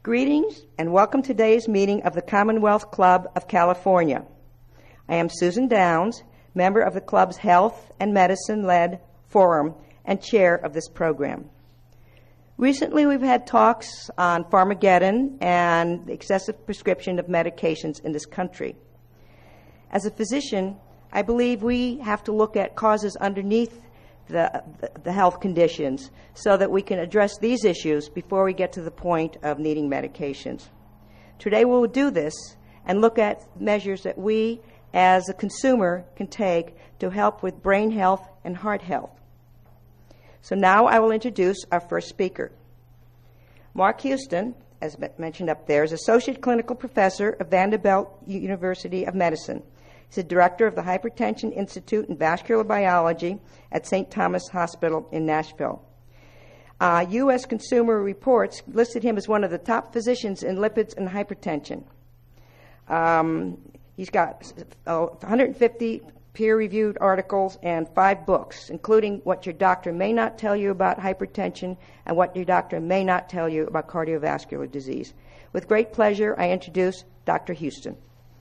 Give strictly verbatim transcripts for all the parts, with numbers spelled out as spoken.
Greetings and welcome to today's meeting of the Commonwealth Club of California. I am Susan Downs, member of the club's Health and Medicine-led forum and chair of this program. Recently, we've had talks on Pharmageddon and the excessive prescription of medications in this country. As a physician, I believe we have to look at causes underneath the, the, the health conditions so that we can address these issues before we get to the point of needing medications. Today, we will do this and look at measures that we, as a consumer, can take to help with brain health and heart health. So now I will introduce our first speaker. Mark Houston, as mentioned up there, is Associate Clinical Professor of Vanderbilt University of Medicine. He's the Director of the Hypertension Institute and Vascular Biology at Saint Thomas Hospital in Nashville. Uh, U S Consumer Reports listed him as one of the top physicians in lipids and hypertension. Um, he's got uh, one hundred fifty peer-reviewed articles and five books, including What Your Doctor May Not Tell You About Hypertension and What Your Doctor May Not Tell You About Cardiovascular Disease. With great pleasure, I introduce Doctor Houston.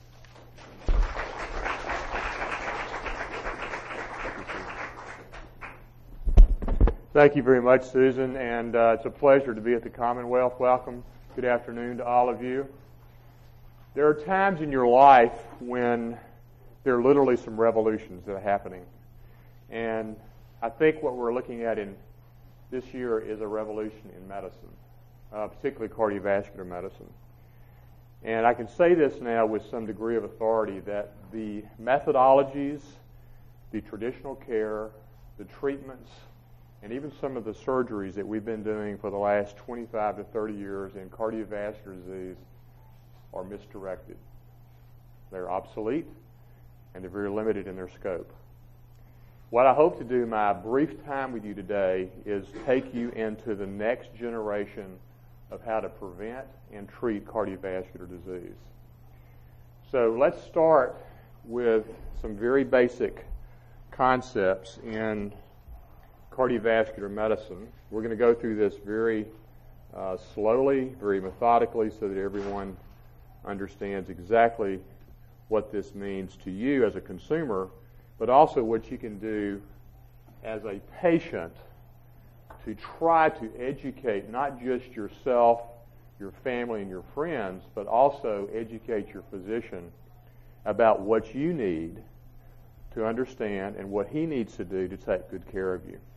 Thank you very much, Susan, and uh, it's a pleasure to be at the Commonwealth. Welcome. Good afternoon to all of you. There are times in your life when there are literally some revolutions that are happening. And I think what we're looking at in this year is a revolution in medicine, uh, particularly cardiovascular medicine. And I can say this now with some degree of authority that the methodologies, the traditional care, the treatments, and even some of the surgeries that we've been doing for the last twenty-five to thirty years in cardiovascular disease are misdirected. They're obsolete, and they're very limited in their scope. What I hope to do in my brief time with you today is take you into the next generation of how to prevent and treat cardiovascular disease. So let's start with some very basic concepts in cardiovascular medicine. We're going to go through this very uh, slowly, very methodically, so that everyone understands exactly what this means to you as a consumer, but also what you can do as a patient to try to educate not just yourself, your family, and your friends, but also educate your physician about what you need to understand and what he needs to do to take good care of you.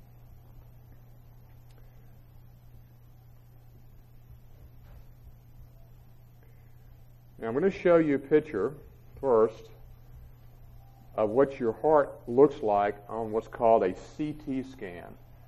Now I'm going to show you a picture first of what your heart looks like on what's called a C T scan.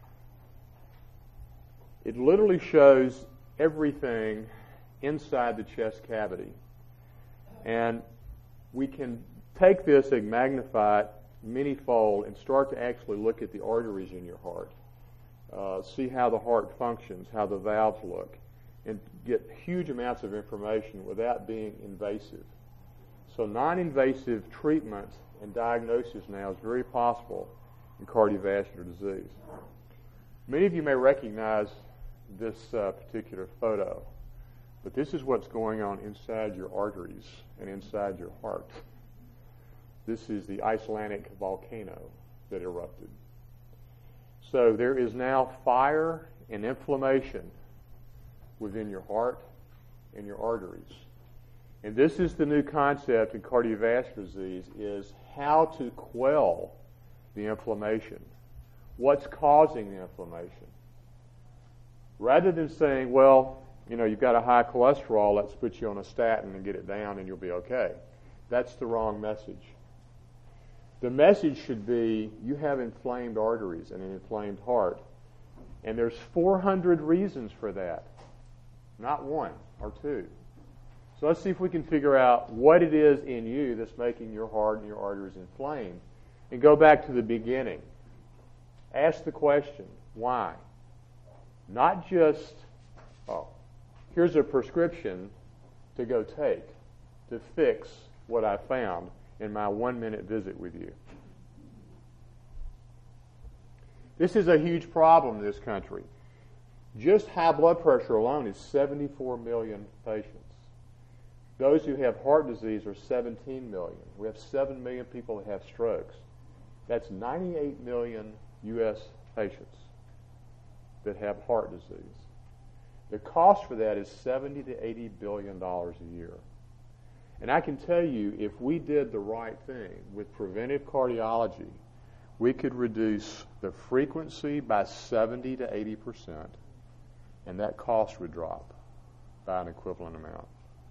It literally shows everything inside the chest cavity. And we can take this and magnify it many-fold and start to actually look at the arteries in your heart, uh, see how the heart functions, how the valves look, and get huge amounts of information without being invasive. So non-invasive treatment and diagnosis now is very possible in cardiovascular disease. Many of you may recognize this uh, particular photo, but this is what's going on inside your arteries and inside your heart. This is the Icelandic volcano that erupted. So there is now fire and inflammation within your heart and your arteries. And this is the new concept in cardiovascular disease, is how to quell the inflammation. What's causing the inflammation? Rather than saying, well, you know, you've got a high cholesterol, let's put you on a statin and get it down and you'll be okay. That's the wrong message. The message should be, you have inflamed arteries and an inflamed heart. And there's four hundred reasons for that. Not one or two. So let's see if we can figure out what it is in you that's making your heart and your arteries inflamed. And go back to the beginning. Ask the question, why? Not just, oh, here's a prescription to go take to fix what I found in my one-minute visit with you. This is a huge problem in this country. Just high blood pressure alone is seventy-four million patients. Those who have heart disease are seventeen million. We have seven million people that have strokes. That's ninety-eight million U S patients that have heart disease. The cost for that is seventy to eighty billion dollars a year. And I can tell you, if we did the right thing with preventive cardiology, we could reduce the frequency by seventy to eighty percent, and that cost would drop by an equivalent amount.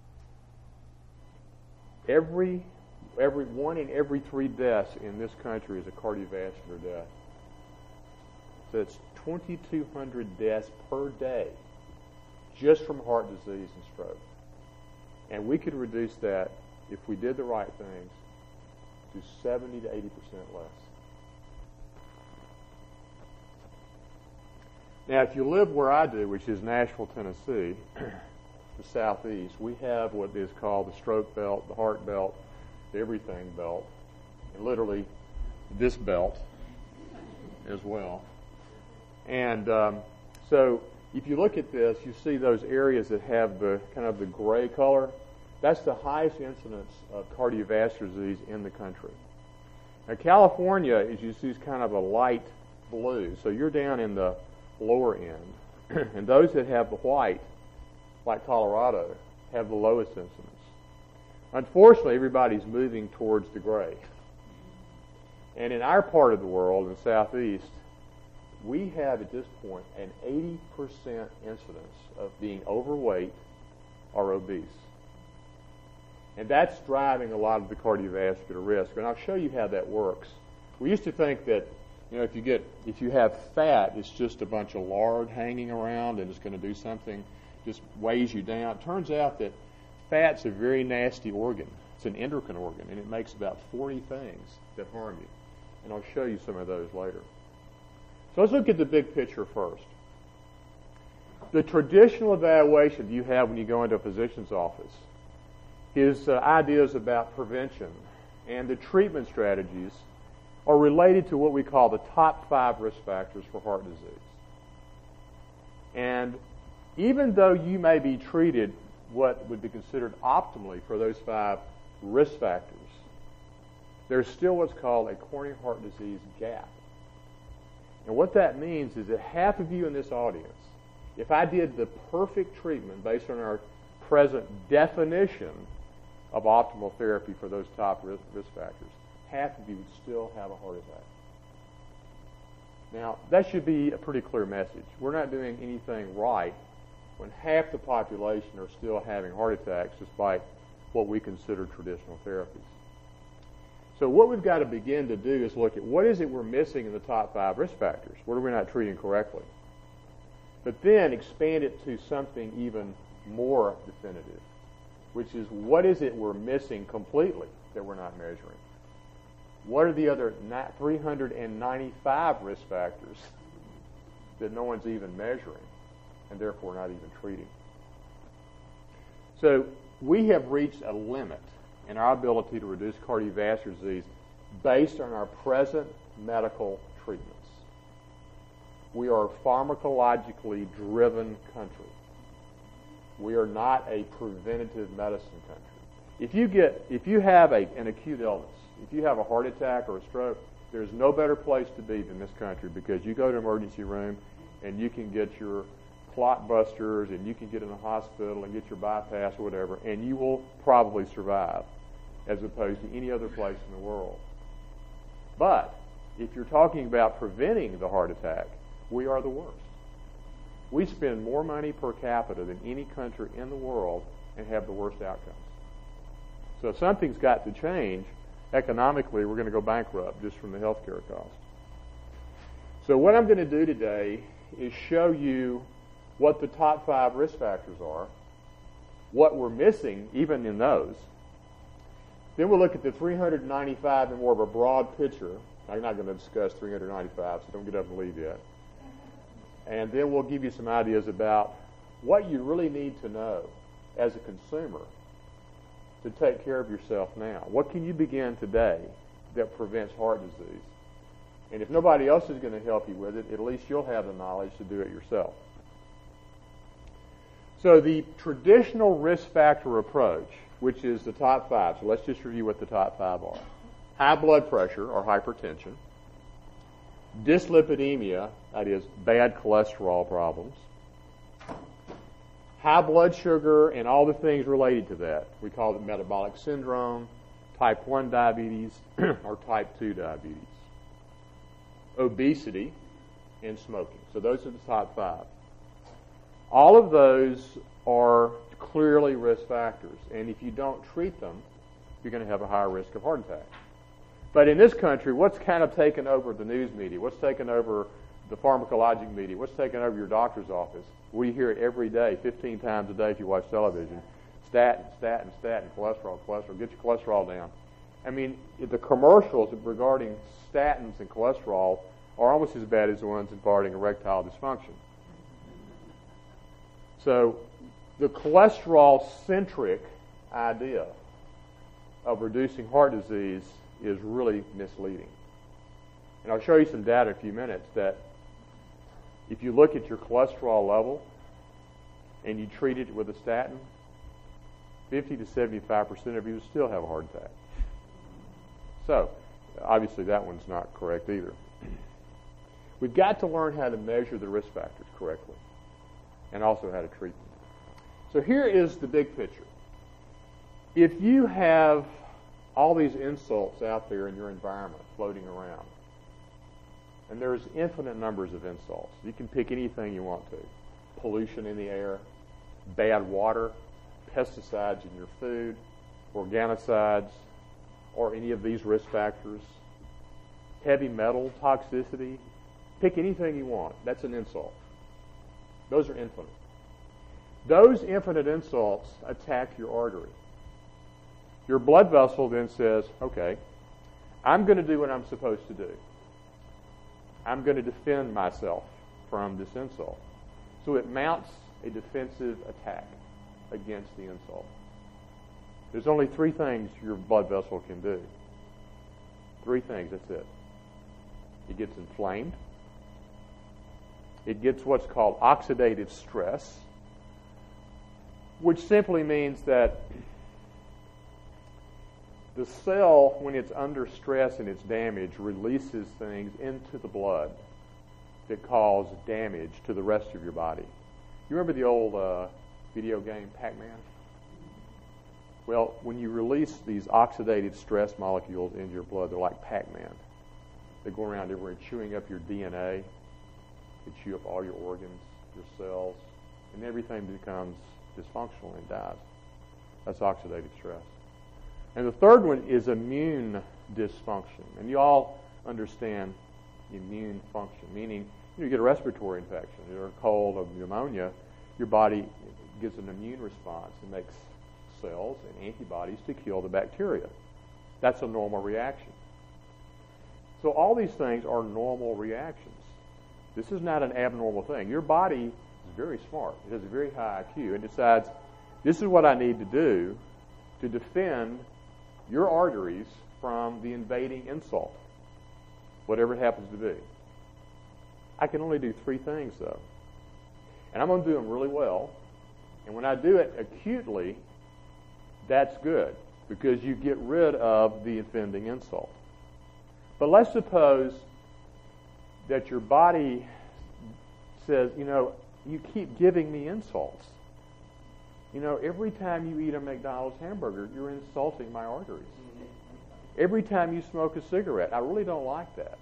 Every, every one in every three deaths in this country is a cardiovascular death. So it's twenty-two hundred deaths per day just from heart disease and stroke. And we could reduce that, if we did the right things, to seventy to eighty percent less. Now, if you live where I do, which is Nashville, Tennessee, the southeast, we have what is called the stroke belt, the heart belt, the everything belt, and literally this belt as well. And um, so if you look at this, you see those areas that have the kind of the gray color. That's the highest incidence of cardiovascular disease in the country. Now, California is you see is kind of a light blue, so you're down in the lower end, and those that have the white, like Colorado, have the lowest incidence. Unfortunately, everybody's moving towards the gray. And in our part of the world, in the southeast, we have at this point an eighty percent incidence of being overweight or obese. And that's driving a lot of the cardiovascular risk. And I'll show you how that works. We used to think that, you know, if you get if you have fat, it's just a bunch of lard hanging around and it's going to do something, just weighs you down. It turns out that fat's a very nasty organ. It's an endocrine organ, and it makes about forty things that harm you. And I'll show you some of those later. So let's look at the big picture first. The traditional evaluation you have when you go into a physician's office is uh, ideas about prevention, and the treatment strategies are related to what we call the top five risk factors for heart disease. And even though you may be treated what would be considered optimally for those five risk factors, there's still what's called a coronary heart disease gap. And what that means is that half of you in this audience, if I did the perfect treatment based on our present definition of optimal therapy for those top risk, risk factors, half of you would still have a heart attack. Now, that should be a pretty clear message. We're not doing anything right when half the population are still having heart attacks despite what we consider traditional therapies. So what we've got to begin to do is look at what is it we're missing in the top five risk factors? What are we not treating correctly? But then expand it to something even more definitive, which is what is it we're missing completely that we're not measuring? What are the other three hundred ninety-five risk factors that no one's even measuring and therefore not even treating? So we have reached a limit in our ability to reduce cardiovascular disease based on our present medical treatments. We are a pharmacologically driven country. We are not a preventative medicine country. If you get, if you have a, an acute illness, if you have a heart attack or a stroke, there's no better place to be than this country, because you go to an emergency room and you can get your clot busters and you can get in the hospital and get your bypass or whatever, and you will probably survive as opposed to any other place in the world. But if you're talking about preventing the heart attack, we are the worst. We spend more money per capita than any country in the world and have the worst outcomes. So if something's got to change, economically we're going to go bankrupt just from the healthcare cost. So what I'm going to do today is show you what the top five risk factors are, what we're missing even in those. Then we'll look at the three hundred ninety-five in more of a broad picture. I'm not going to discuss three hundred ninety-five, so don't get up and leave yet. And then we'll give you some ideas about what you really need to know as a consumer to take care of yourself now. What can you begin today that prevents heart disease? And if nobody else is going to help you with it, at least you'll have the knowledge to do it yourself. So the traditional risk factor approach, which is the top five, so let's just review what the top five are. High blood pressure or hypertension, dyslipidemia, that is bad cholesterol problems, high blood sugar and all the things related to that. We call it metabolic syndrome, type one diabetes, or type two diabetes, obesity, and smoking. So those are the top five. All of those are clearly risk factors, and if you don't treat them, you're going to have a higher risk of heart attack. But in this country, what's kind of taken over the news media? What's taken over the pharmacologic media? What's taken over your doctor's office? We hear it every day, fifteen times a day if you watch television. Statin, statin, statin, cholesterol, cholesterol. Get your cholesterol down. I mean, the commercials regarding statins and cholesterol are almost as bad as the ones regarding erectile dysfunction. So the cholesterol-centric idea of reducing heart disease is really misleading. And I'll show you some data in a few minutes that if you look at your cholesterol level and you treat it with a statin, fifty to seventy-five percent of you will still have a heart attack. So, obviously that one's not correct either. We've got to learn how to measure the risk factors correctly and also how to treat them. So here is the big picture. If you have all these insults out there in your environment floating around, and there's infinite numbers of insults. You can pick anything you want to. Pollution in the air, bad water, pesticides in your food, organocides, or any of these risk factors, heavy metal toxicity. Pick anything you want. That's an insult. Those are infinite. Those infinite insults attack your artery. Your blood vessel then says, okay, I'm going to do what I'm supposed to do. I'm going to defend myself from this insult. So it mounts a defensive attack against the insult. There's only three things your blood vessel can do. Three things, that's it. It gets inflamed. It gets what's called oxidative stress, which simply means that the cell, when it's under stress and it's damaged, releases things into the blood that cause damage to the rest of your body. You remember the old uh, video game Pac-Man? Well, when you release these oxidative stress molecules into your blood, they're like Pac-Man. They go around everywhere chewing up your D N A. They chew up all your organs, your cells, and everything becomes dysfunctional and dies. That's oxidative stress. And the third one is immune dysfunction. And you all understand immune function, meaning you get a respiratory infection or a cold or pneumonia, your body gives an immune response and makes cells and antibodies to kill the bacteria. That's a normal reaction. So all these things are normal reactions. This is not an abnormal thing. Your body is very smart. It has a very high I Q and decides, this is what I need to do to defend your arteries from the invading insult, whatever it happens to be. I can only do three things, though. And I'm going to do them really well. And when I do it acutely, that's good, because you get rid of the offending insult. But let's suppose that your body says, you know, you keep giving me insults. You know, every time you eat a McDonald's hamburger, you're insulting my arteries. Every time you smoke a cigarette, I really don't like that.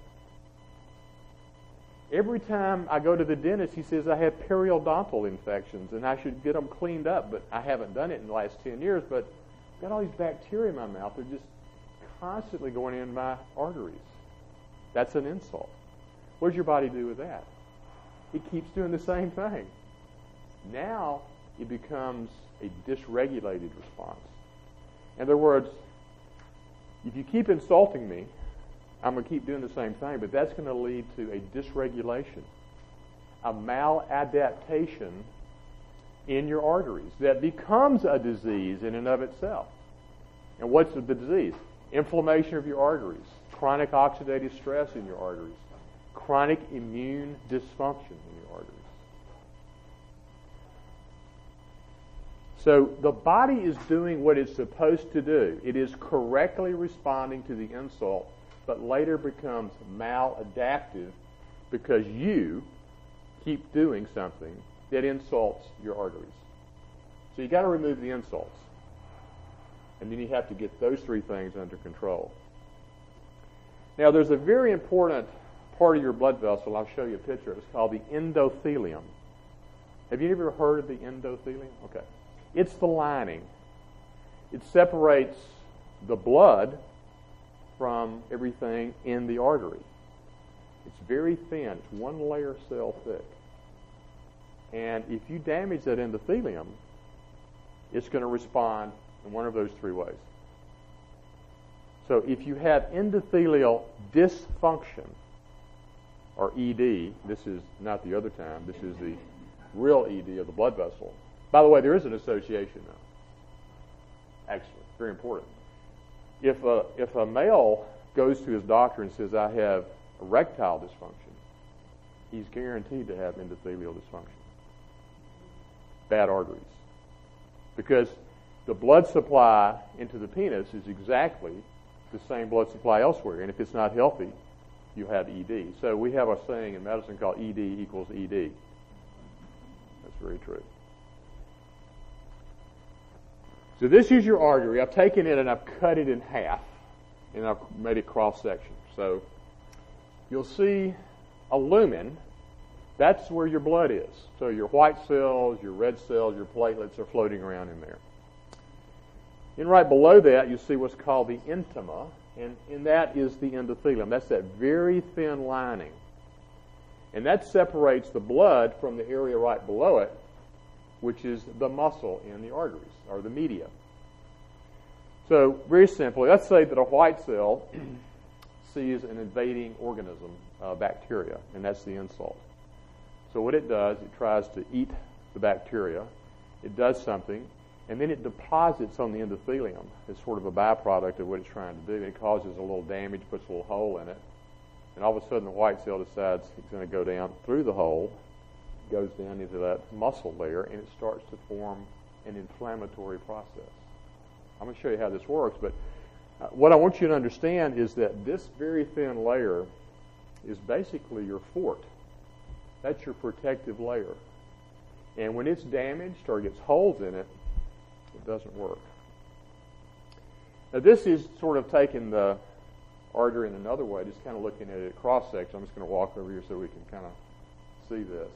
Every time I go to the dentist, he says I have periodontal infections and I should get them cleaned up, but I haven't done it in the last ten years, but I've got all these bacteria in my mouth. They're just constantly going in my arteries. That's an insult. What does your body do with that? It keeps doing the same thing. Now it becomes a dysregulated response. In other words, if you keep insulting me, I'm going to keep doing the same thing, but that's going to lead to a dysregulation, a maladaptation in your arteries that becomes a disease in and of itself. And what's the disease? Inflammation of your arteries, chronic oxidative stress in your arteries, chronic immune dysfunction in your arteries. So the body is doing what it's supposed to do. It is correctly responding to the insult, but later becomes maladaptive because you keep doing something that insults your arteries. So you got to remove the insults. And then you have to get those three things under control. Now there's a very important part of your blood vessel. I'll show you a picture. It's called the endothelium. Have you ever heard of the endothelium? Okay. It's the lining. It separates the blood from everything in the artery. It's very thin. It's one layer cell thick. And if you damage that endothelium, it's going to respond in one of those three ways. So if you have endothelial dysfunction, or E D, this is not the other time, this is the real E D of the blood vessel. By the way, there is an association now. Actually, very important. If a, if a male goes to his doctor and says, I have erectile dysfunction, he's guaranteed to have endothelial dysfunction. Bad arteries. Because the blood supply into the penis is exactly the same blood supply elsewhere. And if it's not healthy, you have E D. So we have a saying in medicine called E D equals E D. That's very true. So this is your artery. I've taken it and I've cut it in half. And I've made it cross-section. So you'll see a lumen. That's where your blood is. So your white cells, your red cells, your platelets are floating around in there. And right below that, you see what's called the intima, and, and that is the endothelium. That's that very thin lining. And that separates the blood from the area right below it, which is the muscle in the arteries, or the media. So, very simply, let's say that a white cell sees an invading organism, uh, bacteria, and that's the insult. So what it does, it tries to eat the bacteria. It does something, and then it deposits on the endothelium as sort of a byproduct of what it's trying to do. And it causes a little damage, puts a little hole in it. And all of a sudden the white cell decides it's going to go down through the hole, goes down into that muscle layer, and it starts to form an inflammatory process. I'm going to show you how this works, but uh, what I want you to understand is that this very thin layer is basically your fort. That's your protective layer. And when it's damaged or gets holes in it, it doesn't work. Now this is sort of taking the artery in another way, just kind of looking at it at cross-section. I'm just going to walk over here so we can kind of see this.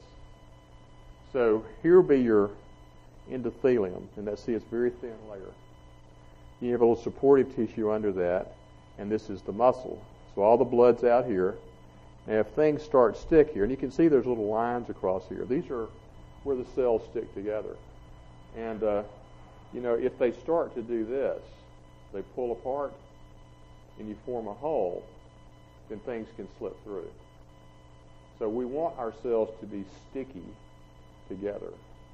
So here will be your endothelium, and that's, see, it's a very thin layer. You have a little supportive tissue under that, and this is the muscle. So all the blood's out here. And if things start stick here, and you can see there's little lines across here. These are where the cells stick together. And, uh, you know, if they start to do this, they pull apart and you form a hole, then things can slip through. So we want our cells to be sticky together.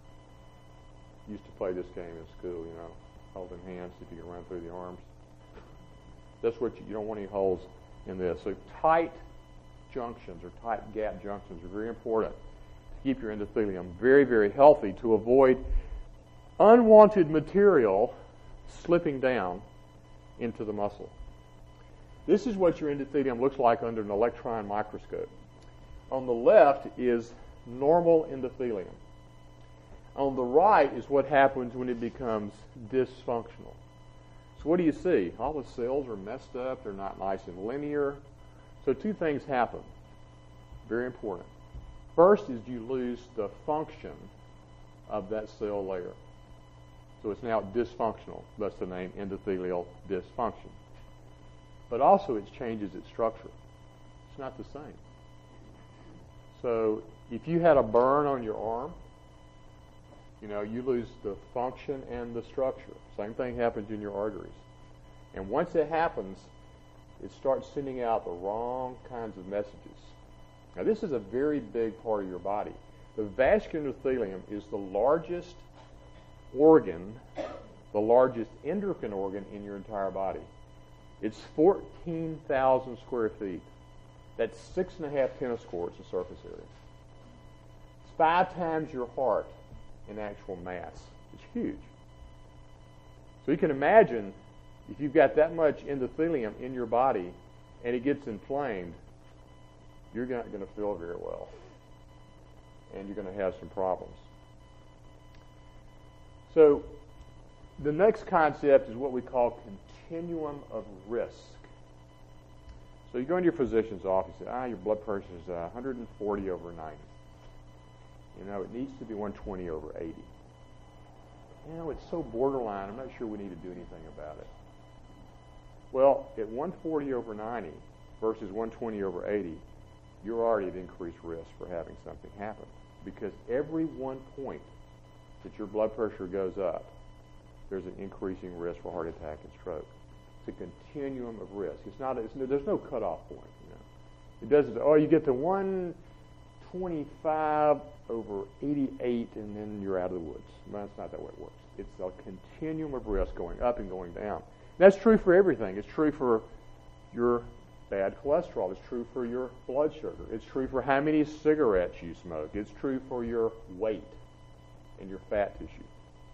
Used to play this game in school, you know, holding hands if you can run through the arms. That's what you, you don't want any holes in this. So tight junctions or tight gap junctions are very important to keep your endothelium very, very healthy, to avoid unwanted material slipping down into the muscle. This is what your endothelium looks like under an electron microscope. On the left is normal endothelium. On the right is what happens when it becomes dysfunctional. So what do you see? All the cells are messed up. They're not nice and linear. So two things happen. Very important. First is you lose the function of that cell layer. So it's now dysfunctional. That's the name, endothelial dysfunction. But also it changes its structure. It's not the same. So if you had a burn on your arm, you know, you lose the function and the structure. Same thing happens in your arteries. And once it happens, it starts sending out the wrong kinds of messages. Now, this is a very big part of your body. The vascular endothelium is the largest organ, the largest endocrine organ in your entire body. It's fourteen thousand square feet. That's six and a half tennis courts of surface area. It's five times your heart in actual mass. It's huge. So you can imagine if you've got that much endothelium in your body and it gets inflamed, you're not going to feel very well. And you're going to have some problems. So the next concept is what we call continuum of risk. So you go into your physician's office and say, ah, your blood pressure is uh, one hundred forty over ninety. You know, it needs to be one hundred twenty over eighty. You know, it's so borderline, I'm not sure we need to do anything about it. Well, at one hundred forty over ninety versus one hundred twenty over eighty, you're already at increased risk for having something happen. Because every one point that your blood pressure goes up, there's an increasing risk for heart attack and stroke. It's a continuum of risk. It's not. It's, there's no cutoff point. You know, it doesn't. Oh, you get to one twenty-five over eighty-eight, and then you're out of the woods. Well, that's not that way it works. It's a continuum of risk going up and going down. That's true for everything. It's true for your bad cholesterol. It's true for your blood sugar. It's true for how many cigarettes you smoke. It's true for your weight and your fat tissue.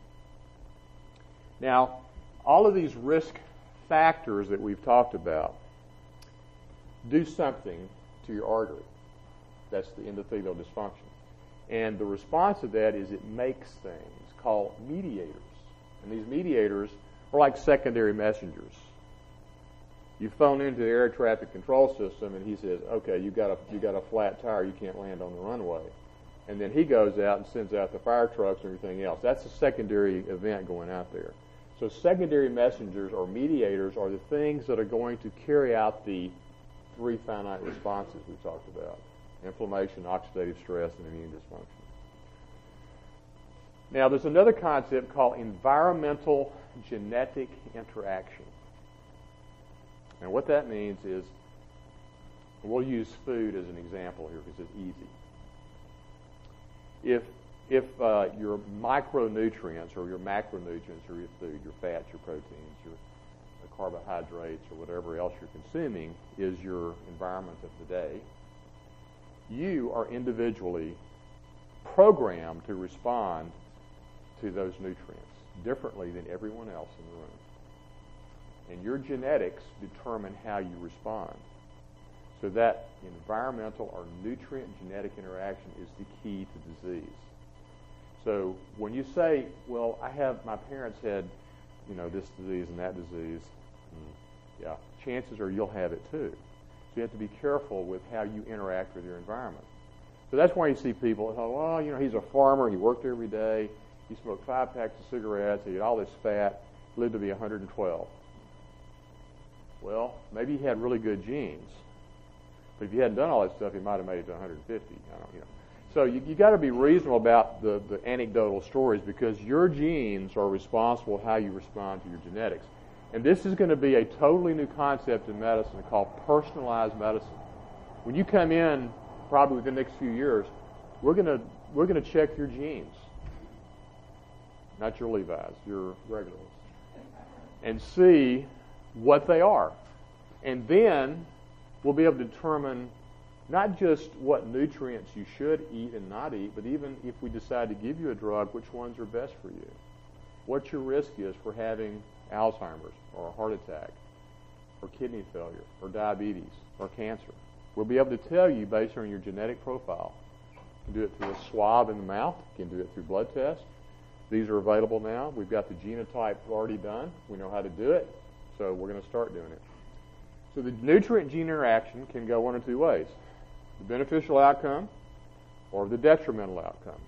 Now, all of these risk factors that we've talked about do something to your artery. That's the endothelial dysfunction. And the response to that is it makes things called mediators. And these mediators are like secondary messengers. You phone into the air traffic control system and he says, okay, you got a you got a flat tire, you can't land on the runway. And then he goes out and sends out the fire trucks and everything else. That's a secondary event going out there. So secondary messengers or mediators are the things that are going to carry out the three finite responses we talked about: inflammation, oxidative stress, and immune dysfunction. Now, there's another concept called environmental genetic interaction. And what that means is, we'll use food as an example here because it's easy. If if uh, your micronutrients or your macronutrients or your food, your fats, your proteins, your carbohydrates, or whatever else you're consuming is your environment of the day, you are individually programmed to respond to those nutrients differently than everyone else in the room. And your genetics determine how you respond. So that environmental or nutrient genetic interaction is the key to disease. So when you say, well, I have, my parents had, you know, this disease and that disease, yeah, chances are you'll have it too. So you have to be careful with how you interact with your environment. So that's why you see people, oh, well, you know, he's a farmer, he worked every day, he smoked five packs of cigarettes, he had all this fat, lived to be one hundred twelve. Well, maybe he had really good genes. But if he hadn't done all that stuff, he might have made it to one hundred fifty. I don't, you know. So you you got to be reasonable about the, the anecdotal stories because your genes are responsible for how you respond to your genetics. And this is going to be a totally new concept in medicine called personalized medicine. When you come in, probably within the next few years, we're going to we're going to check your genes, not your Levi's, your regulars, and see what they are, and then we'll be able to determine not just what nutrients you should eat and not eat, but even if we decide to give you a drug, which ones are best for you. What your risk is for having Alzheimer's or a heart attack or kidney failure or diabetes or cancer. We'll be able to tell you based on your genetic profile. You can do it through a swab in the mouth. You can do it through blood tests. These are available now. We've got the genotype already done. We know how to do it, so we're going to start doing it. So the nutrient-gene interaction can go one of two ways: the beneficial outcome or the detrimental outcome.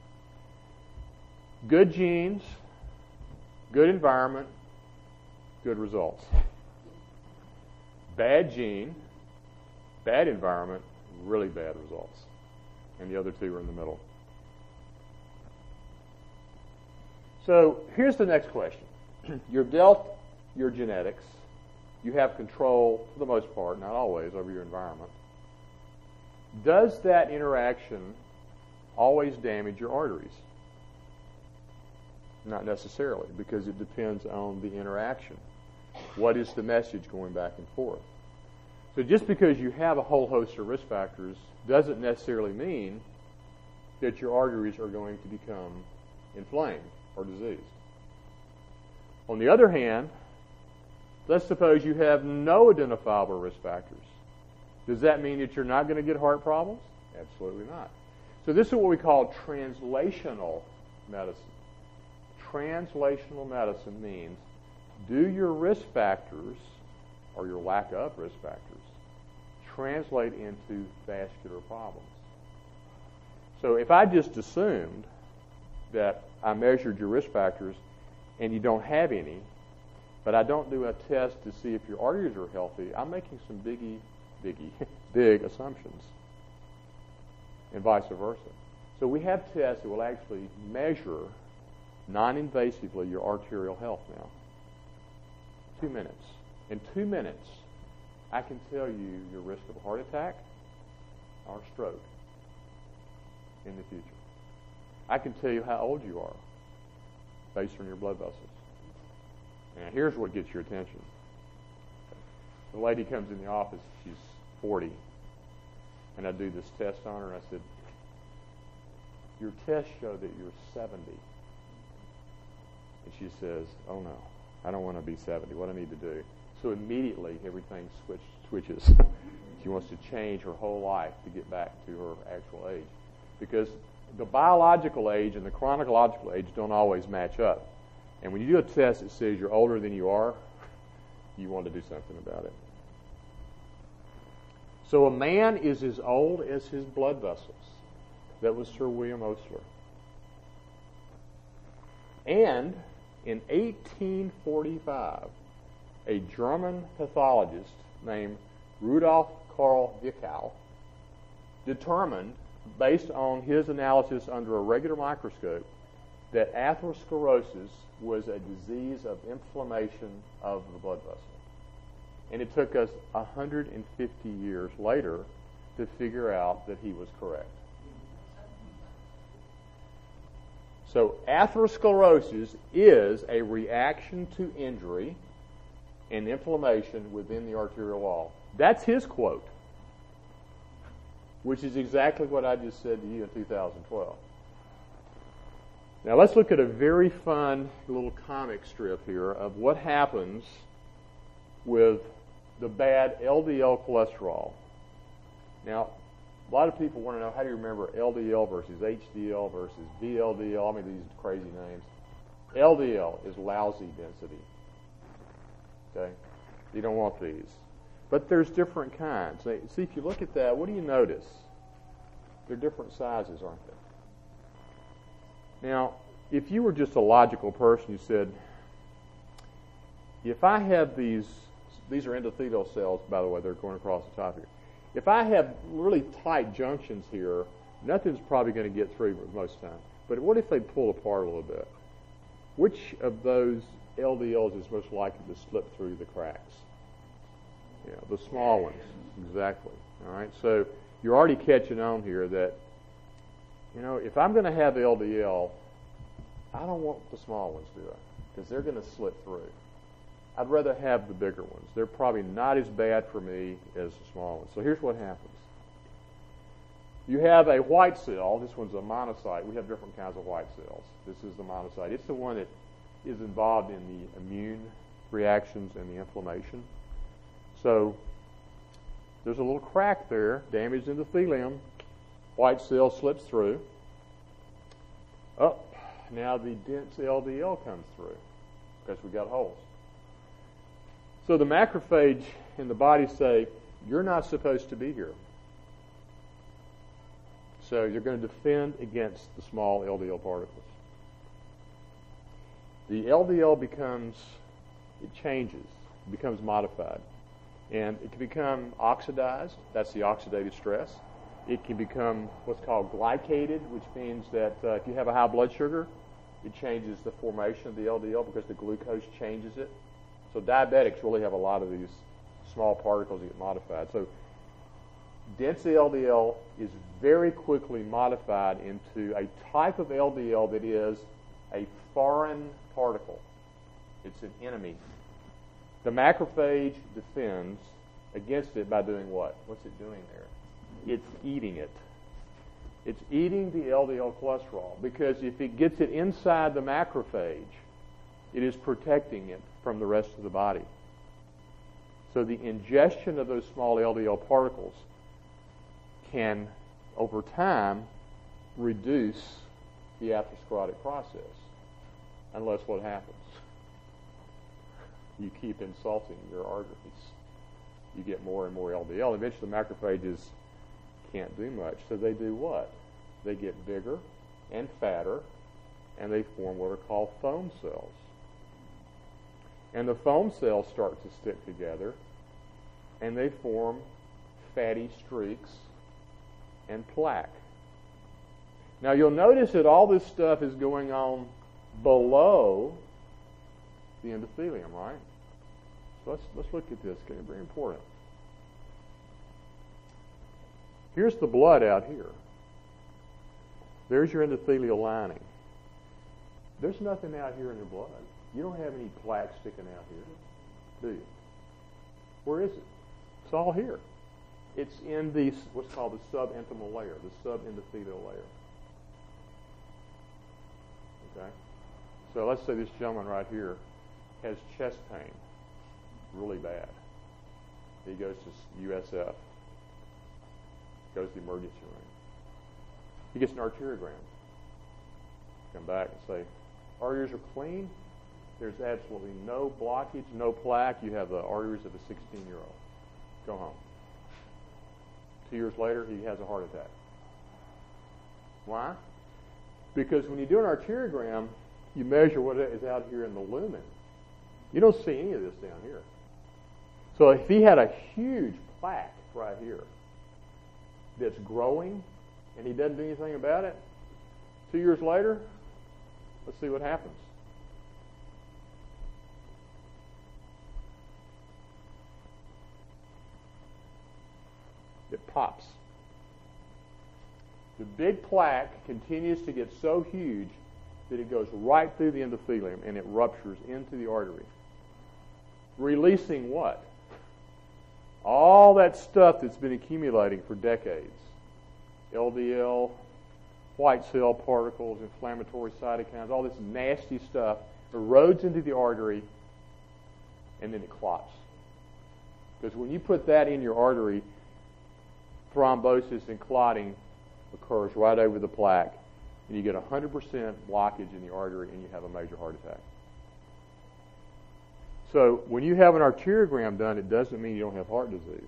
Good genes, good environment, good results. Bad gene, bad environment, really bad results. And the other two are in the middle. So here's the next question. You're dealt your genetics. You have control, for the most part, not always, over your environment. Does that interaction always damage your arteries? Not necessarily, because it depends on the interaction. What is the message going back and forth? So just because you have a whole host of risk factors doesn't necessarily mean that your arteries are going to become inflamed or diseased. On the other hand, let's suppose you have no identifiable risk factors. Does that mean that you're not going to get heart problems? Absolutely not. So this is what we call translational medicine. Translational medicine means, do your risk factors, or your lack of risk factors, translate into vascular problems? So if I just assumed that I measured your risk factors and you don't have any, but I don't do a test to see if your arteries are healthy, I'm making some biggie, biggie, big assumptions, and vice versa. So we have tests that will actually measure non-invasively your arterial health now. Two minutes. In two minutes, I can tell you your risk of a heart attack or stroke in the future. I can tell you how old you are based on your blood vessels. And here's what gets your attention. The lady comes in the office, she's forty, and I do this test on her, and I said, your tests show that you're seventy. And she says, oh no, I don't want to be seventy. What do I need to do? So immediately everything switch, switches. She wants to change her whole life to get back to her actual age. Because the biological age and the chronological age don't always match up. And when you do a test that says you're older than you are, you want to do something about it. So a man is as old as his blood vessels. That was Sir William Osler. And in eighteen forty-five, a German pathologist named Rudolf Karl Virchow determined, based on his analysis under a regular microscope, that atherosclerosis was a disease of inflammation of the blood vessel. And it took us one hundred fifty years later to figure out that he was correct. So atherosclerosis is a reaction to injury and inflammation within the arterial wall. That's his quote, which is exactly what I just said to you in two thousand twelve. Now let's look at a very fun little comic strip here of what happens with the bad L D L cholesterol. Now, a lot of people want to know, how do you remember L D L versus H D L versus V L D L? I mean, these crazy names. L D L is lousy density. Okay? You don't want these. But there's different kinds. See, if you look at that, what do you notice? They're different sizes, aren't they? Now, if you were just a logical person, you said, if I have these, these are endothelial cells, by the way, they're going across the top here. If I have really tight junctions here, nothing's probably going to get through most of the time. But what if they pull apart a little bit? Which of those L D Ls is most likely to slip through the cracks? Yeah, the small ones, exactly. All right, so you're already catching on here that, you know, if I'm going to have L D L, I don't want the small ones, do I? Because they're going to slip through. I'd rather have the bigger ones. They're probably not as bad for me as the small ones. So here's what happens. You have a white cell. This one's a monocyte. We have different kinds of white cells. This is the monocyte. It's the one that is involved in the immune reactions and the inflammation. So there's a little crack there, damaged endothelium. White cell slips through. Oh, now the dense L D L comes through because we got holes. So the macrophage in the body say, you're not supposed to be here. So you're going to defend against the small L D L particles. The L D L becomes, it changes, it becomes modified. And it can become oxidized, that's the oxidative stress. It can become what's called glycated, which means that uh, if you have a high blood sugar, it changes the formation of the L D L because the glucose changes it. So diabetics really have a lot of these small particles that get modified. So dense L D L is very quickly modified into a type of L D L that is a foreign particle. It's an enemy. The macrophage defends against it by doing what? What's it doing there? It's eating it. It's eating the L D L cholesterol because if it gets it inside the macrophage, It is protecting it from the rest of the body. So the ingestion of those small L D L particles can, over time, reduce the atherosclerotic process. Unless what happens? You keep insulting your arteries. You get more and more L D L. Eventually the macrophages can't do much. So they do what? They get bigger and fatter, and they form what are called foam cells. And the foam cells start to stick together, and they form fatty streaks and plaque. Now you'll notice that all this stuff is going on below the endothelium, right? So let's let's look at this. Okay, very important. Here's the blood out here. There's your endothelial lining. There's nothing out here in your blood. You don't have any plaque sticking out here, do you? Where is it? It's all here. It's in the what's called the subintimal layer, the subendothelial layer. Okay? So let's say this gentleman right here has chest pain, really bad. He goes to U S F, goes to the emergency room. He gets an arteriogram. Come back and say, arteries are clean. There's absolutely no blockage, no plaque. You have the arteries of a sixteen-year-old. Go home. Two years later, he has a heart attack. Why? Because when you do an arteriogram, you measure what is out here in the lumen. You don't see any of this down here. So if he had a huge plaque right here that's growing and he doesn't do anything about it, two years later, let's see what happens. It pops. The big plaque continues to get so huge that it goes right through the endothelium and it ruptures into the artery. Releasing what? All that stuff that's been accumulating for decades. L D L, white cell particles, inflammatory cytokines, all this nasty stuff erodes into the artery and then it clots. Because when you put that in your artery, thrombosis and clotting occurs right over the plaque, and you get one hundred percent blockage in the artery, and you have a major heart attack. So when you have an arteriogram done, it doesn't mean you don't have heart disease.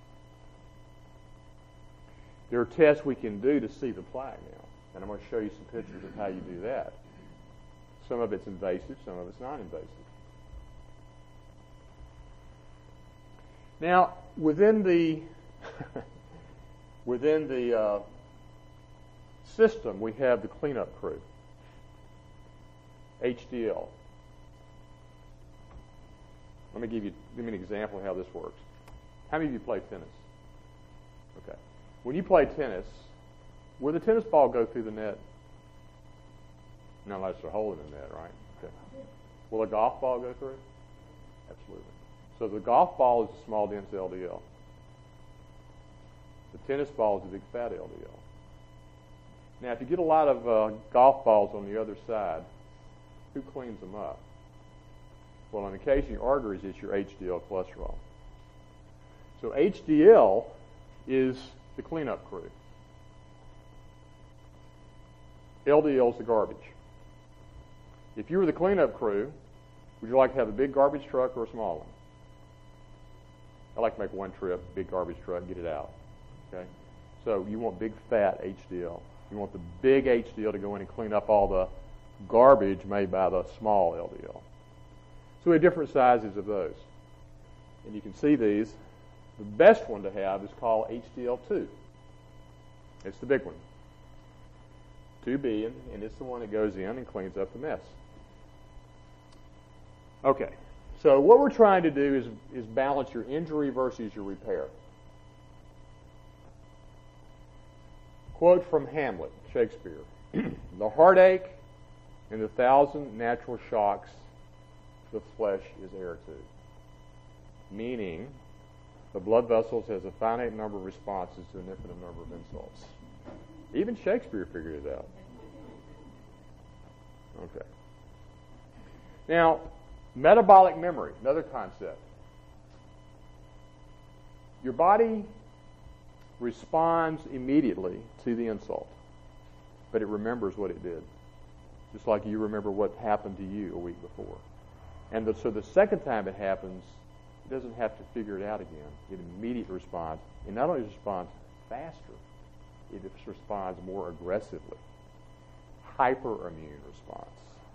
There are tests we can do to see the plaque now, and I'm going to show you some pictures of how you do that. Some of it's invasive, some of it's non-invasive. Now, within the within the uh, system, we have the cleanup crew, H D L. Let me give you give me an example of how this works. How many of you play tennis? Okay. When you play tennis, will the tennis ball go through the net? No, unless they're holding the net, right? Okay. Will a golf ball go through? Absolutely. So the golf ball is a small, dense L D L. The tennis ball is a big, fat L D L. Now, if you get a lot of uh, golf balls on the other side, who cleans them up? Well, in the case of your arteries, it's your H D L cholesterol. So H D L is the cleanup crew. L D L is the garbage. If you were the cleanup crew, would you like to have a big garbage truck or a small one? I like to make one trip, big garbage truck, get it out. Okay? So you want big, fat H D L. You want the big H D L to go in and clean up all the garbage made by the small L D L. So we have different sizes of those. And you can see these. The best one to have is called H D L two. It's the big one. two B, and, and it's the one that goes in and cleans up the mess. Okay, so what we're trying to do is, is balance your injury versus your repair. Quote from Hamlet, Shakespeare. The heartache and the thousand natural shocks the flesh is heir to. Meaning, the blood vessels has a finite number of responses to an infinite number of insults. Even Shakespeare figured it out. Okay. Now, metabolic memory, another concept. Your body responds immediately to the insult, but it remembers what it did, just like you remember what happened to you a week before. And the, so the second time it happens, it doesn't have to figure it out again. It immediately responds. It not only responds faster, it responds more aggressively. Hyperimmune response.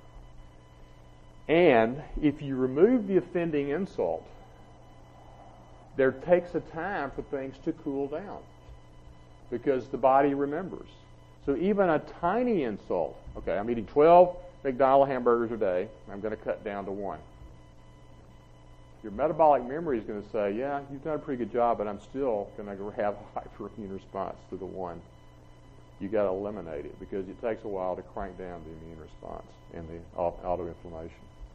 And if you remove the offending insult, there takes a time for things to cool down because the body remembers. So even a tiny insult, okay, I'm eating twelve McDonald's hamburgers a day, I'm going to cut down to one. Your metabolic memory is going to say, yeah, you've done a pretty good job, but I'm still going to have a hyperimmune response to the one. You got to eliminate it because it takes a while to crank down the immune response and the autoinflammation.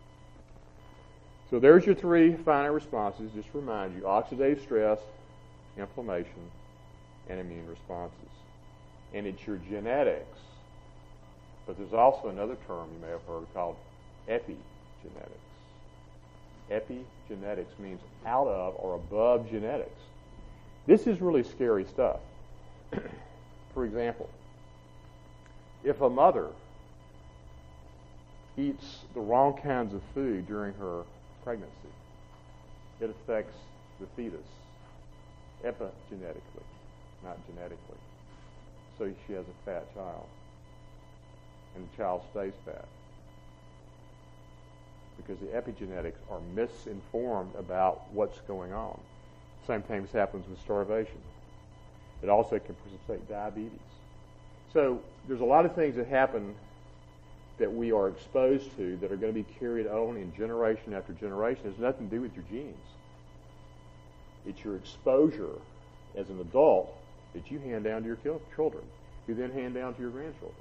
So there's your three finite responses. Just to remind you, oxidative stress, inflammation, and immune responses. And it's your genetics. But there's also another term you may have heard called epigenetics. Epigenetics means out of or above genetics. This is really scary stuff. For example, if a mother eats the wrong kinds of food during her pregnancy, it affects the fetus epigenetically, not genetically. So she has a fat child, and the child stays fat because the epigenetics are misinformed about what's going on. Same thing happens with starvation. It also can precipitate diabetes. So there's a lot of things that happen that we are exposed to that are going to be carried on in generation after generation. It has nothing to do with your genes. It's your exposure as an adult that you hand down to your children, who then hand down to your grandchildren.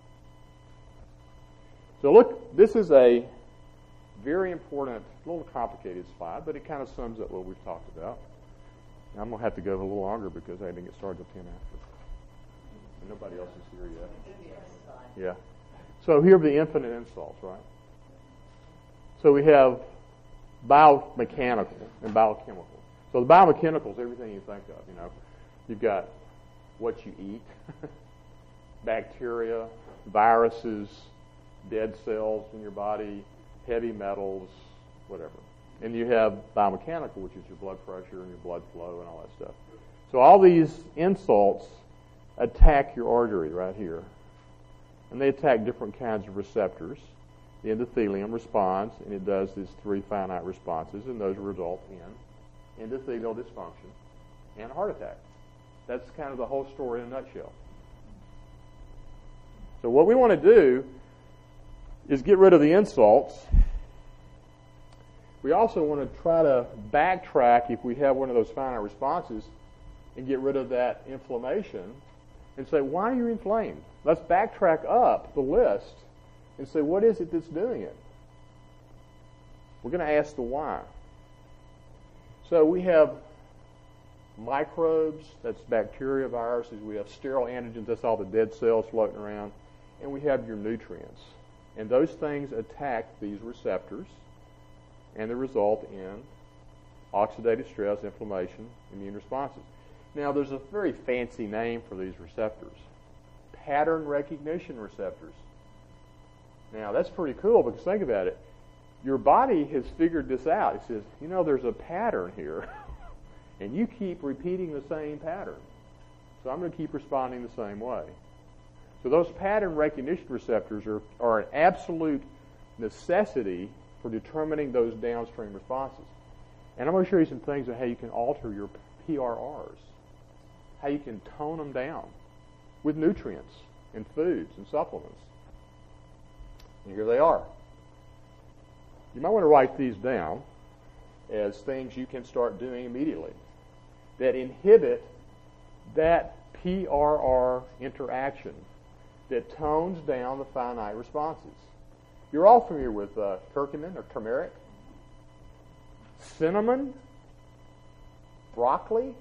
So look, this is a very important, a little complicated slide, but it kind of sums up what we've talked about. Now, I'm going to have to go a little longer because I didn't get started until ten after. And nobody else is here yet. Yeah. So here are the infinite insults, right? So we have biomechanical and biochemical. So the biomechanical is everything you think of, you know. You've got what you eat, bacteria, viruses, dead cells in your body, heavy metals, whatever. And you have biomechanical, which is your blood pressure and your blood flow and all that stuff. So all these insults attack your artery right here. And they attack different kinds of receptors. The endothelium responds, and it does these three finite responses, and those result in endothelial dysfunction and a heart attack. That's kind of the whole story in a nutshell. So what we want to do is get rid of the insults. We also want to try to backtrack if we have one of those finite responses and get rid of that inflammation and say, why are you inflamed? Let's backtrack up the list and say, what is it that's doing it? We're going to ask the why. So we have microbes, that's bacteria, viruses. We have sterile antigens, that's all the dead cells floating around. And we have your nutrients. And those things attack these receptors, and they result in oxidative stress, inflammation, immune responses. Now, there's a very fancy name for these receptors. Pattern recognition receptors. Now, that's pretty cool because think about it. Your body has figured this out. It says, you know, there's a pattern here, and you keep repeating the same pattern. So I'm going to keep responding the same way. So those pattern recognition receptors are, are an absolute necessity for determining those downstream responses. And I'm going to show you some things on how you can alter your P R Rs, how you can tone them down with nutrients and foods and supplements. And here they are. You might want to write these down as things you can start doing immediately that inhibit that P R R interaction that tones down the finite responses. You're all familiar with uh, curcumin or turmeric, cinnamon, broccoli,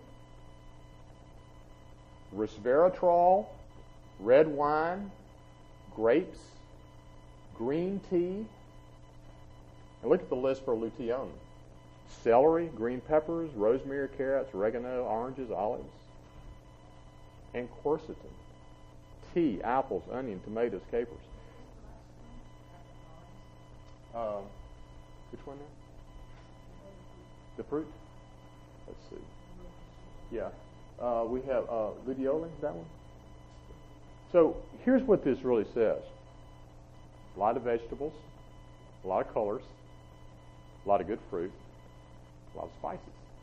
resveratrol, red wine, grapes, green tea, And look at the list for lutein. Celery, green peppers, rosemary, carrots, oregano, oranges, olives, and quercetin. Tea, apples, onion, tomatoes, capers. Uh, which one now? The fruit? Let's see. Yeah. Uh, we have uh, luteolin, that one? So here's what this really says. A lot of vegetables, a lot of colors, a lot of good fruit, a lot of spices.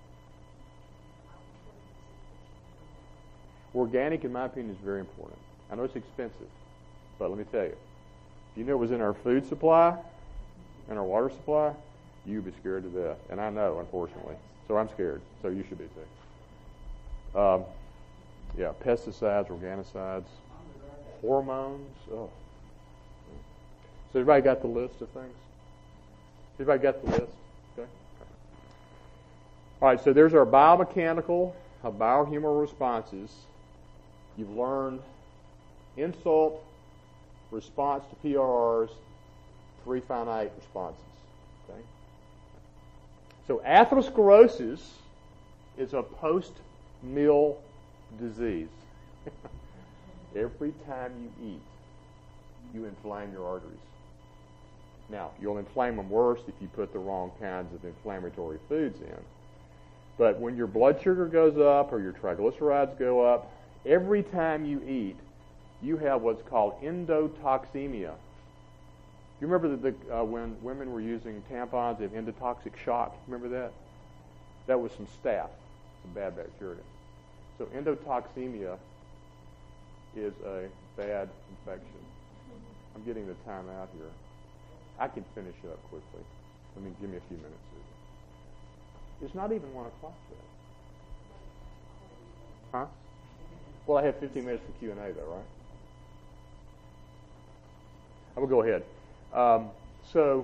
Organic, in my opinion, is very important. I know it's expensive, but let me tell you, if you knew it was in our food supply and our water supply, you'd be scared to death. And I know, unfortunately. So I'm scared. So you should be too. Um, yeah, pesticides, organicides, hormones. Oh. So everybody got the list of things? Everybody got the list? Okay. All right, so there's our biomechanical, our biohumoral responses. You've learned insult, response to P R Rs, three finite responses. Okay. So atherosclerosis is a post-meal disease. Every time you eat, you inflame your arteries. Now, you'll inflame them worse if you put the wrong kinds of inflammatory foods in. But when your blood sugar goes up or your triglycerides go up, every time you eat, you have what's called endotoxemia. Do you remember that the, uh, when women were using tampons, they have endotoxic shock? Remember that? That was some staph, some bad bacteria. So endotoxemia is a bad infection. I'm getting the time out here. I can finish up quickly. Let me give me a few minutes. It's not even one o'clock yet. Huh? Well, I have fifteen minutes for Q and A, though, right? I will go ahead. Um, so,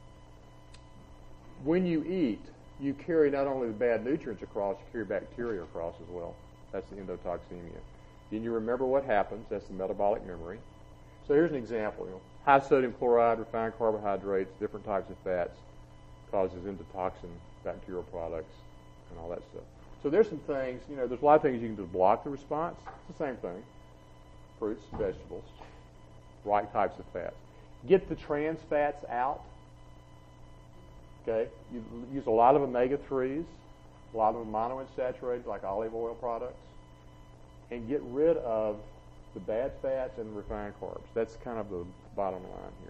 when you eat, you carry not only the bad nutrients across, you carry bacteria across as well. That's the endotoxemia. Then you remember what happens. That's the metabolic memory. So here's an example. You know, high sodium chloride, refined carbohydrates, different types of fats causes endotoxin bacterial products and all that stuff. So there's some things, you know, there's a lot of things you can do to block the response. It's the same thing. Fruits, vegetables, right types of fats. Get the trans fats out. Okay? You use a lot of omega threes, a lot of them monounsaturated like olive oil products, and get rid of the bad fats and the refined carbs. That's kind of the bottom line here.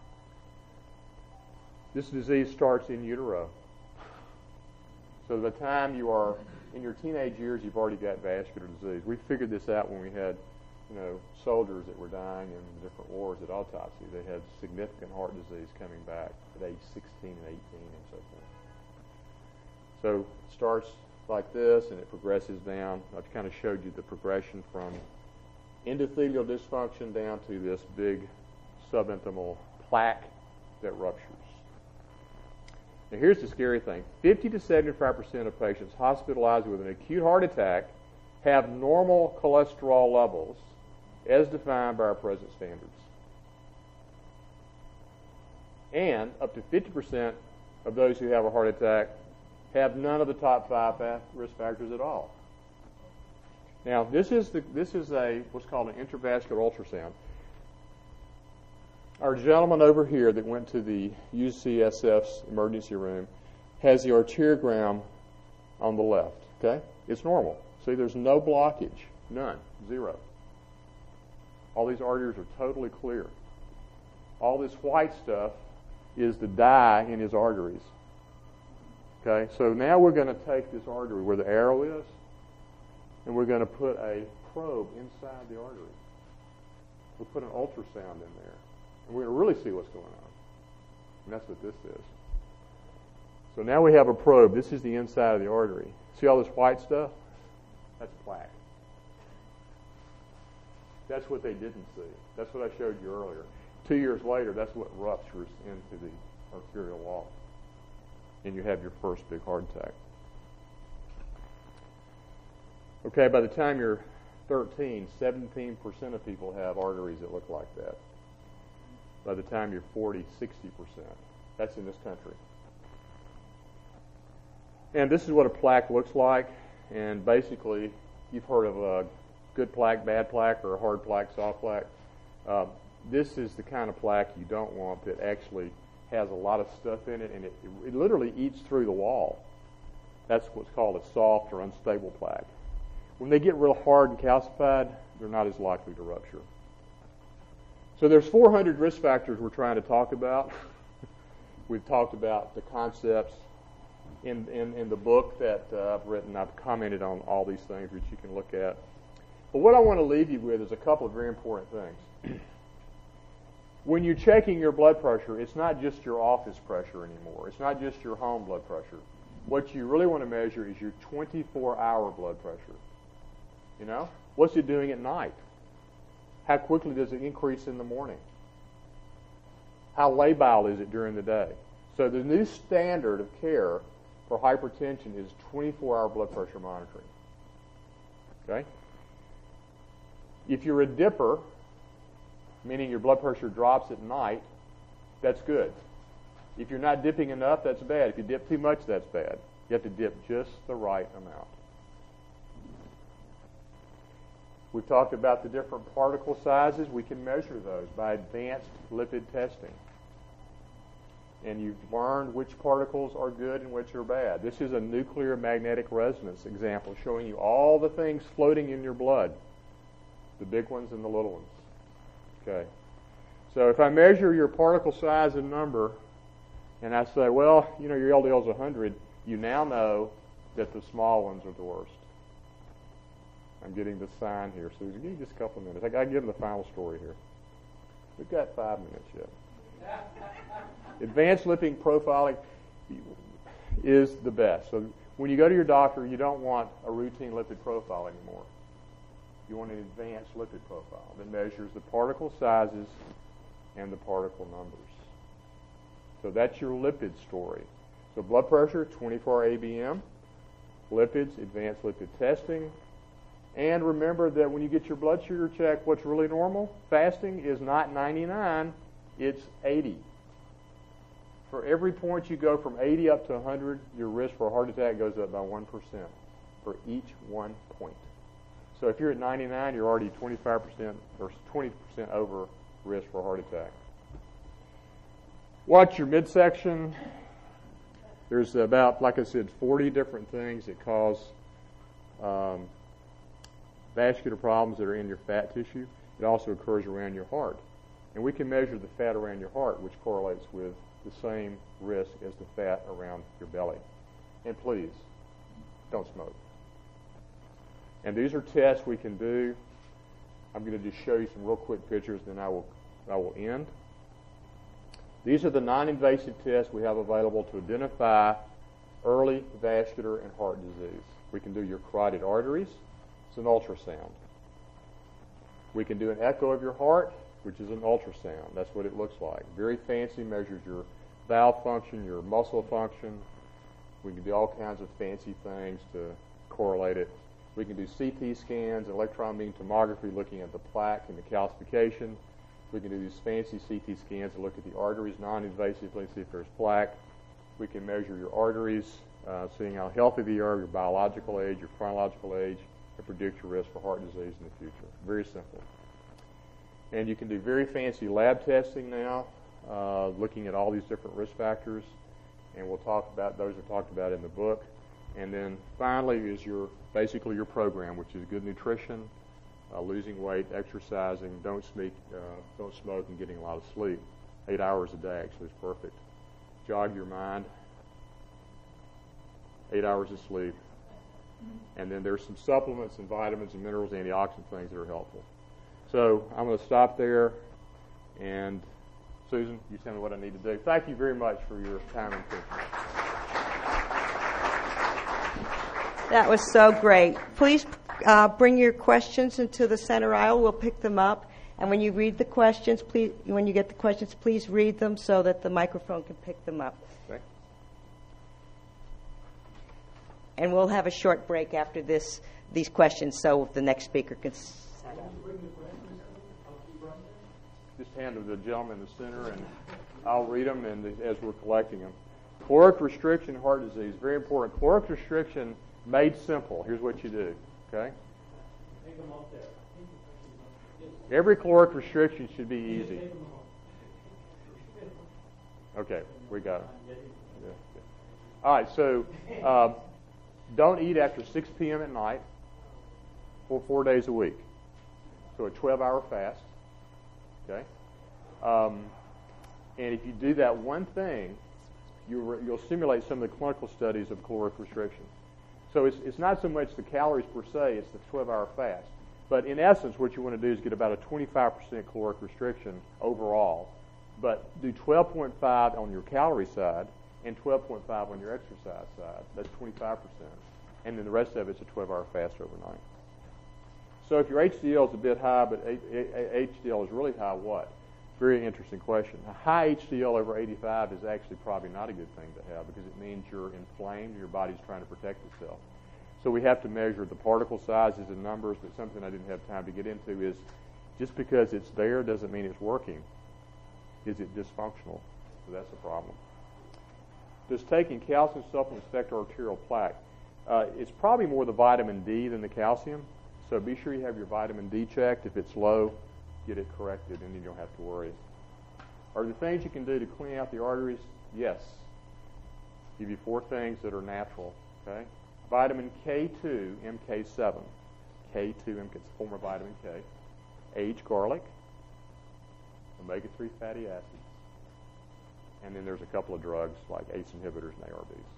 This disease starts in utero. So by the time you are in your teenage years, you've already got vascular disease. We figured this out when we had, you know, soldiers that were dying in different wars at autopsy. They had significant heart disease coming back at age sixteen and eighteen and so forth. So it starts like this and it progresses down. I've kind of showed you the progression from endothelial dysfunction down to this big subintimal plaque that ruptures. Now here's the scary thing. fifty to seventy-five percent of patients hospitalized with an acute heart attack have normal cholesterol levels as defined by our present standards. And up to fifty percent of those who have a heart attack have none of the top five risk factors at all. Now, this is the this is a what's called an intravascular ultrasound. Our gentleman over here that went to the U C S F's emergency room has the arteriogram on the left. Okay, it's normal. See, there's no blockage, none, zero. All these arteries are totally clear. All this white stuff is the dye in his arteries. Okay, so now we're going to take this artery where the arrow is, and we're going to put a probe inside the artery. We'll put an ultrasound in there, and we're going to really see what's going on. And that's what this is. So now we have a probe. This is the inside of the artery. See all this white stuff? That's plaque. That's what they didn't see. That's what I showed you earlier. Two years later, that's what ruptures into the arterial wall. And you have your first big heart attack. Okay, by the time you're thirteen, seventeen percent of people have arteries that look like that. By the time you're forty, sixty percent. That's in this country. And this is what a plaque looks like. And basically, you've heard of a good plaque, bad plaque, or a hard plaque, soft plaque. Uh, this is the kind of plaque you don't want that actually has a lot of stuff in it, and it, it literally eats through the wall. That's what's called a soft or unstable plaque. When they get real hard and calcified, they're not as likely to rupture. So there's four hundred risk factors we're trying to talk about. We've talked about the concepts in, in, in the book that uh, I've written. I've commented on all these things which you can look at. But what I want to leave you with is a couple of very important things. When you're checking your blood pressure, it's not just your office pressure anymore. It's not just your home blood pressure. What you really want to measure is your twenty-four hour blood pressure. You know? What's it doing at night? How quickly does it increase in the morning? How labile is it during the day? So the new standard of care for hypertension is twenty-four hour blood pressure monitoring. Okay? If you're a dipper, meaning your blood pressure drops at night, that's good. If you're not dipping enough, that's bad. If you dip too much, that's bad. You have to dip just the right amount. We've talked about the different particle sizes. We can measure those by advanced lipid testing. And you've learned which particles are good and which are bad. This is a nuclear magnetic resonance example showing you all the things floating in your blood, the big ones and the little ones. Okay. So if I measure your particle size and number, and I say, well, you know, your L D L is one hundred, you now know that the small ones are the worst. I'm getting the sign here, Susan. Give me just a couple of minutes. I got to give them the final story here. We've got five minutes yet. Advanced lipid profiling is the best. So when you go to your doctor, you don't want a routine lipid profile anymore. You want an advanced lipid profile that measures the particle sizes and the particle numbers. So that's your lipid story. So blood pressure, twenty-four A B M, lipids, advanced lipid testing. And remember that when you get your blood sugar checked, what's really normal? Fasting is not ninety-nine, it's eighty. For every point you go from eighty up to one hundred, your risk for a heart attack goes up by one percent for each one point. So if you're at ninety-nine, you're already twenty-five percent or twenty percent over risk for a heart attack. Watch your midsection. There's about, like I said, forty different things that cause um, vascular problems that are in your fat tissue. It also occurs around your heart. And we can measure the fat around your heart, which correlates with the same risk as the fat around your belly. And please, don't smoke. And these are tests we can do. I'm going to just show you some real quick pictures, then I will, I will end. These are the non-invasive tests we have available to identify early vascular and heart disease. We can do your carotid arteries. It's an ultrasound. We can do an echo of your heart, which is an ultrasound. That's what it looks like. Very fancy, measures your valve function, your muscle function. We can do all kinds of fancy things to correlate it. We can do C T scans, electron beam tomography, looking at the plaque and the calcification. We can do these fancy C T scans to look at the arteries non-invasively, see if there's plaque. We can measure your arteries, uh, seeing how healthy they are, your biological age, your chronological age, and predict your risk for heart disease in the future. Very simple. And you can do very fancy lab testing now, uh, looking at all these different risk factors, and we'll talk about those are talked about in the book. And then finally is your basically your program, which is good nutrition, uh, losing weight, exercising, don't smoke, uh, don't smoke, and getting a lot of sleep. Eight hours a day actually is perfect. Jog your mind. Eight hours of sleep. And then there's some supplements and vitamins and minerals, antioxidant things that are helpful. So I'm going to stop there. And Susan, you tell me what I need to do. Thank you very much for your time and attention. That was so great. Please uh, bring your questions into the center aisle. We'll pick them up. And when you read the questions, please, when you get the questions, please read them so that the microphone can pick them up. Okay. And we'll have a short break after this, these questions, so the next speaker can. just hand them to the gentleman in the center, and I'll read them and as we're collecting them. Caloric restriction, heart disease, very important. Caloric restriction made simple. Here's what you do, okay? Every caloric restriction should be easy. Okay, we got it. Yeah, yeah. All right, so uh, don't eat after six p.m. at night for four days a week. So a twelve-hour fast, okay? Um, and if you do that one thing, you'll, you'll simulate some of the clinical studies of caloric restriction. So it's, it's not so much the calories per se, it's the twelve-hour fast. But in essence, what you want to do is get about a twenty-five percent caloric restriction overall, but do twelve point five on your calorie side and twelve point five on your exercise side. That's twenty-five percent. And then the rest of it's a twelve-hour fast overnight. So if your H D L is a bit high, but H D L is really high, what? Very interesting question. A high H D L over eighty-five is actually probably not a good thing to have because it means you're inflamed, your body's trying to protect itself. So we have to measure the particle sizes and numbers, but something I didn't have time to get into is just because it's there doesn't mean it's working. Is it dysfunctional? So that's a problem. Does taking calcium supplements affect arterial plaque? Uh, it's probably more the vitamin D than the calcium. So be sure you have your vitamin D checked. If it's low, get it corrected, and you don't have to worry. Are there things you can do to clean out the arteries? Yes. Give you four things that are natural. Okay. Vitamin K two, M K seven. K two, M K, it's a form of vitamin K. Aged garlic. Omega three fatty acids. And then there's a couple of drugs like A C E inhibitors and A R Bs.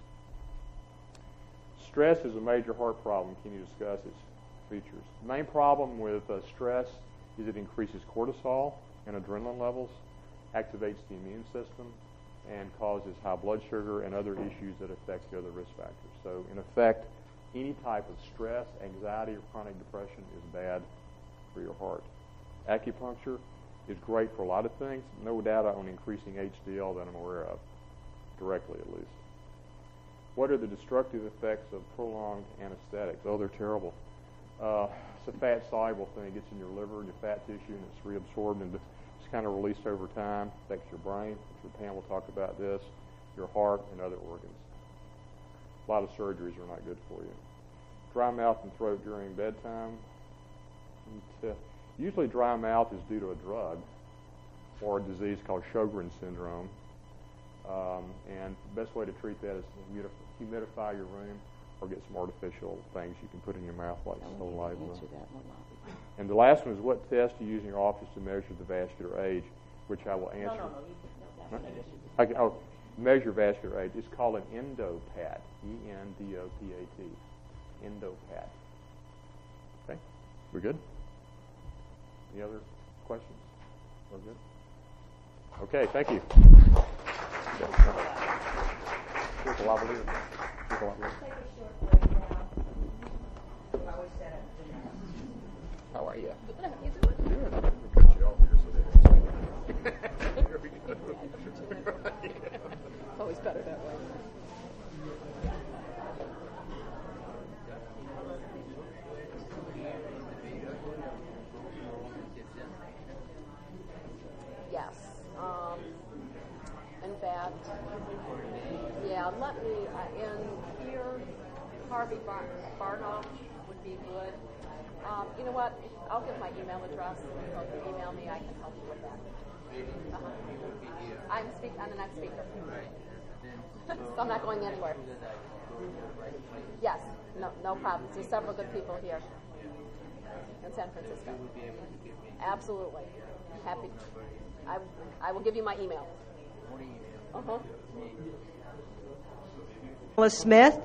Stress is a major heart problem. Can you discuss its features? The main problem with uh, stress is it increases cortisol and adrenaline levels, activates the immune system, and causes high blood sugar and other issues that affect the other risk factors. So, in effect, any type of stress, anxiety, or chronic depression is bad for your heart. Acupuncture is great for a lot of things. No data on increasing H D L that I'm aware of, directly at least. What are the destructive effects of prolonged anesthetics? Oh, they're terrible. Uh, it's a fat-soluble thing. It gets in your liver and your fat tissue, and it's reabsorbed and it's kind of released over time. Affects your brain, which Pam will talk about this, your heart, and other organs. A lot of surgeries are not good for you. Dry mouth and throat during bedtime. And, uh, usually dry mouth is due to a drug or a disease called Sjogren's syndrome. Um, and the best way to treat that is to humidify your room or get some artificial things you can put in your mouth like saliva. And the last one is what test do you use in your office to measure the vascular age, which I will answer. No, no, no. You can, no, I can, oh, measure vascular age. It's called an endopat. E N D O P A T. Endopat. Okay? We're good? Any other questions? We're good? Okay, thank you. Here's a lavalier. Here's a lavalier. How are you? Good. You doing? Good. I'm going to cut you off here so that here we go. Always better that way. Yes. Um, in fact, yeah, let me, uh, in here, Harvey Bar- Barnoff would be good. Um, you know what? I'll give my email address. So if you email me, I can help you with that. Uh-huh. I'm speak. I'm the next speaker. So I'm not going anywhere. Yes. No. No problem. There's several good people here in San Francisco. Absolutely. Happy. I I will give you my email. Uh huh. Pamela Smith.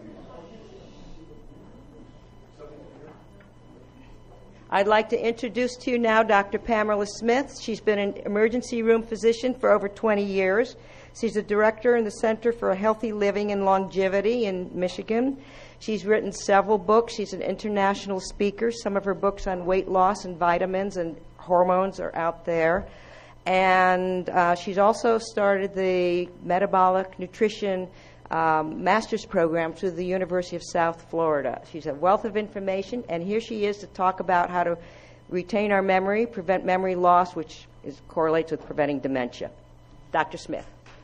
I'd like to introduce to you now Doctor Pamela Smith. She's been an emergency room physician for over twenty years. She's a director in the Center for Healthy Living and Longevity in Michigan. She's written several books. She's an international speaker. Some of her books on weight loss and vitamins and hormones are out there. And uh, she's also started the metabolic nutrition Um, master's program through the University of South Florida. She's a wealth of information, and here she is to talk about how to retain our memory, prevent memory loss, which is, correlates with preventing dementia. Doctor Smith.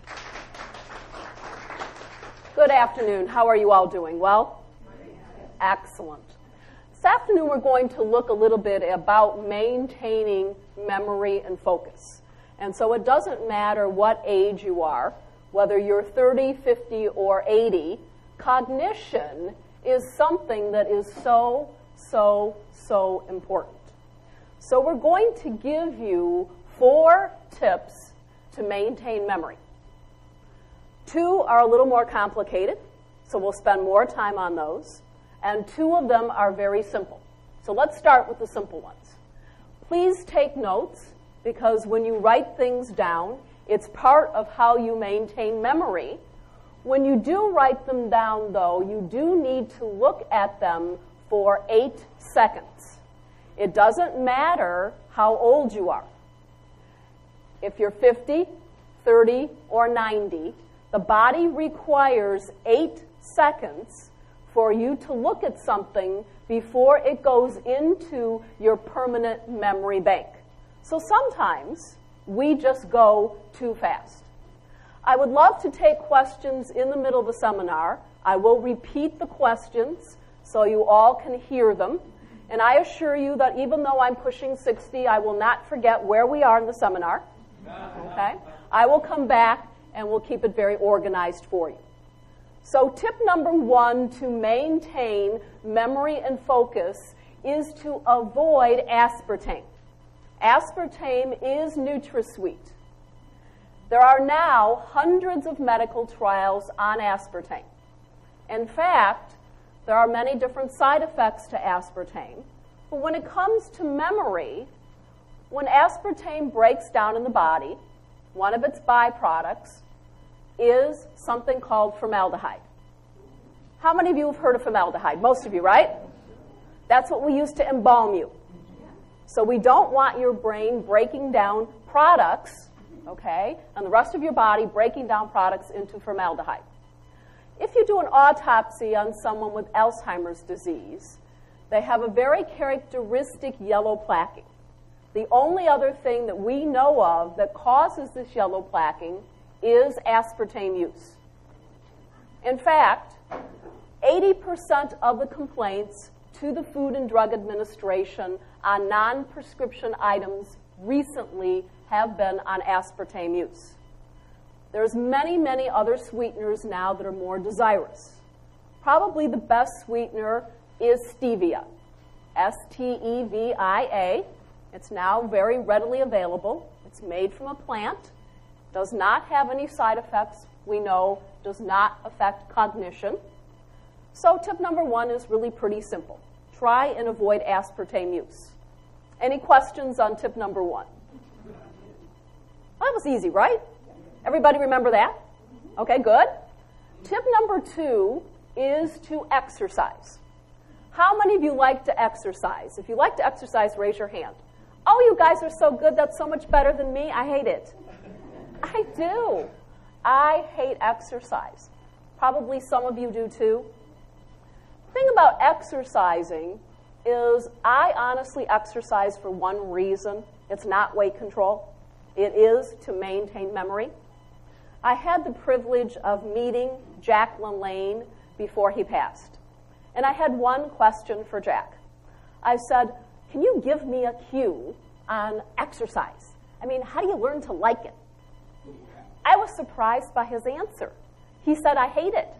Good afternoon. How are you all doing? Well? Excellent. This afternoon we're going to look a little bit about maintaining memory and focus. And so it doesn't matter what age you are, whether you're thirty, fifty, or eighty, cognition is something that is so, so, so important. So we're going to give you four tips to maintain memory. Two are a little more complicated, so we'll spend more time on those. And two of them are very simple. So let's start with the simple ones. Please take notes, because when you write things down, it's part of how you maintain memory. When you do write them down, though, you do need to look at them for eight seconds. It doesn't matter how old you are. If you're fifty, thirty, or ninety, the body requires eight seconds for you to look at something before it goes into your permanent memory bank. So sometimes we just go too fast. I would love to take questions in the middle of the seminar. I will repeat the questions so you all can hear them. And I assure you that even though I'm pushing sixty, I will not forget where we are in the seminar. Okay? I will come back and we'll keep it very organized for you. So tip number one to maintain memory and focus is to avoid aspartame. Aspartame is NutraSweet. There are now hundreds of medical trials on aspartame. In fact, there are many different side effects to aspartame. But when it comes to memory, when aspartame breaks down in the body, one of its byproducts is something called formaldehyde. How many of you have heard of formaldehyde? Most of you, right? That's what we use to embalm you. So we don't want your brain breaking down products, okay, and the rest of your body breaking down products into formaldehyde. If you do an autopsy on someone with Alzheimer's disease, they have a very characteristic yellow plaquing. The only other thing that we know of that causes this yellow plaquing is aspartame use. In fact, eighty percent of the complaints to the Food and Drug Administration on non-prescription items recently have been on aspartame use. There's many, many other sweeteners now that are more desirous. Probably the best sweetener is stevia, S T E V I A. It's now very readily available. It's made from a plant, does not have any side effects, we know, does not affect cognition. So tip number one is really pretty simple. Try and avoid aspartame use. Any questions on tip number one? Well, that was easy, right? Everybody remember that? Okay, good. Tip number two is to exercise. How many of you like to exercise? If you like to exercise, raise your hand. Oh, you guys are so good. That's so much better than me. I hate it. I do. I hate exercise. Probably some of you do too. The thing about exercising is I honestly exercise for one reason. It's not weight control. It is to maintain memory. I had the privilege of meeting Jack LaLanne before he passed. And I had one question for Jack. I said, can you give me a cue on exercise? I mean, how do you learn to like it? I was surprised by his answer. He said, I hate it.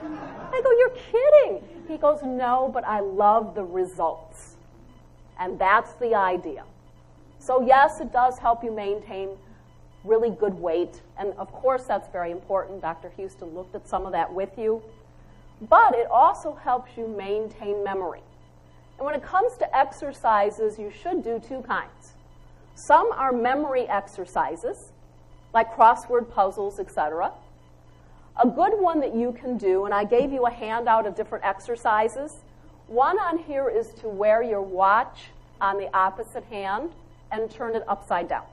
I go, you're kidding. He goes, no, but I love the results. And that's the idea. So yes, it does help you maintain really good weight. And of course, that's very important. Doctor Houston looked at some of that with you. But it also helps you maintain memory. And when it comes to exercises, you should do two kinds. Some are memory exercises, like crossword puzzles, et cetera. A good one that you can do, and I gave you a handout of different exercises. One on here is to wear your watch on the opposite hand and turn it upside down.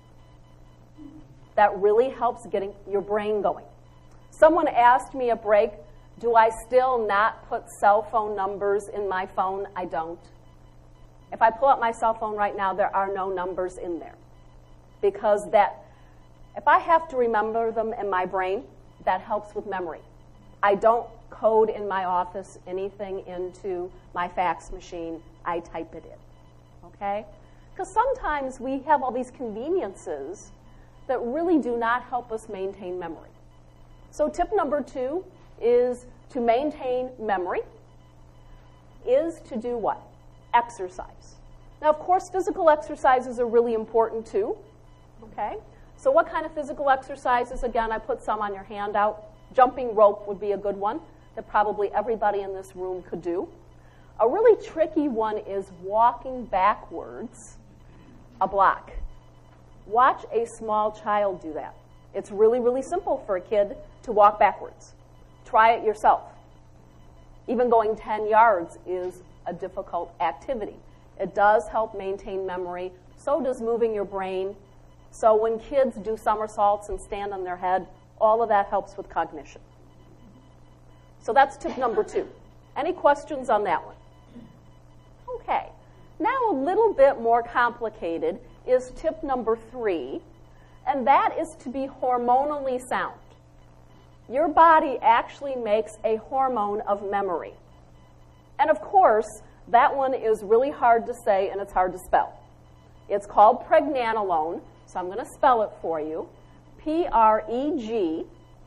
That really helps getting your brain going. Someone asked me a break, do I still not put cell phone numbers in my phone? I don't. If I pull up my cell phone right now, there are no numbers in there. Because that, if I have to remember them in my brain, that helps with memory. I don't code in my office anything into my fax machine. I type it in, okay? Because sometimes we have all these conveniences that really do not help us maintain memory. So tip number two is to maintain memory is to do what? Exercise. Now, of course, physical exercises are really important too, okay? So what kind of physical exercises? Again, I put some on your handout. Jumping rope would be a good one that probably everybody in this room could do. A really tricky one is walking backwards a block. Watch a small child do that. It's really, really simple for a kid to walk backwards. Try it yourself. Even going ten yards is a difficult activity. It does help maintain memory. So does moving your brain. So when kids do somersaults and stand on their head, all of that helps with cognition. So that's tip number two. Any questions on that one? Okay. Now a little bit more complicated is tip number three, and that is to be hormonally sound. Your body actually makes a hormone of memory. And of course, that one is really hard to say and it's hard to spell. It's called pregnanolone, so I'm going to spell it for you. P R E G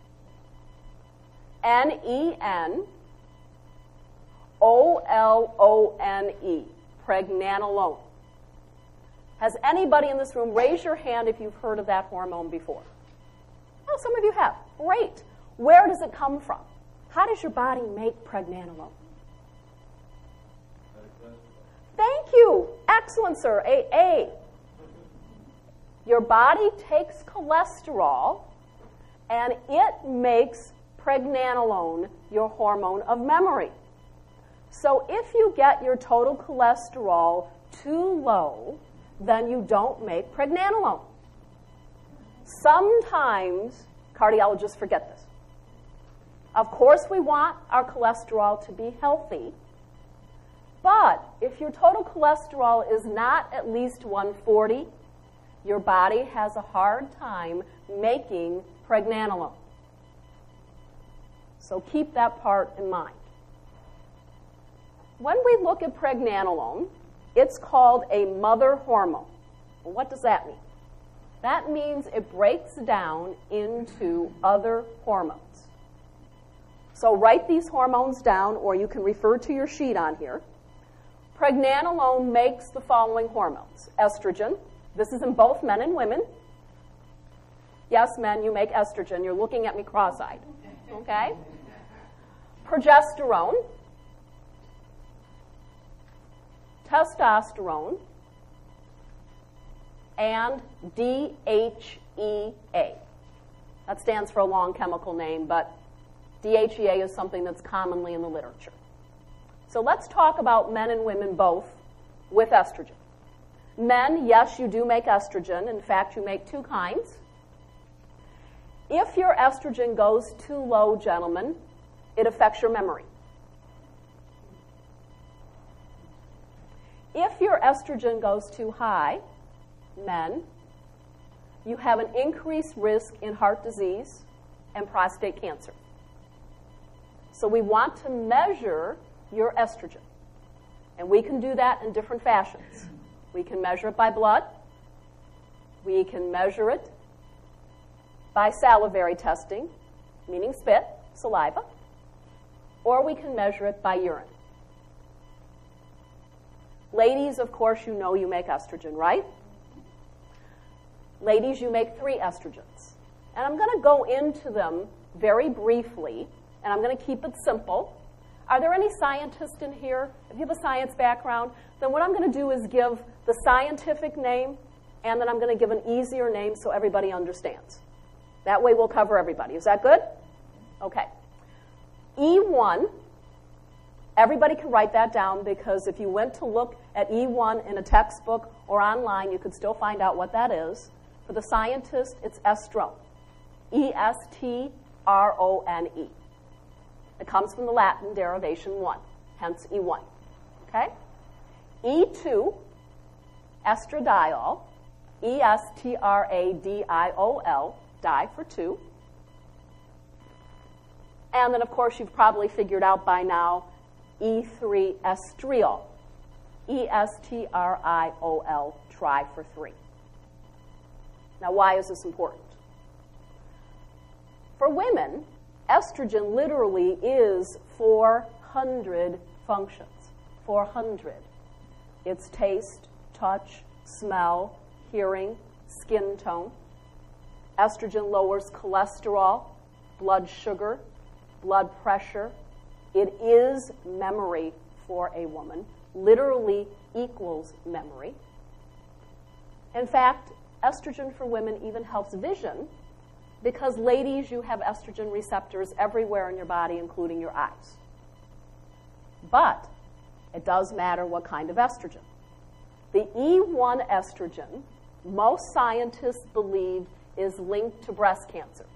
N E N O L O N E, pregnanolone. Has anybody in this room, raise your hand if you've heard of that hormone before? Oh, some of you have. Great. Where does it come from? How does your body make pregnanolone? Thank you. Excellent, sir. A. A. Your body takes cholesterol and it makes pregnanolone, your hormone of memory. So if you get your total cholesterol too low, then you don't make pregnanolone. Sometimes cardiologists forget this. Of course, we want our cholesterol to be healthy, but if your total cholesterol is not at least one forty, your body has a hard time making pregnanolone. So keep that part in mind. When we look at pregnanolone, it's called a mother hormone. Well, what does that mean? That means it breaks down into other hormones. So write these hormones down, or you can refer to your sheet on here. Pregnanolone makes the following hormones. Estrogen. This is in both men and women. Yes, men, you make estrogen. You're looking at me cross-eyed. Okay? Progesterone. Testosterone. And D H E A. That stands for a long chemical name, but D H E A is something that's commonly in the literature. So let's talk about men and women both with estrogen. Men, yes, you do make estrogen. In fact, you make two kinds. If your estrogen goes too low, gentlemen, it affects your memory. If your estrogen goes too high, men, you have an increased risk in heart disease and prostate cancer. So we want to measure your estrogen. And we can do that in different fashions. We can measure it by blood. We can measure it by salivary testing, meaning spit, saliva. Or we can measure it by urine. Ladies, of course, you know you make estrogen, right? Ladies, you make three estrogens. And I'm going to go into them very briefly, and I'm going to keep it simple. Are there any scientists in here? If you have a science background, then what I'm going to do is give the scientific name, and then I'm going to give an easier name so everybody understands. That way we'll cover everybody. Is that good? Okay. E one, everybody can write that down, because if you went to look at E one in a textbook or online, you could still find out what that is. For the scientist, it's estrone. E S T R O N E. It comes from the Latin derivation one, hence E one. Okay? E two, estradiol, E S T R A D I O L, di for two. And then, of course, you've probably figured out by now E three estriol, E S T R I O L, tri for three. Now, why is this important? For women, estrogen literally is four hundred functions, four hundred. It's taste, touch, smell, hearing, skin tone. Estrogen lowers cholesterol, blood sugar, blood pressure. It is memory for a woman, literally equals memory. In fact, estrogen for women even helps vision because, ladies, you have estrogen receptors everywhere in your body, including your eyes. But it does matter what kind of estrogen. The E one estrogen, most scientists believe, is linked to breast cancer.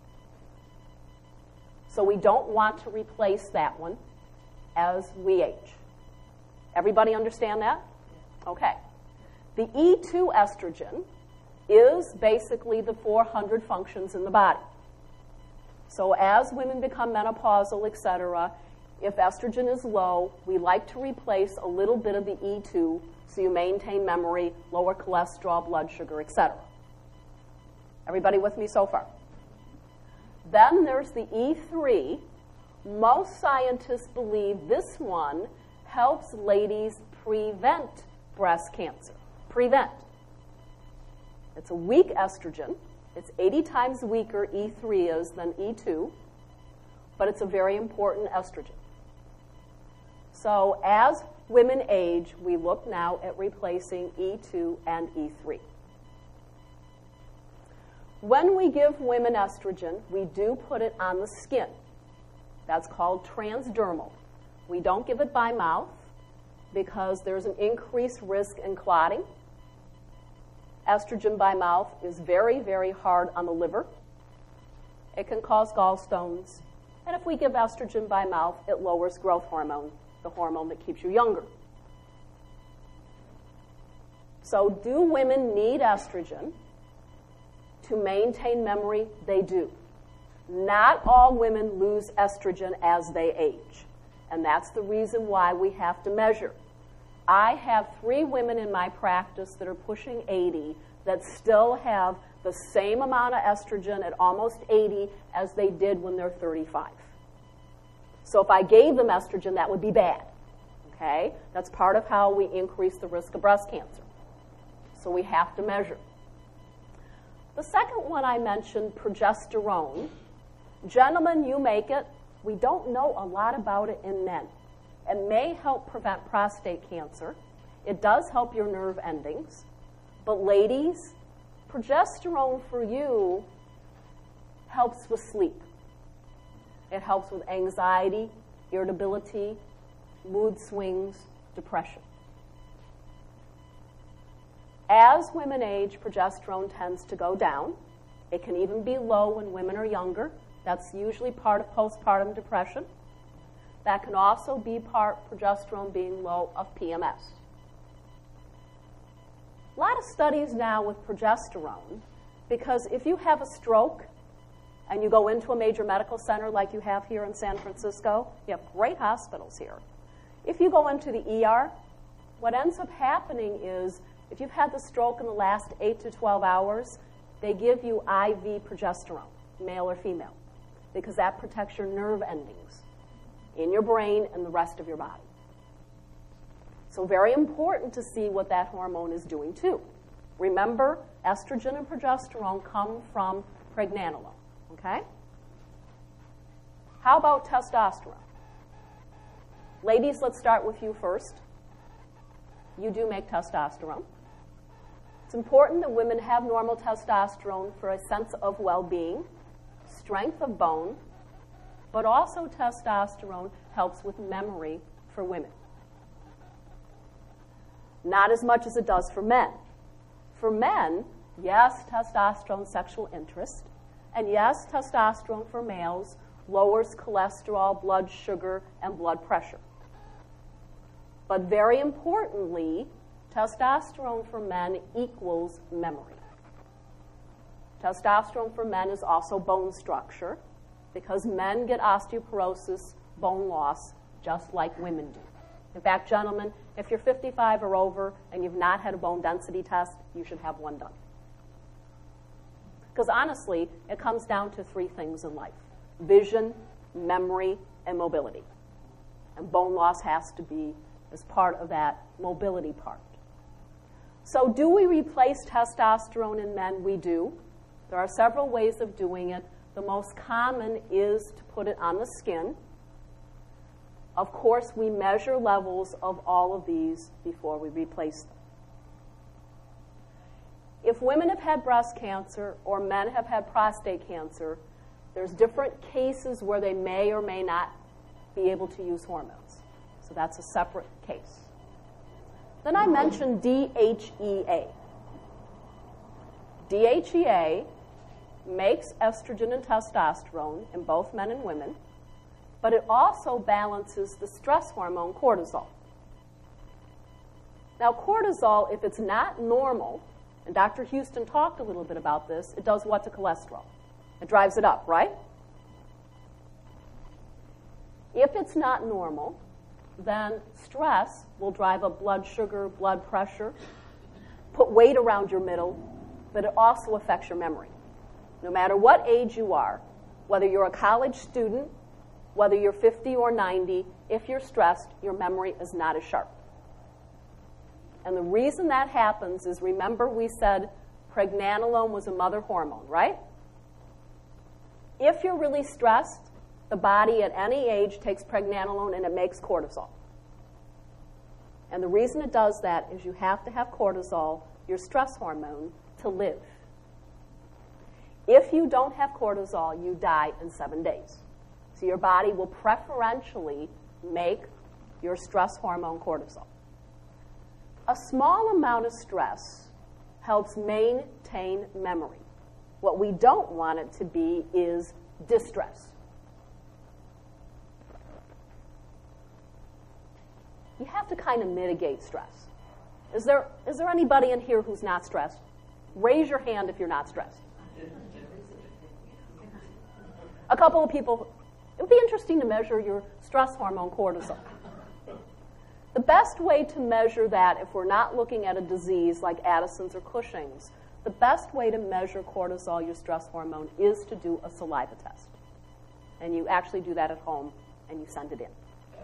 So we don't want to replace that one as we age. Everybody understand that? Okay. The E two estrogen is basically the four hundred functions in the body. So as women become menopausal, et cetera, if estrogen is low, we like to replace a little bit of the E two so you maintain memory, lower cholesterol, blood sugar, et cetera. Everybody with me so far? Then there's the E three. Most scientists believe this one helps ladies prevent breast cancer. Prevent. It's a weak estrogen. It's eighty times weaker, E three is, than E two, but it's a very important estrogen. So as women age, we look now at replacing E two and E three. When we give women estrogen, we do put it on the skin. That's called transdermal. We don't give it by mouth because there's an increased risk in clotting. Estrogen by mouth is very, very hard on the liver. It can cause gallstones. And if we give estrogen by mouth, it lowers growth hormone, the hormone that keeps you younger. So do women need estrogen to maintain memory? They do. Not all women lose estrogen as they age. And that's the reason why we have to measure. I have three women in my practice that are pushing eighty that still have the same amount of estrogen at almost eighty as they did when they're thirty-five. So if I gave them estrogen, that would be bad. Okay? That's part of how we increase the risk of breast cancer. So we have to measure. The second one I mentioned, progesterone. Gentlemen, you make it. We don't know a lot about it in men. It may help prevent prostate cancer. It does help your nerve endings. But ladies, progesterone for you helps with sleep. It helps with anxiety, irritability, mood swings, depression. As women age, progesterone tends to go down. It can even be low when women are younger. That's usually part of postpartum depression. That can also be part progesterone being low of P M S. A lot of studies now with progesterone, because if you have a stroke and you go into a major medical center like you have here in San Francisco, you have great hospitals here. If you go into the E R, what ends up happening is if you've had the stroke in the last eight to twelve hours, they give you I V progesterone, male or female, because that protects your nerve endings in your brain and the rest of your body. So very important to see what that hormone is doing too. Remember, estrogen and progesterone come from pregnenolone, okay? How about testosterone? Ladies, let's start with you first. You do make testosterone. It's important that women have normal testosterone for a sense of well-being, strength of bone, but also testosterone helps with memory for women. Not as much as it does for men. For men, yes, testosterone, sexual interest, and yes, testosterone for males lowers cholesterol, blood sugar, and blood pressure. But very importantly, testosterone for men equals memory. Testosterone for men is also bone structure, because men get osteoporosis, bone loss, just like women do. In fact, gentlemen, if you're fifty-five or over and you've not had a bone density test, you should have one done. Because honestly, it comes down to three things in life: vision, memory, and mobility. And bone loss has to be as part of that mobility part. So do we replace testosterone in men? We do. There are several ways of doing it. The most common is to put it on the skin. Of course, we measure levels of all of these before we replace them. If women have had breast cancer or men have had prostate cancer, there's different cases where they may or may not be able to use hormones. So that's a separate case. Then I mentioned D H E A. D H E A makes estrogen and testosterone in both men and women, but it also balances the stress hormone cortisol. Now, cortisol, if it's not normal, and Doctor Houston talked a little bit about this, it does what to cholesterol? It drives it up, right? If it's not normal, then stress will drive up blood sugar, blood pressure, put weight around your middle, but it also affects your memory. No matter what age you are, whether you're a college student, whether you're fifty or ninety, if you're stressed, your memory is not as sharp. And the reason that happens is, remember we said pregnenolone was a mother hormone, right? If you're really stressed, the body at any age takes pregnenolone and it makes cortisol. And the reason it does that is you have to have cortisol, your stress hormone, to live. If you don't have cortisol, you die in seven days. So your body will preferentially make your stress hormone cortisol. A small amount of stress helps maintain memory. What we don't want it to be is distress. You have to kind of mitigate stress. Is there, is there anybody in here who's not stressed? Raise your hand if you're not stressed. A couple of people. It would be interesting to measure your stress hormone cortisol. The best way to measure that, if we're not looking at a disease like Addison's or Cushing's, the best way to measure cortisol, your stress hormone, is to do a saliva test. And you actually do that at home, and you send it in.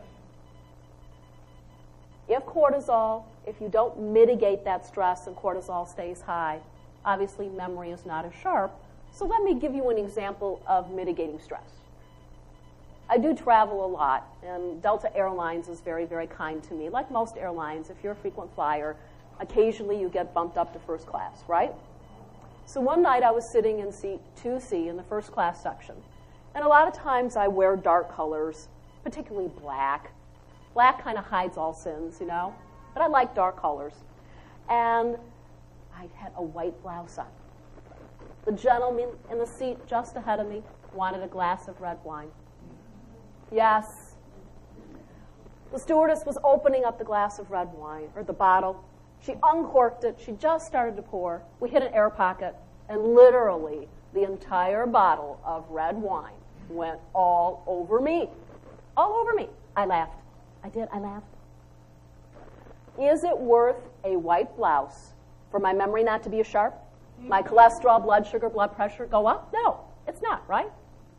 If cortisol, if you don't mitigate that stress and cortisol stays high, obviously memory is not as sharp. So let me give you an example of mitigating stress. I do travel a lot, and Delta Airlines is very, very kind to me. Like most airlines, if you're a frequent flyer, occasionally you get bumped up to first class, right? So one night I was sitting in seat two C in the first class section, and a lot of times I wear dark colors, particularly black. Black kind of hides all sins, you know, but I like dark colors. And I had a white blouse on. The gentleman in the seat just ahead of me wanted a glass of red wine. Yes. The stewardess was opening up the glass of red wine, or the bottle. She uncorked it. She just started to pour. We hit an air pocket, and literally the entire bottle of red wine went all over me. All over me. I laughed. I did. I laughed. Is it worth a white blouse for my memory not to be as sharp? My cholesterol, blood sugar, blood pressure go up? No, it's not, right?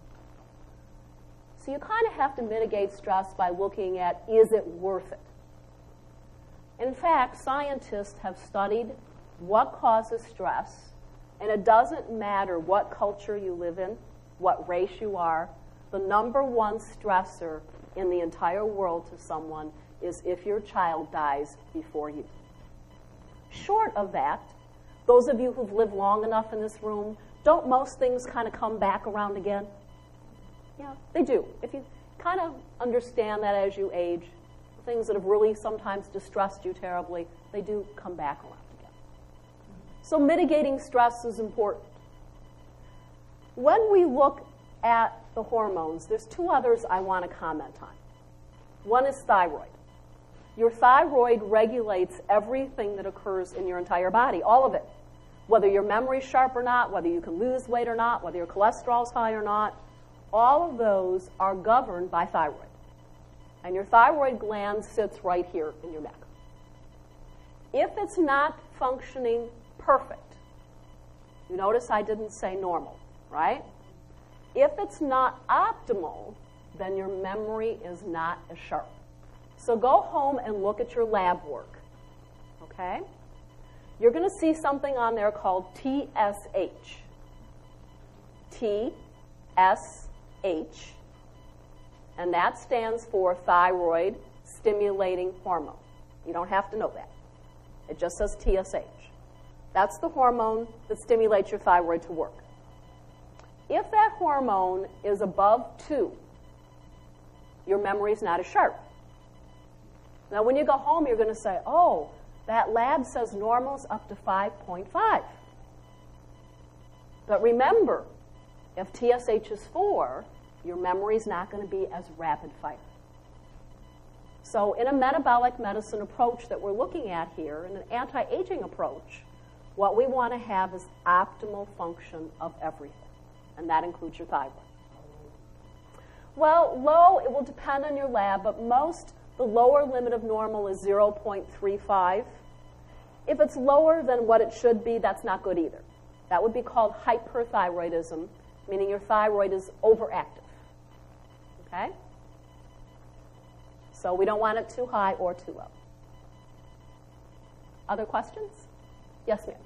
So you kind of have to mitigate stress by looking at, is it worth it? In fact, scientists have studied what causes stress, and it doesn't matter what culture you live in, what race you are. The number one stressor in the entire world to someone is if your child dies before you. Short of that, those of you who've lived long enough in this room, don't most things kind of come back around again? Yeah, they do. If you kind of understand that as you age, things that have really sometimes distressed you terribly, they do come back around again. So mitigating stress is important. When we look at the hormones, there's two others I want to comment on. One is thyroid. Your thyroid regulates everything that occurs in your entire body, all of it. Whether your memory's sharp or not, whether you can lose weight or not, whether your cholesterol's high or not, all of those are governed by thyroid. And your thyroid gland sits right here in your neck. If it's not functioning perfect, you notice I didn't say normal, right? If it's not optimal, then your memory is not as sharp. So go home and look at your lab work, okay? You're going to see something on there called T S H. T S H. And that stands for thyroid stimulating hormone. You don't have to know that. It just says T S H. That's the hormone that stimulates your thyroid to work. If that hormone is above two, your memory is not as sharp. Now, when you go home, you're going to say, oh, that lab says normal's up to five point five. But remember, if T S H is four, your memory's not going to be as rapid fire. So in a metabolic medicine approach that we're looking at here, in an anti-aging approach, what we want to have is optimal function of everything. And that includes your thyroid. Well, low, it will depend on your lab, but most, the lower limit of normal is zero point three five. If it's lower than what it should be, that's not good either. That would be called hyperthyroidism, meaning your thyroid is overactive. Okay? So we don't want it too high or too low. Other questions? Yes, ma'am.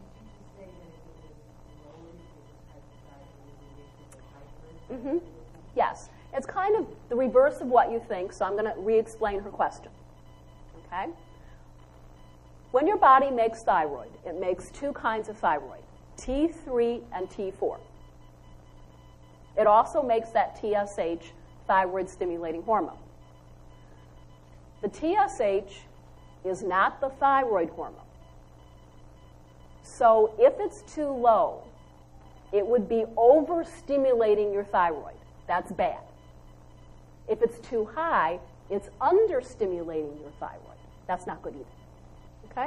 Mm-hmm. Yes. It's kind of the reverse of what you think, so I'm going to re-explain her question. Okay? When your body makes thyroid, it makes two kinds of thyroid, T three and T four. It also makes that T S H, thyroid stimulating hormone. The T S H is not the thyroid hormone. So if it's too low, it would be overstimulating your thyroid. That's bad. If it's too high, it's understimulating your thyroid. That's not good either. Okay?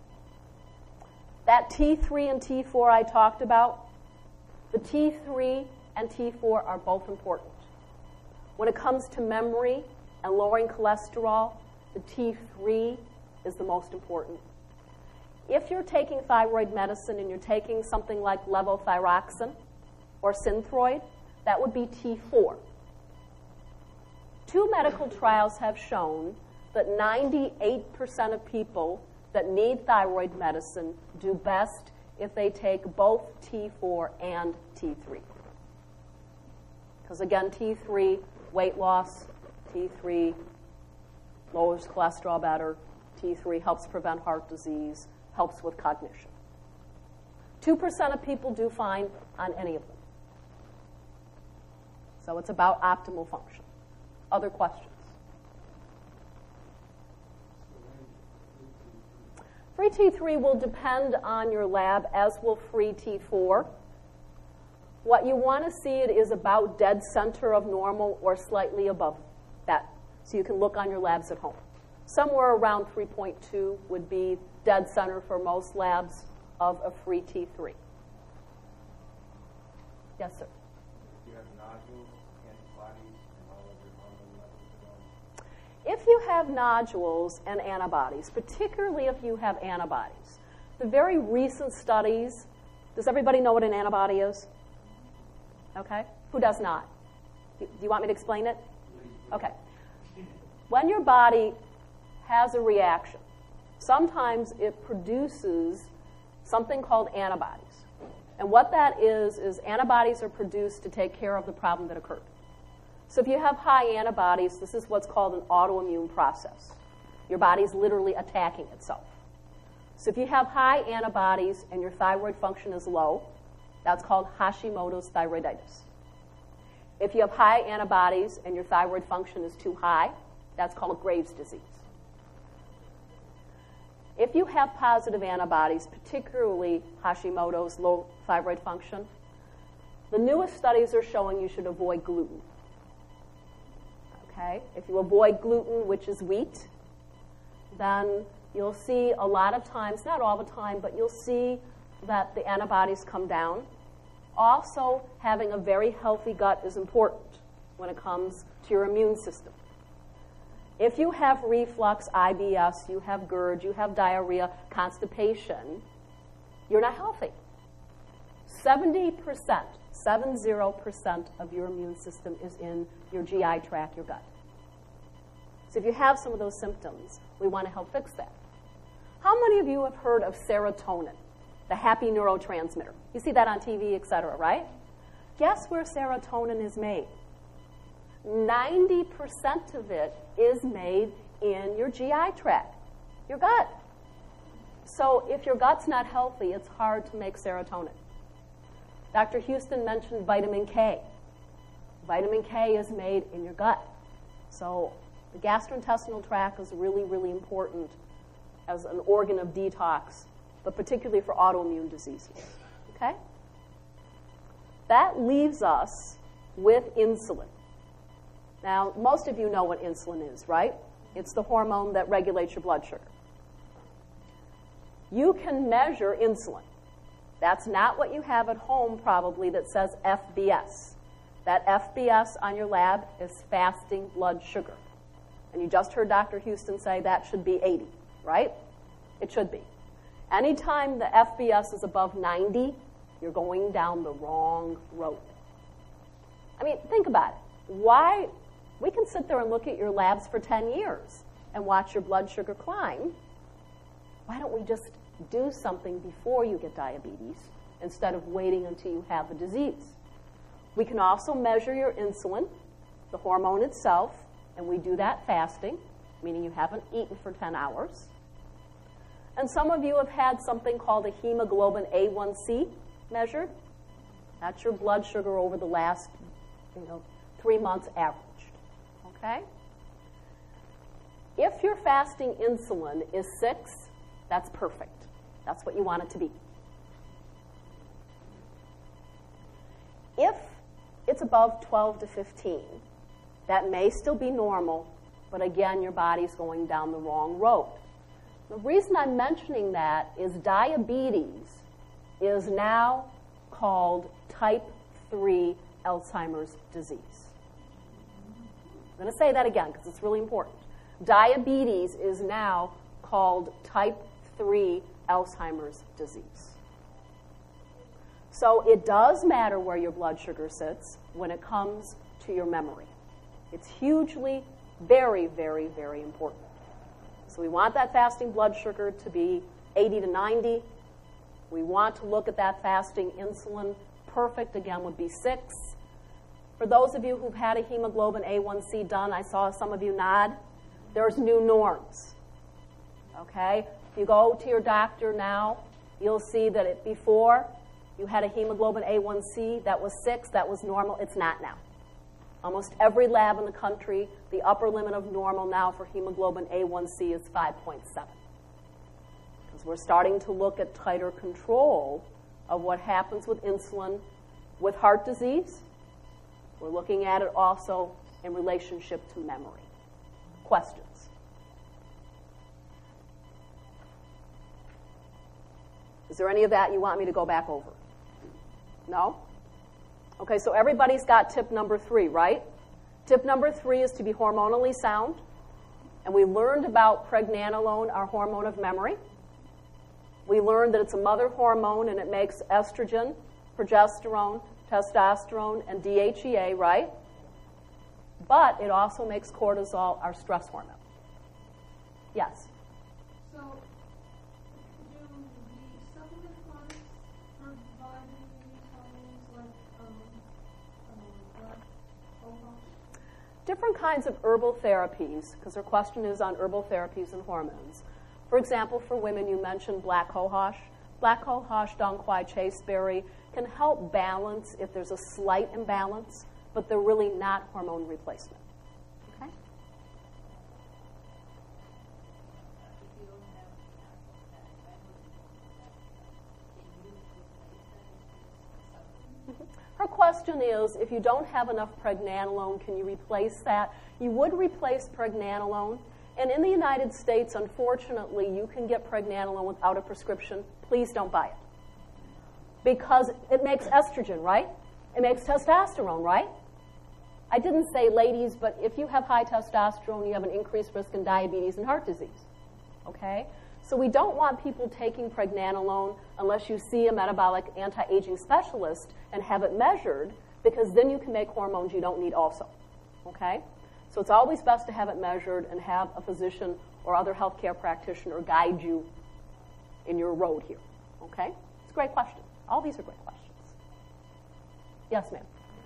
That T three and T four I talked about, the T three and T four are both important. When it comes to memory and lowering cholesterol, the T three is the most important. If you're taking thyroid medicine and you're taking something like levothyroxine or Synthroid, that would be T four. Two medical trials have shown that ninety-eight percent of people that need thyroid medicine do best if they take both T four and T three. Because again, T three, weight loss, T three lowers cholesterol better, T three helps prevent heart disease, helps with cognition. two percent of people do fine on any of them. So it's about optimal function. Other questions? Free T three will depend on your lab, as will free T four. What you want to see it is about dead center of normal or slightly above that. So you can look on your labs at home. Somewhere around three point two would be dead center for most labs of a free T three. Yes, sir? Do you have nodules, antibodies, and all of your hormone levels? If you have nodules and antibodies, particularly if you have antibodies, the very recent studies, does everybody know what an antibody is? Okay. Who does not? Do you want me to explain it? Okay. When your body has a reaction, sometimes it produces something called antibodies. And what that is, is antibodies are produced to take care of the problem that occurred. So if you have high antibodies, this is what's called an autoimmune process. Your body's literally attacking itself. So if you have high antibodies and your thyroid function is low, that's called Hashimoto's thyroiditis. If you have high antibodies and your thyroid function is too high, that's called Graves' disease. If you have positive antibodies, particularly Hashimoto's low thyroid function, the newest studies are showing you should avoid gluten. Okay? If you avoid gluten, which is wheat, then you'll see a lot of times, not all the time, but you'll see that the antibodies come down. Also, having a very healthy gut is important when it comes to your immune system. If you have reflux, I B S, you have GERD, you have diarrhea, constipation, you're not healthy. seventy percent, seventy percent of your immune system is in your G I tract, your gut. So if you have some of those symptoms, we want to help fix that. How many of you have heard of serotonin, the happy neurotransmitter? You see that on T V, et cetera, right? Guess where serotonin is made? ninety percent of it is made in your G I tract, your gut. So if your gut's not healthy, it's hard to make serotonin. Doctor Houston mentioned vitamin K. Vitamin K is made in your gut. So the gastrointestinal tract is really, really important as an organ of detox, but particularly for autoimmune diseases. Okay? That leaves us with insulin. Now, most of you know what insulin is, right? It's the hormone that regulates your blood sugar. You can measure insulin. That's not what you have at home, probably, that says F B S. That F B S on your lab is fasting blood sugar. And you just heard Doctor Houston say that should be eighty, right? It should be. Anytime the F B S is above ninety, you're going down the wrong road. I mean, think about it. Why? We can sit there and look at your labs for ten years and watch your blood sugar climb. Why don't we just do something before you get diabetes instead of waiting until you have the disease? We can also measure your insulin, the hormone itself, and we do that fasting, meaning you haven't eaten for ten hours. And some of you have had something called a hemoglobin A one C measured. That's your blood sugar over the last, you know, three months averaged. Okay? If your fasting insulin is six, that's perfect. That's what you want it to be. If it's above twelve to fifteen, that may still be normal, but again, your body's going down the wrong road. The reason I'm mentioning that is diabetes is now called type three Alzheimer's disease. I'm going to say that again because it's really important. Diabetes is now called type three Alzheimer's disease. So it does matter where your blood sugar sits when it comes to your memory. It's hugely, very, very, very important. So we want that fasting blood sugar to be eighty to ninety. We want to look at that fasting insulin. Perfect, again, would be six. For those of you who've had a hemoglobin A one C done, I saw some of you nod. There's new norms. Okay? If you go to your doctor now, you'll see that it, before you had a hemoglobin A one C that was six, that was normal. It's not now. Almost every lab in the country, the upper limit of normal now for hemoglobin A one C is five point seven. Because we're starting to look at tighter control of what happens with insulin with heart disease. We're looking at it also in relationship to memory. Questions? Is there any of that you want me to go back over? No? Okay, so everybody's got tip number three, right? Tip number three is to be hormonally sound. And we learned about pregnenolone, our hormone of memory. We learned that it's a mother hormone and it makes estrogen, progesterone, testosterone, and D H E A, right? But it also makes cortisol, our stress hormone. Yes? So, do the supplement products provide any vitamins like um, um, black cohosh? Different kinds of herbal therapies, because her question is on herbal therapies and hormones. For example, for women, you mentioned black cohosh. Black cohosh, dong quai, chasteberry can help balance if there's a slight imbalance, but they're really not hormone replacement. Okay? Her question is, if you don't have enough pregnenolone, can you replace that? You would replace pregnenolone. And in the United States, unfortunately, you can get pregnenolone without a prescription. Please don't buy it. Because it makes estrogen, right? It makes testosterone, right? I didn't say ladies, but if you have high testosterone, you have an increased risk in diabetes and heart disease. Okay? So we don't want people taking pregnenolone unless you see a metabolic anti-aging specialist and have it measured, because then you can make hormones you don't need also. Okay? So it's always best to have it measured and have a physician or other healthcare practitioner guide you in your road here. Okay? It's a great question. All these are great questions. Yes, ma'am.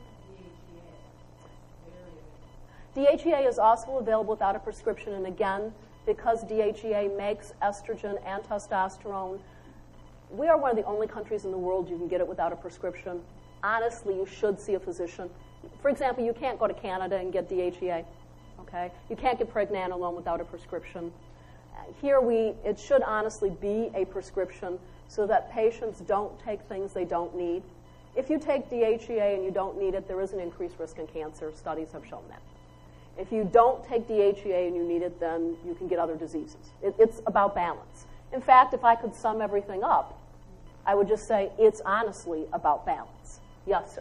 D H E A is also available without a prescription, and again, because D H E A makes estrogen and testosterone, we are one of the only countries in the world you can get it without a prescription. Honestly, you should see a physician. For example, you can't go to Canada and get D H E A. Okay? You can't get pregnenolone without a prescription. Here, we it should honestly be a prescription so that patients don't take things they don't need. If you take D H E A and you don't need it, there is an increased risk in cancer. Studies have shown that. If you don't take D H E A and you need it, then you can get other diseases. It, it's about balance. In fact, if I could sum everything up, I would just say it's honestly about balance. Yes, sir.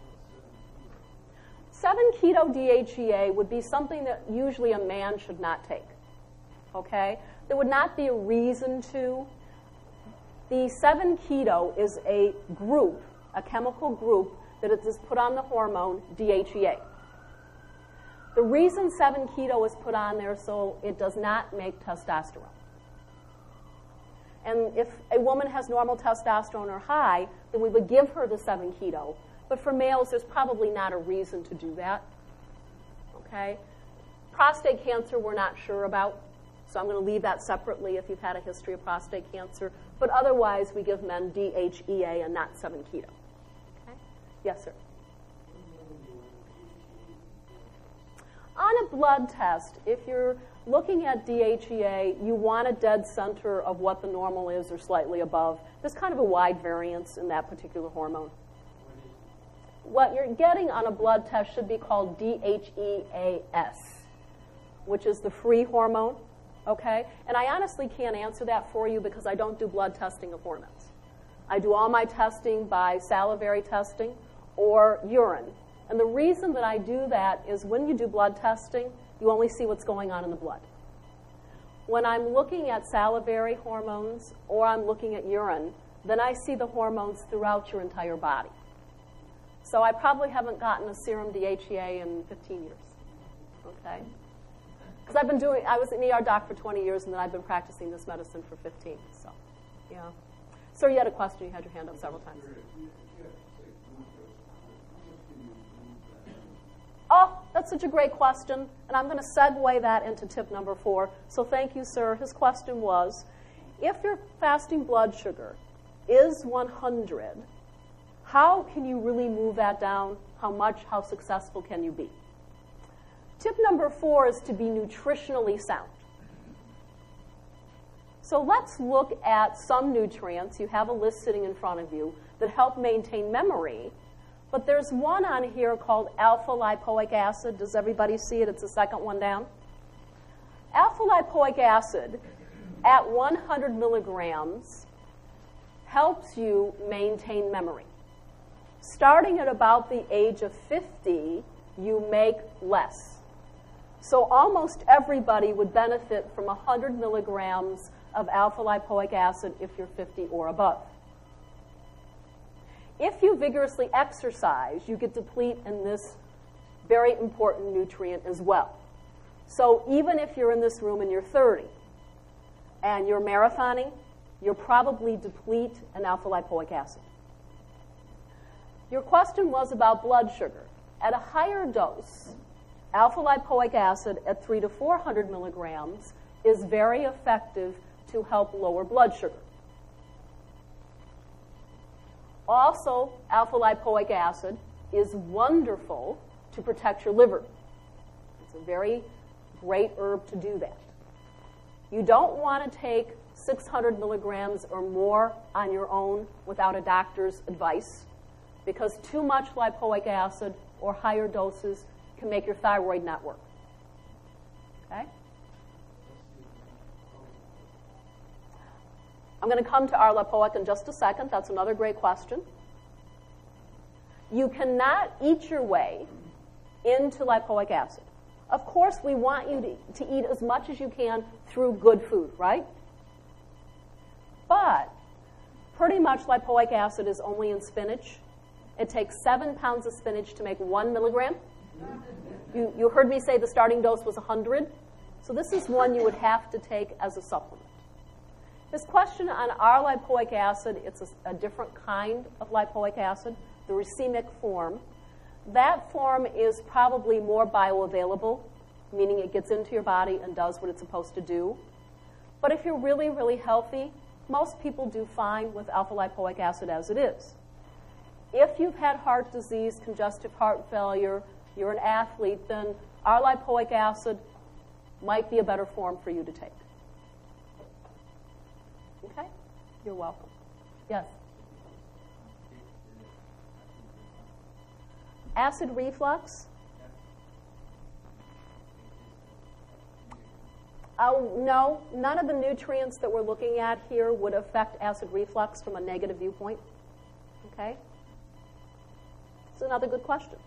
seven keto D H E A would be something that usually a man should not take. Okay? There would not be a reason to. The seven keto is a group, a chemical group, that is put on the hormone D H E A. The reason seven keto is put on there so it does not make testosterone. And if a woman has normal testosterone or high, then we would give her the seven keto. But for males, there's probably not a reason to do that. Okay? Prostate cancer, we're not sure about. So I'm going to leave that separately if you've had a history of prostate cancer. But otherwise, we give men D H E A and not seven keto. Okay? Yes, sir. On a blood test, if you're looking at D H E A, you want a dead center of what the normal is or slightly above. There's kind of a wide variance in that particular hormone. What you're getting on a blood test should be called D H E A S, which is the free hormone, okay? And I honestly can't answer that for you because I don't do blood testing of hormones. I do all my testing by salivary testing or urine. And the reason that I do that is when you do blood testing, you only see what's going on in the blood. When I'm looking at salivary hormones or I'm looking at urine, then I see the hormones throughout your entire body. So I probably haven't gotten a serum D H E A in fifteen years, okay? Because I've been doing, I was an E R doc for twenty years, and then I've been practicing this medicine for fifteen, so, yeah. Sir, you had a question. You had your hand up several times. Oh, that's such a great question, and I'm going to segue that into tip number four. So thank you, sir. His question was, if your fasting blood sugar is one hundred, how can you really move that down? How much? How successful can you be? Tip number four is to be nutritionally sound. So let's look at some nutrients. You have a list sitting in front of you that help maintain memory. But there's one on here called alpha-lipoic acid. Does everybody see it? It's the second one down. Alpha-lipoic acid at one hundred milligrams helps you maintain memory. Starting at about the age of fifty, you make less. So almost everybody would benefit from one hundred milligrams of alpha-lipoic acid if you're fifty or above. If you vigorously exercise, you get deplete in this very important nutrient as well. So even if you're in this room and you're thirty and you're marathoning, you're probably deplete in alpha-lipoic acid. Your question was about blood sugar. At a higher dose, alpha-lipoic acid at three to four hundred milligrams is very effective to help lower blood sugar. Also, alpha-lipoic acid is wonderful to protect your liver. It's a very great herb to do that. You don't want to take six hundred milligrams or more on your own without a doctor's advice, because too much lipoic acid or higher doses can make your thyroid not work. Okay? I'm going to come to R-lipoic in just a second. That's another great question. You cannot eat your way into lipoic acid. Of course, we want you to, to eat as much as you can through good food, right? But pretty much lipoic acid is only in spinach. It takes seven pounds of spinach to make one milligram. You, you heard me say the starting dose was one hundred. So this is one you would have to take as a supplement. This question on R-lipoic acid, it's a, a different kind of lipoic acid, the racemic form. That form is probably more bioavailable, meaning it gets into your body and does what it's supposed to do. But if you're really, really healthy, most people do fine with alpha-lipoic acid as it is. If you've had heart disease, congestive heart failure, you're an athlete, then R-lipoic acid might be a better form for you to take. Okay? You're welcome. Yes? Acid reflux? Oh, no, none of the nutrients that we're looking at here would affect acid reflux from a negative viewpoint. Okay? It's another good question.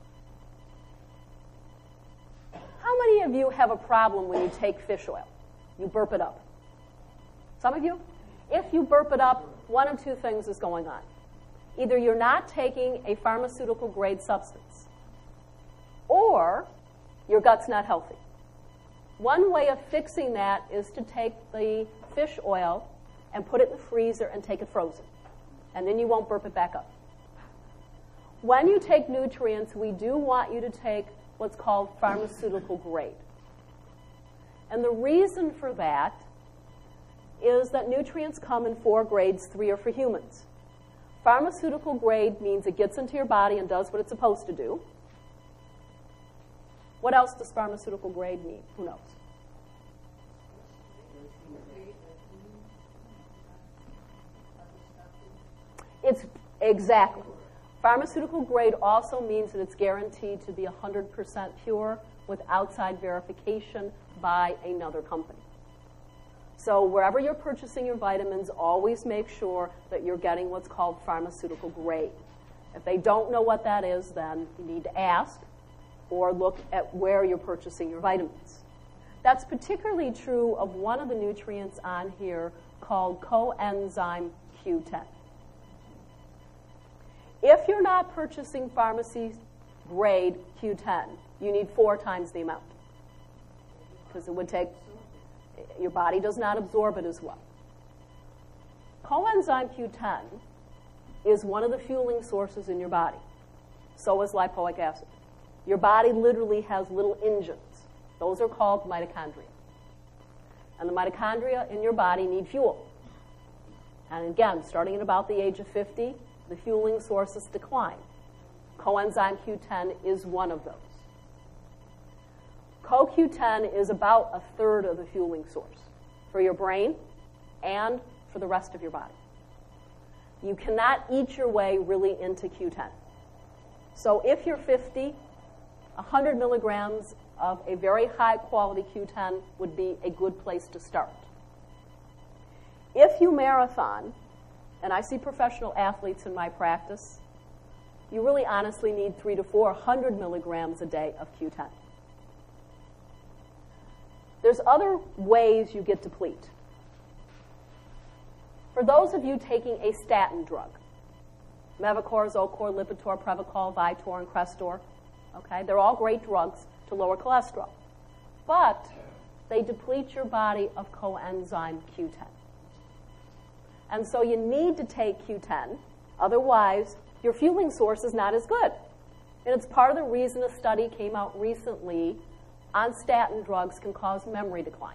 How many of you have a problem when you take fish oil? You burp it up. Some of you? If you burp it up, one of two things is going on. Either you're not taking a pharmaceutical-grade substance, or your gut's not healthy. One way of fixing that is to take the fish oil and put it in the freezer and take it frozen. And then you won't burp it back up. When you take nutrients, we do want you to take what's called pharmaceutical grade. And the reason for that is that nutrients come in four grades. Three are for humans. Pharmaceutical grade means it gets into your body and does what it's supposed to do. What else does pharmaceutical grade mean? Who knows? It's exactly. Pharmaceutical grade also means that it's guaranteed to be one hundred percent pure with outside verification by another company. So wherever you're purchasing your vitamins, always make sure that you're getting what's called pharmaceutical grade. If they don't know what that is, then you need to ask or look at where you're purchasing your vitamins. That's particularly true of one of the nutrients on here called coenzyme Q ten. If you're not purchasing pharmacy grade Q ten, you need four times the amount because it would take, your body does not absorb it as well. Coenzyme Q ten is one of the fueling sources in your body. So is lipoic acid. Your body literally has little engines. Those are called mitochondria. And the mitochondria in your body need fuel. And again, starting at about the age of fifty, the fueling sources decline. Coenzyme Q ten is one of those. Co Q ten is about a third of the fueling source for your brain and for the rest of your body. You cannot eat your way really into Q ten. So if you're fifty, one hundred milligrams of a very high quality Q ten would be a good place to start. If you marathon, and I see professional athletes in my practice, you really honestly need three to four hundred milligrams a day of Q ten. There's other ways you get deplete. For those of you taking a statin drug, Mevacor, Zocor, Lipitor, Prevacol, Vitor, and Crestor, okay, they're all great drugs to lower cholesterol, but they deplete your body of coenzyme Q ten. And so you need to take Q ten, otherwise your fueling source is not as good. And it's part of the reason a study came out recently on statin drugs can cause memory decline.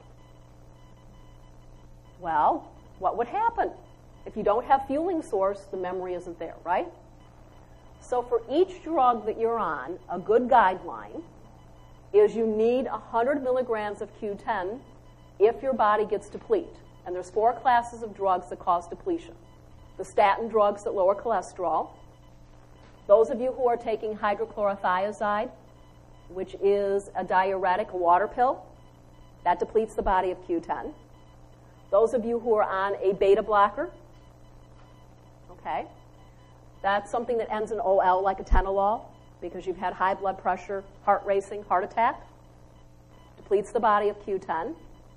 Well, what would happen? If you don't have fueling source, the memory isn't there, right? So for each drug that you're on, a good guideline is you need one hundred milligrams of Q ten if your body gets deplete. And there's four classes of drugs that cause depletion. The statin drugs that lower cholesterol. Those of you who are taking hydrochlorothiazide, which is a diuretic, a water pill, that depletes the body of Q ten. Those of you who are on a beta blocker, okay, that's something that ends in O L like atenolol because you've had high blood pressure, heart racing, heart attack, depletes the body of Q ten.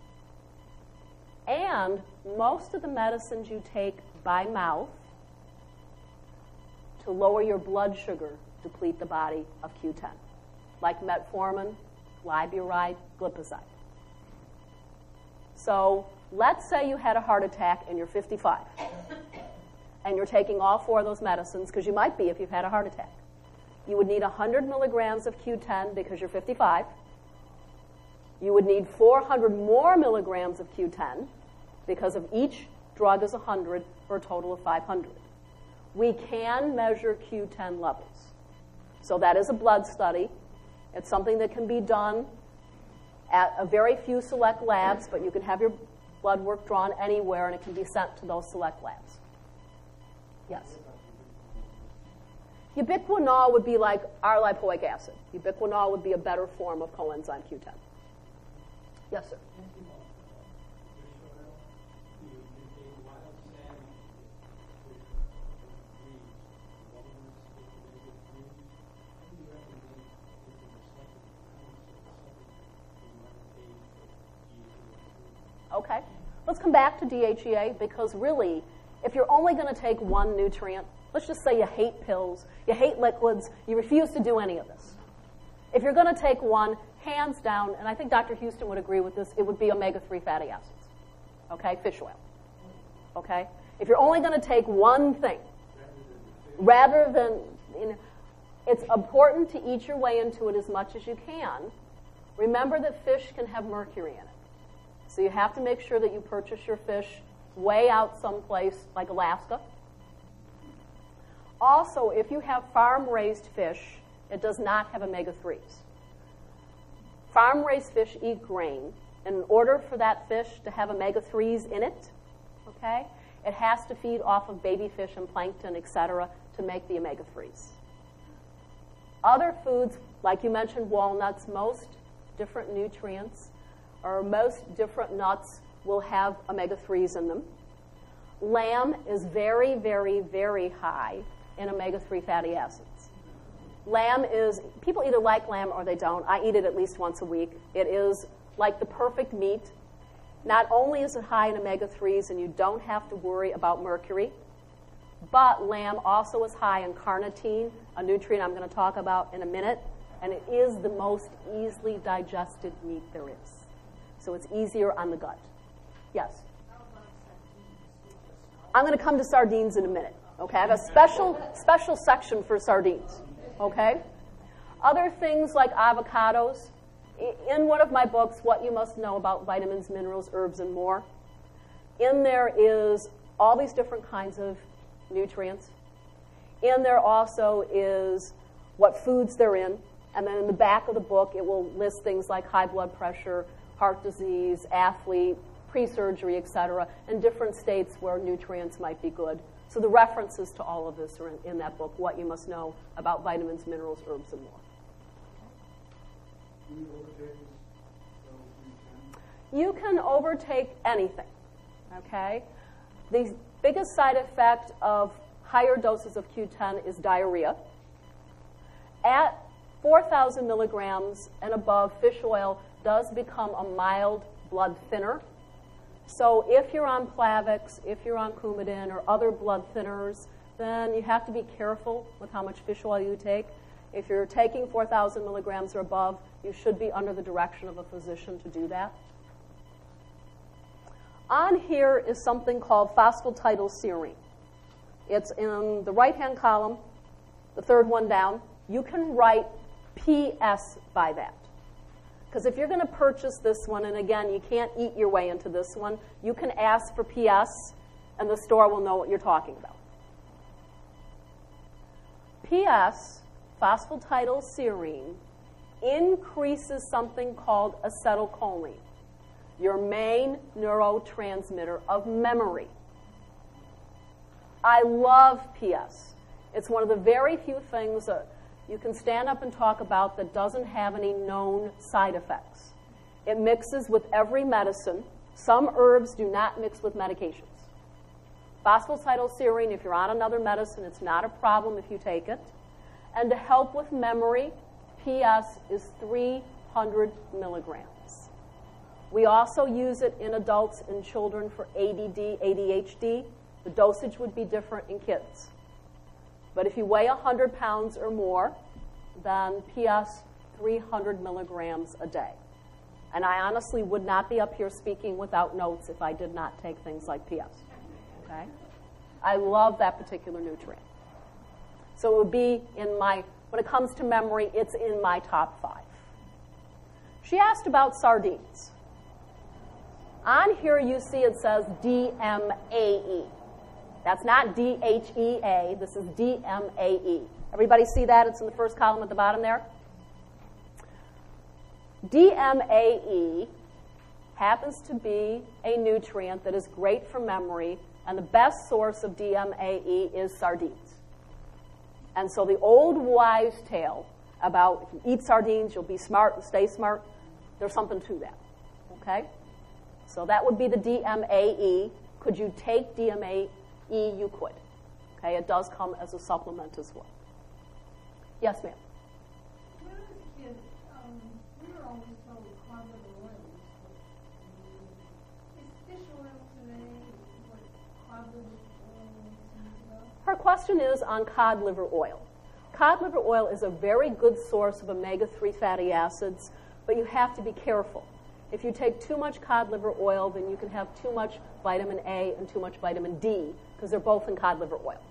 And most of the medicines you take by mouth to lower your blood sugar deplete the body of Q ten, like metformin, glyburide, glipizide. So let's say you had a heart attack and you're fifty-five, and you're taking all four of those medicines, because you might be if you've had a heart attack. You would need one hundred milligrams of Q ten because you're fifty-five. You would need four hundred more milligrams of Q ten because of each drug is one hundred for a total of five hundred. We can measure Q ten levels. So that is a blood study. It's something that can be done at a very few select labs, but you can have your blood work drawn anywhere, and it can be sent to those select labs. Yes? Ubiquinol would be like our lipoic acid. Ubiquinol would be a better form of coenzyme Q ten. Yes, sir? Okay, let's come back to D H E A, because really, if you're only going to take one nutrient, let's just say you hate pills, you hate liquids, you refuse to do any of this. If you're going to take one, hands down, and I think Doctor Houston would agree with this, it would be omega three fatty acids, okay, fish oil, okay? If you're only going to take one thing, rather than, you know, it's important to eat your way into it as much as you can. Remember that fish can have mercury in it. So you have to make sure that you purchase your fish way out someplace like Alaska. Also, if you have farm-raised fish, it does not have omega threes. Farm-raised fish eat grain, and in order for that fish to have omega threes in it, okay, it has to feed off of baby fish and plankton, et cetera, to make the omega threes. Other foods, like you mentioned walnuts, most different nutrients, or most different nuts will have omega threes in them. Lamb is very, very, very high in omega three fatty acids. Lamb is, people either like lamb or they don't. I eat it at least once a week. It is like the perfect meat. Not only is it high in omega threes and you don't have to worry about mercury, but lamb also is high in carnitine, a nutrient I'm going to talk about in a minute, and it is the most easily digested meat there is. So it's easier on the gut. Yes? I'm going to come to sardines in a minute. Okay, I have a special special section for sardines. Okay? Other things like avocados. In one of my books, What You Must Know About Vitamins, Minerals, Herbs, and More, in there is all these different kinds of nutrients. In there also is what foods they're in. And then in the back of the book, it will list things like high blood pressure, heart disease, athlete, pre-surgery, et cetera, and different states where nutrients might be good. So the references to all of this are in, in that book, What You Must Know About Vitamins, Minerals, Herbs, and More. You can overtake anything, okay? The biggest side effect of higher doses of Q ten is diarrhea. At four thousand milligrams and above, fish oil does become a mild blood thinner. So if you're on Plavix, if you're on Coumadin or other blood thinners, then you have to be careful with how much fish oil you take. If you're taking four thousand milligrams or above, you should be under the direction of a physician to do that. On here is something called phosphatidylserine. It's in the right-hand column, the third one down. You can write P S by that. Because if you're going to purchase this one, and again, you can't eat your way into this one, you can ask for P S, and the store will know what you're talking about. P S, phosphatidylserine, increases something called acetylcholine, your main neurotransmitter of memory. I love P S. It's one of the very few things that you can stand up and talk about that doesn't have any known side effects. It mixes with every medicine. Some herbs do not mix with medications. Phosphatidylserine, if you're on another medicine, it's not a problem if you take it. And to help with memory, P S is three hundred milligrams. We also use it in adults and children for A D D, A D H D. The dosage would be different in kids. But if you weigh one hundred pounds or more, then P S, three hundred milligrams a day. And I honestly would not be up here speaking without notes if I did not take things like P S. Okay? I love that particular nutrient. So it would be in my, when it comes to memory, it's in my top five. She asked about sardines. On here you see it says D M A E. That's not D H E A. This is D M A E. Everybody see that? It's in the first column at the bottom there. D M A E happens to be a nutrient that is great for memory, and the best source of D M A E is sardines. And so the old wives' tale about if you eat sardines, you'll be smart and stay smart, there's something to that. Okay? So that would be the D M A E. Could you take D M A E? You could. Okay? It does come as a supplement as well. Yes, ma'am? When I was a kid, um, we were always told cod liver oil was good. Is fish oil today what cod liver oil is about? Her question is on cod liver oil. Cod liver oil is a very good source of omega three fatty acids, but you have to be careful. If you take too much cod liver oil, then you can have too much vitamin A and too much vitamin D, because they're both in cod liver oil.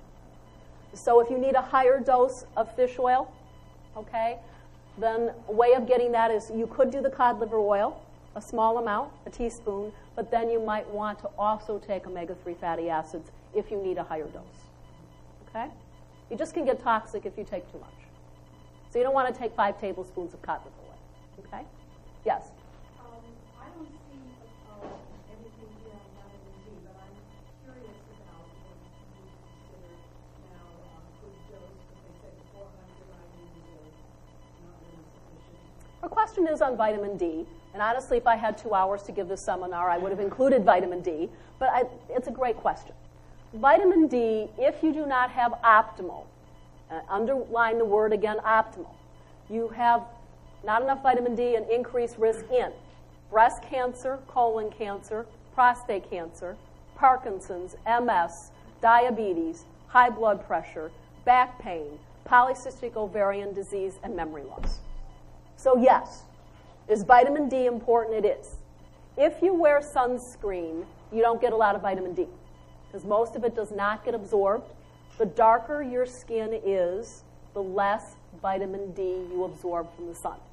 So if you need a higher dose of fish oil, okay, then a way of getting that is you could do the cod liver oil, a small amount, a teaspoon, but then you might want to also take omega three fatty acids if you need a higher dose. Okay? You just can get toxic if you take too much. So you don't want to take five tablespoons of cod liver oil. Okay? Yes? Um, I don't see uh, everything here on vitamin D, but I'm curious about what you consider now a good dose, because they said four hundred I U is not really sufficient. Her question is on vitamin D, and honestly, if I had two hours to give this seminar, I would have included vitamin D, but I, it's a great question. Vitamin D, if you do not have optimal, uh, underline the word again, optimal, you have not enough vitamin D and increased risk in breast cancer, colon cancer, prostate cancer, Parkinson's, M S, diabetes, high blood pressure, back pain, polycystic ovarian disease, and memory loss. So yes, is vitamin D important? It is. If you wear sunscreen, you don't get a lot of vitamin D, because most of it does not get absorbed. The darker your skin is, the less vitamin D you absorb from the sun.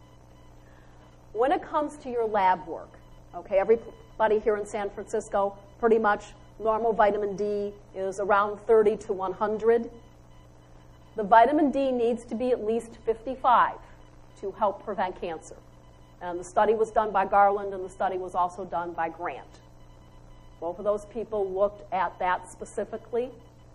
When it comes to your lab work, okay, everybody here in San Francisco, pretty much normal vitamin D is around thirty to one hundred. The vitamin D needs to be at least fifty-five to help prevent cancer. And the study was done by Garland, and the study was also done by Grant. Both of those people looked at that specifically.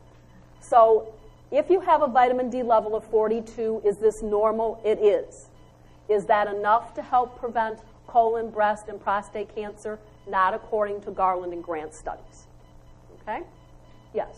So if you have a vitamin D level of forty-two, is this normal? It is. Is that enough to help prevent colon, breast, and prostate cancer? Not according to Garland and Grant studies. Okay? Yes?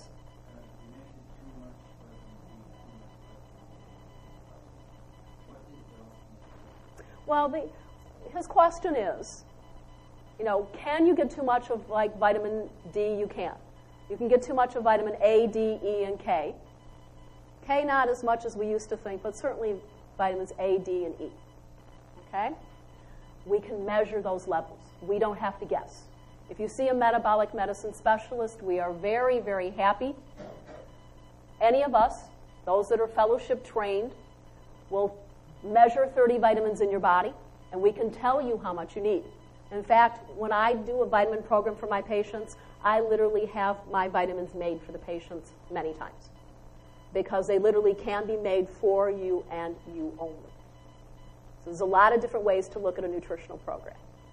Well, the, his question is, you know, can you get too much of, like, vitamin D? You can. You can get too much of vitamin A, D, E, and K. K not as much as we used to think, but certainly vitamins A, D, and E. Okay? We can measure those levels. We don't have to guess. If you see a metabolic medicine specialist, we are very, very happy. Any of us, those that are fellowship trained, will measure thirty vitamins in your body, and we can tell you how much you need. In fact, when I do a vitamin program for my patients, I literally have my vitamins made for the patients many times, because they literally can be made for you and you only. So there's a lot of different ways to look at a nutritional program.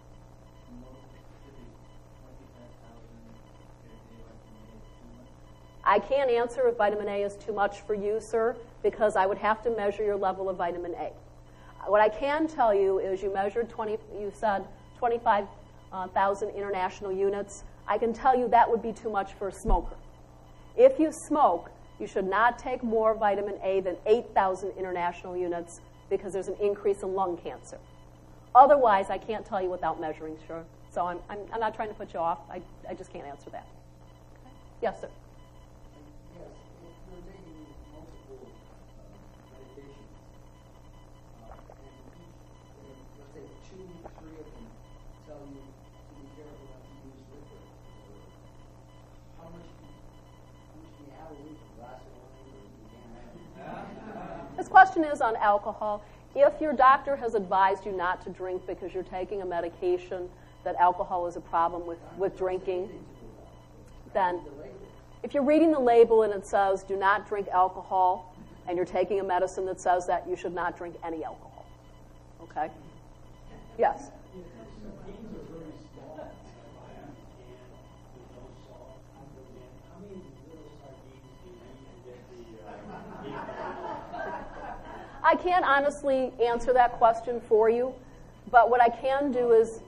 I can't answer if vitamin A is too much for you, sir, because I would have to measure your level of vitamin A. What I can tell you is you measured twenty, you said twenty-five uh, thousand international units. I can tell you that would be too much for a smoker. If you smoke, you should not take more vitamin A than eight thousand international units because there's an increase in lung cancer. Otherwise, I can't tell you without measuring, sure. So I'm, I'm, I'm not trying to put you off. I, I just can't answer that. Okay. Yes, sir. Yes, if you're taking multiple uh, medications, uh, and each, let's say two, three of them tell you to be careful not to use liquid, or how much, how much do you have a week? A glass of wine, or you can't have it? This question is on alcohol. If your doctor has advised you not to drink because you're taking a medication that alcohol is a problem with, with drinking, then if you're reading the label and it says do not drink alcohol, and you're taking a medicine that says that, you should not drink any alcohol. Okay? Yes? I can't honestly answer that question for you, but what I can do is,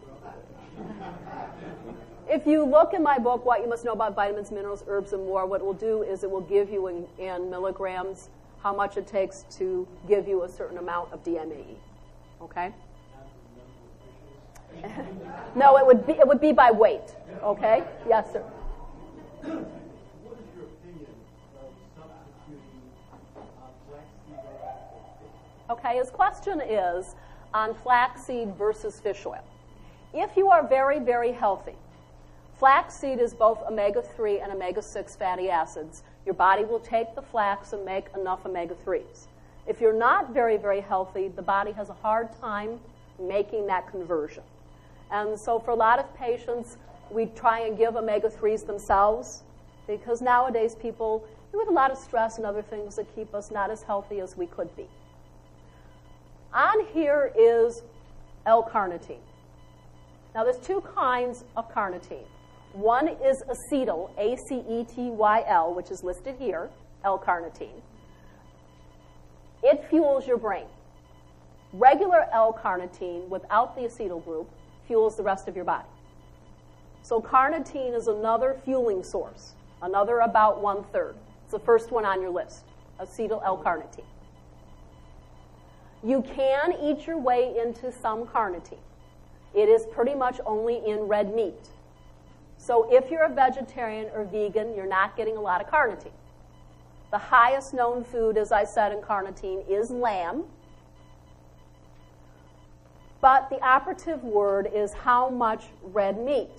if you look in my book, What You Must Know About Vitamins, Minerals, Herbs, and More, what it will do is it will give you in, in milligrams how much it takes to give you a certain amount of D M A E. Okay? No, it would be it would be by weight. Okay? Yes, sir. What is your opinion of substituting uh, flaxseed oil? Okay, his question is on flaxseed versus fish oil. If you are very, very healthy, flaxseed is both omega three and omega six fatty acids. Your body will take the flax and make enough omega threes. If you're not very, very healthy, the body has a hard time making that conversion. And so for a lot of patients, we try and give omega threes themselves because nowadays people, we have a lot of stress and other things that keep us not as healthy as we could be. On here is L-carnitine. Now, there's two kinds of carnitine. One is acetyl, A C E T Y L, which is listed here, L-carnitine. It fuels your brain. Regular L-carnitine, without the acetyl group, fuels the rest of your body. So carnitine is another fueling source, another about one-third. It's the first one on your list, acetyl L-carnitine. You can eat your way into some carnitine. It is pretty much only in red meat. So if you're a vegetarian or vegan, you're not getting a lot of carnitine. The highest known food, as I said, in carnitine is lamb. But the operative word is how much red meat.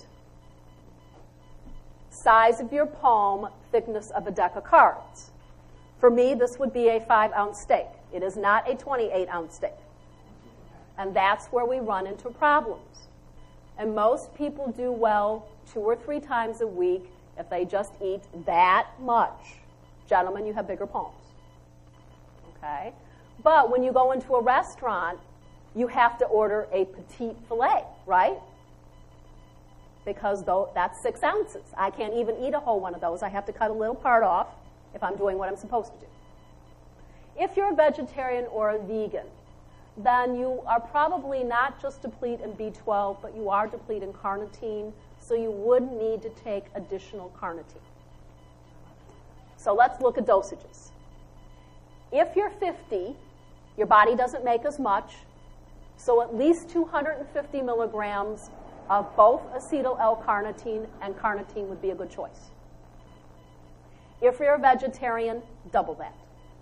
Size of your palm, thickness of a deck of cards. For me, this would be a five-ounce steak. It is not a twenty-eight ounce steak. And that's where we run into problems. And most people do well two or three times a week if they just eat that much. Gentlemen, you have bigger palms. Okay? But when you go into a restaurant, you have to order a petite filet, right? Because though that's six ounces. I can't even eat a whole one of those. I have to cut a little part off if I'm doing what I'm supposed to do. If you're a vegetarian or a vegan, then you are probably not just depleted in B twelve, but you are depleted in carnitine, so you would need to take additional carnitine. So let's look at dosages. If you're fifty, your body doesn't make as much, so at least two hundred fifty milligrams of both acetyl L-carnitine and carnitine would be a good choice. If you're a vegetarian, double that.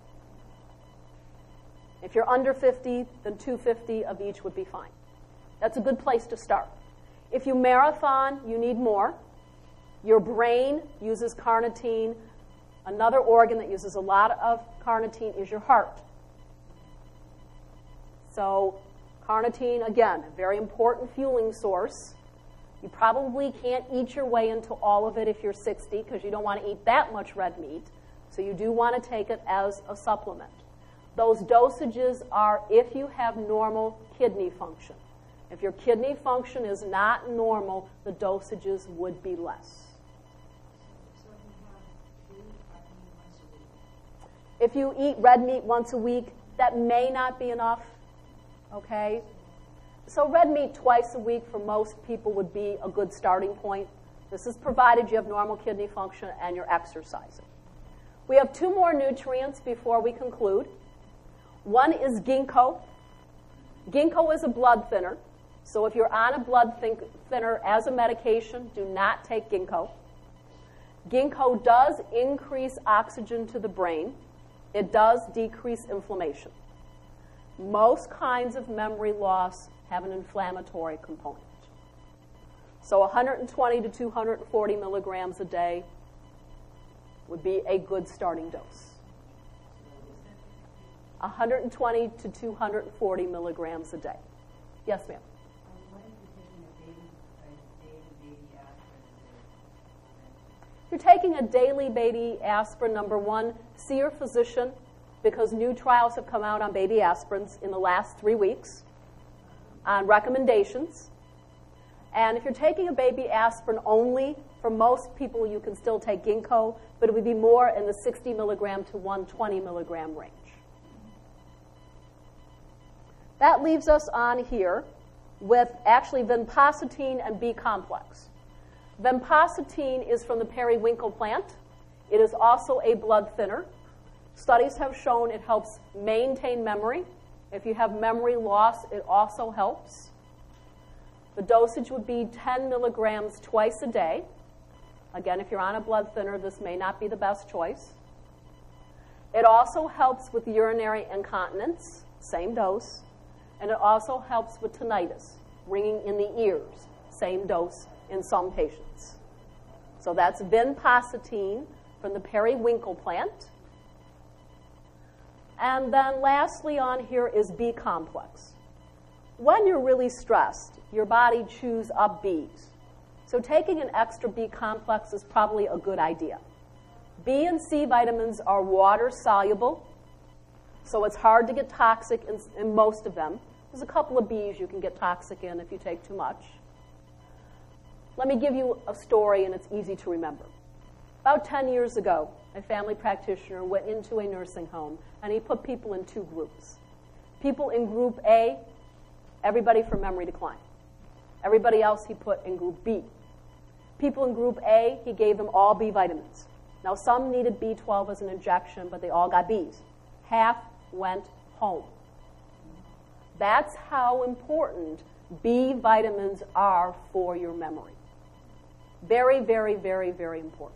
If you're under fifty, then two hundred fifty of each would be fine. That's a good place to start. If you marathon, you need more. Your brain uses carnitine. Another organ that uses a lot of carnitine is your heart. So carnitine, again, a very important fueling source. You probably can't eat your way into all of it if you're sixty because you don't want to eat that much red meat. So you do want to take it as a supplement. Those dosages are if you have normal kidney function. If your kidney function is not normal, the dosages would be less. If you eat red meat once a week, that may not be enough, okay? So red meat twice a week for most people would be a good starting point. This is provided you have normal kidney function and you're exercising. We have two more nutrients before we conclude. One is ginkgo. Ginkgo is a blood thinner. So if you're on a blood thinner as a medication, do not take ginkgo. Ginkgo does increase oxygen to the brain. It does decrease inflammation. Most kinds of memory loss have an inflammatory component. So one hundred twenty to two hundred forty milligrams a day would be a good starting dose. one hundred twenty to two hundred forty milligrams a day. Yes, ma'am? If you're taking a daily baby aspirin, number one, see your physician, because new trials have come out on baby aspirins in the last three weeks on recommendations. And if you're taking a baby aspirin only, for most people you can still take ginkgo, but it would be more in the sixty milligram to one hundred twenty milligram range. That leaves us on here with actually vinpocetine and B-complex. Vinpocetine is from the periwinkle plant. It is also a blood thinner. Studies have shown it helps maintain memory. If you have memory loss, it also helps. The dosage would be ten milligrams twice a day. Again, if you're on a blood thinner, this may not be the best choice. It also helps with urinary incontinence, same dose. And it also helps with tinnitus, ringing in the ears, same dose in some patients. So that's vinpocetine from the periwinkle plant. And then lastly on here is B-complex. When you're really stressed, your body chews up Bs. So taking an extra B-complex is probably a good idea. B and C vitamins are water-soluble, so it's hard to get toxic in, in most of them. There's a couple of Bs you can get toxic in if you take too much. Let me give you a story, and it's easy to remember. About ten years ago, a family practitioner went into a nursing home, and he put people in two groups. People in group A, everybody for memory decline. Everybody else he put in group B. People in group A, he gave them all B vitamins. Now, some needed B twelve as an injection, but they all got Bs. Half went home. That's how important B vitamins are for your memory. Very, very, very, very important.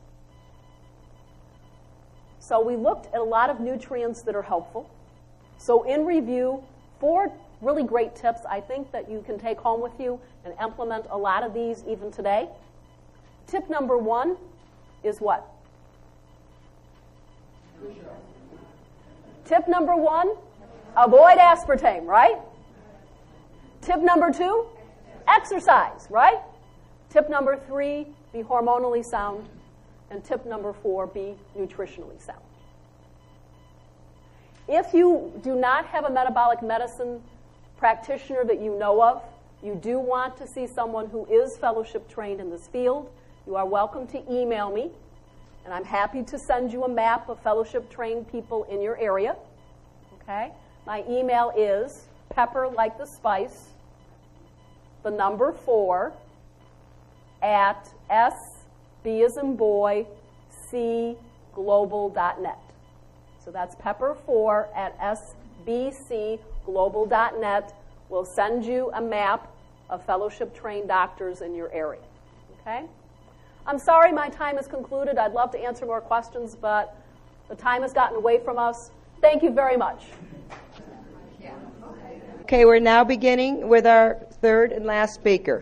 So we looked at a lot of nutrients that are helpful. So in review, four really great tips I think that you can take home with you and implement a lot of these even today. Tip number one is what? Tip number one, avoid aspartame, right? Tip number two, exercise, right? Tip number three, be hormonally sound. And tip number four, be nutritionally sound. If you do not have a metabolic medicine practitioner that you know of, you do want to see someone who is fellowship trained in this field, you are welcome to email me, and I'm happy to send you a map of fellowship trained people in your area. Okay? My email is pepper like the spice, the number four, at S B as in boy, C global dot net. So that's pepper four at S B C global dot net. We'll send you a map of fellowship-trained doctors in your area. Okay? I'm sorry my time is concluded. I'd love to answer more questions, but the time has gotten away from us. Thank you very much. Okay, we're now beginning with our third and last speaker.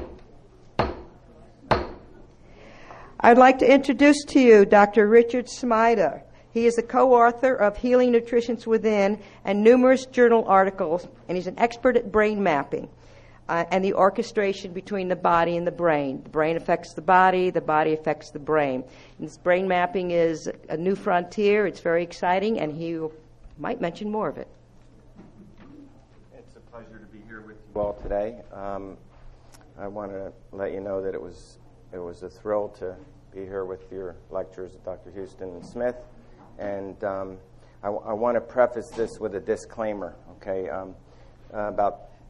I'd like to introduce to you Doctor Richard Smida. He is a co-author of Healing Nutrition Within and numerous journal articles, and he's an expert at brain mapping uh, and the orchestration between the body and the brain. The brain affects the body, the body affects the brain. And this brain mapping is a new frontier. It's very exciting, and he might mention more of it. It's a pleasure to be here with you all today. Um, I want to let you know that it was it was a thrill to be here with your lecturers, Doctor Houston and Smith. And um, I, w- I want to preface this with a disclaimer, okay? Um, uh, about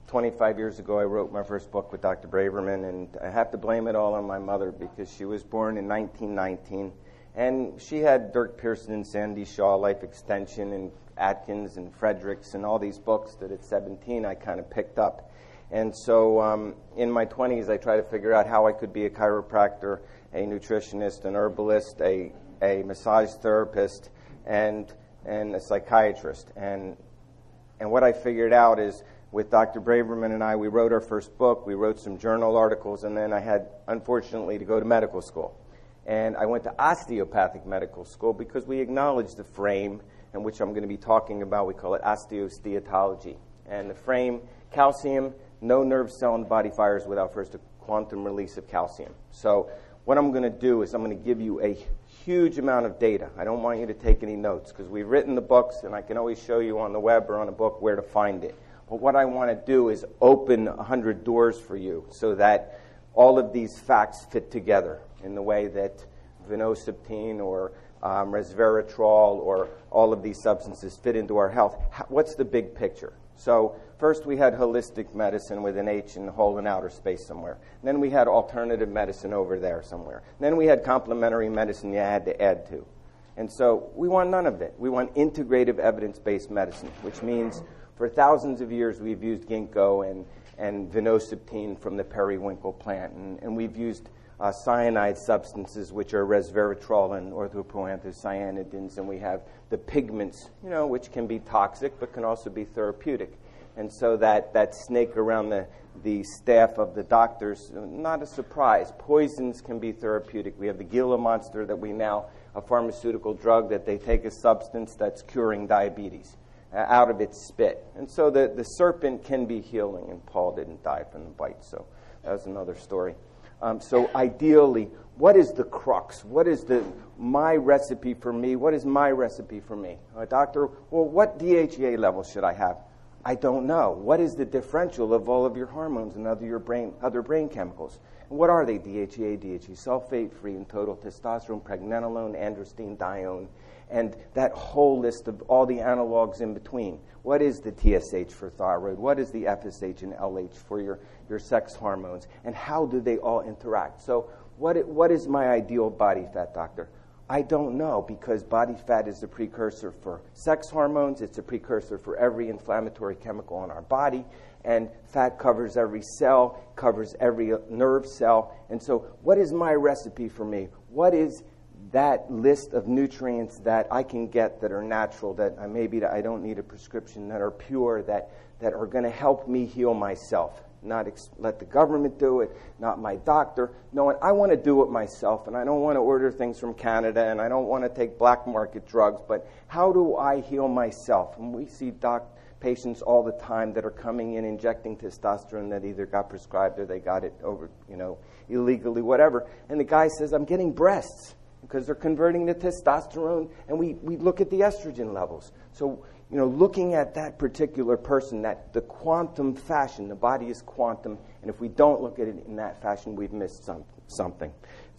twenty-five years ago, I wrote my first book with Doctor Braverman, and I have to blame it all on my mother because she was born in nineteen nineteen, and she had Dirk Pearson and Sandy Shaw, Life Extension, and Atkins and Fredericks, and all these books that at seventeen I kind of picked up. And so um, in my twenties, I tried to figure out how I could be a chiropractor, a nutritionist, an herbalist, a, a massage therapist, and and a psychiatrist. And and what I figured out is, with Doctor Braverman and I, we wrote our first book, we wrote some journal articles, and then I had, unfortunately, to go to medical school. And I went to osteopathic medical school because we acknowledged the frame, in which I'm going to be talking about. We call it osteosteatology. And the frame, calcium, no nerve cell in the body fires without first a quantum release of calcium. So what I'm going to do is I'm going to give you a huge amount of data. I don't want you to take any notes because we've written the books, and I can always show you on the web or on a book where to find it. But what I want to do is open a hundred doors for you so that all of these facts fit together in the way that Vinoseptine or um, resveratrol or all of these substances fit into our health. How, what's the big picture? So first we had holistic medicine with an H in the hole in outer space somewhere. And then we had alternative medicine over there somewhere. And then we had complementary medicine you had to add to. And so we want none of it. We want integrative evidence-based medicine, which means for thousands of years we've used ginkgo and, and Vinoseptine from the periwinkle plant. And, and we've used uh, cyanide substances, which are resveratrol and orthoproanthocyanidins. And we have the pigments, you know, which can be toxic but can also be therapeutic. And so that, that snake around the, the staff of the doctors, not a surprise. Poisons can be therapeutic. We have the Gila monster that we now, a pharmaceutical drug that they take a substance that's curing diabetes uh, out of its spit. And so the, the serpent can be healing, and Paul didn't die from the bite, so that was another story. Um, so ideally, what is the crux? What is the my recipe for me? What is my recipe for me? Uh, doctor, well, what D H E A level should I have? I don't know. What is the differential of all of your hormones and other your brain, other brain chemicals? And what are they? D H E A, D H E, sulfate-free and total testosterone, pregnenolone, androstenedione, and that whole list of all the analogs in between. What is the T S H for thyroid? What is the F S H and L H for your, your sex hormones? And how do they all interact? So what what is my ideal body fat, doctor? I don't know, because body fat is the precursor for sex hormones. It's a precursor for every inflammatory chemical in our body. And fat covers every cell, covers every nerve cell. And so what is my recipe for me? What is that list of nutrients that I can get that are natural, that I maybe I don't need a prescription, that are pure, that, that are going to help me heal myself? Not ex- let the government do it, not my doctor. No, I want to do it myself, and I don't want to order things from Canada, and I don't want to take black market drugs, but how do I heal myself? And we see doc patients all the time that are coming in injecting testosterone that either got prescribed or they got it over, you know, illegally, whatever. And the guy says, I'm getting breasts because they're converting to testosterone, and we, we look at the estrogen levels. So, you know, looking at that particular person, that the quantum fashion, the body is quantum, and if we don't look at it in that fashion, we've missed some, something.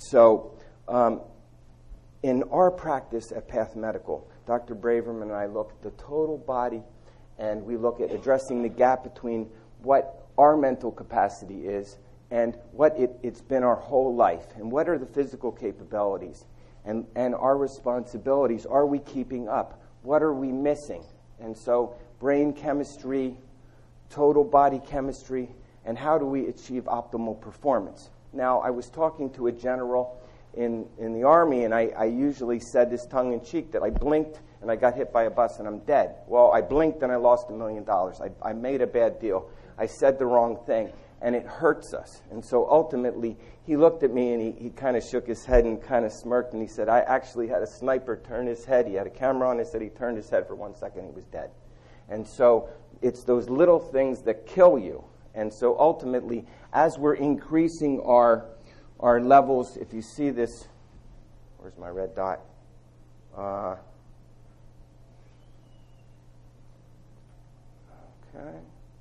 So um, in our practice at Path Medical, Doctor Braverman and I look at the total body, and we look at addressing the gap between what our mental capacity is and what it, it's been our whole life, and what are the physical capabilities, and, and our responsibilities. Are we keeping up? What are we missing? And so brain chemistry, total body chemistry, and how do we achieve optimal performance? Now, I was talking to a general in, in the Army, and I, I usually said this tongue-in-cheek that I blinked and I got hit by a bus and I'm dead. Well, I blinked and I lost a million dollars. I, I made a bad deal. I said the wrong thing, and it hurts us. And so ultimately, he looked at me and he, he kind of shook his head and kind of smirked, and he said, I actually had a sniper turn his head. He had a camera on his head. He turned his head for one second. He was dead. And so it's those little things that kill you. And so ultimately, as we're increasing our our levels, if you see this, where's my red dot? Uh, okay.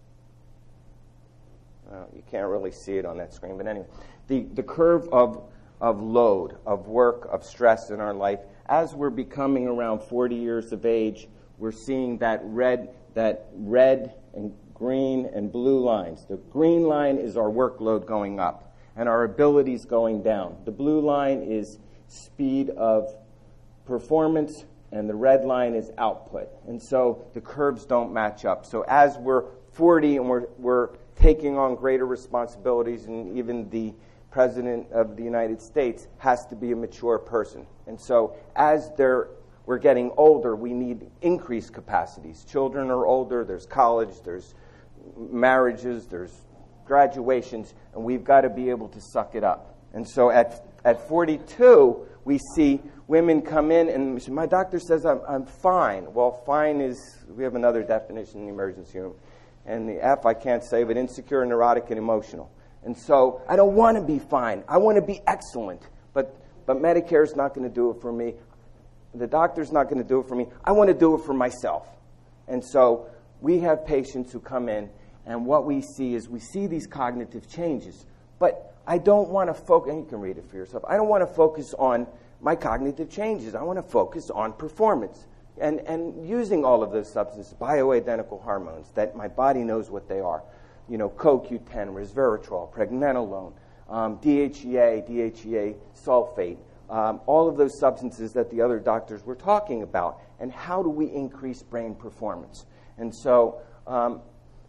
Well, you can't really see it on that screen, but anyway, the, the curve of of load, of work, of stress in our life, as we're becoming around forty years of age, we're seeing that red, that red and green, and blue lines. The green line is our workload going up and our abilities going down. The blue line is speed of performance, and the red line is output. And so the curves don't match up. So as we're forty and we're, we're taking on greater responsibilities, and even the President of the United States has to be a mature person. And so as they're, we're getting older, we need increased capacities. Children are older, there's college, there's marriages, there's graduations, and we've got to be able to suck it up. And so at at forty-two, we see women come in and say, my doctor says I'm, I'm fine. Well, fine is, we have another definition in the emergency room. And the F I can't say, but insecure, neurotic, and emotional. And so I don't want to be fine. I want to be excellent. But but Medicare is not going to do it for me. The doctor's not going to do it for me. I want to do it for myself. And so we have patients who come in, and what we see is we see these cognitive changes. But I don't want to focus, and you can read it for yourself, I don't want to focus on my cognitive changes. I want to focus on performance. And, and using all of those substances, bioidentical hormones, that my body knows what they are. You know, C O Q ten, resveratrol, pregnenolone, um, D H E A, D H E A sulfate, um, all of those substances that the other doctors were talking about. And how do we increase brain performance? And so um,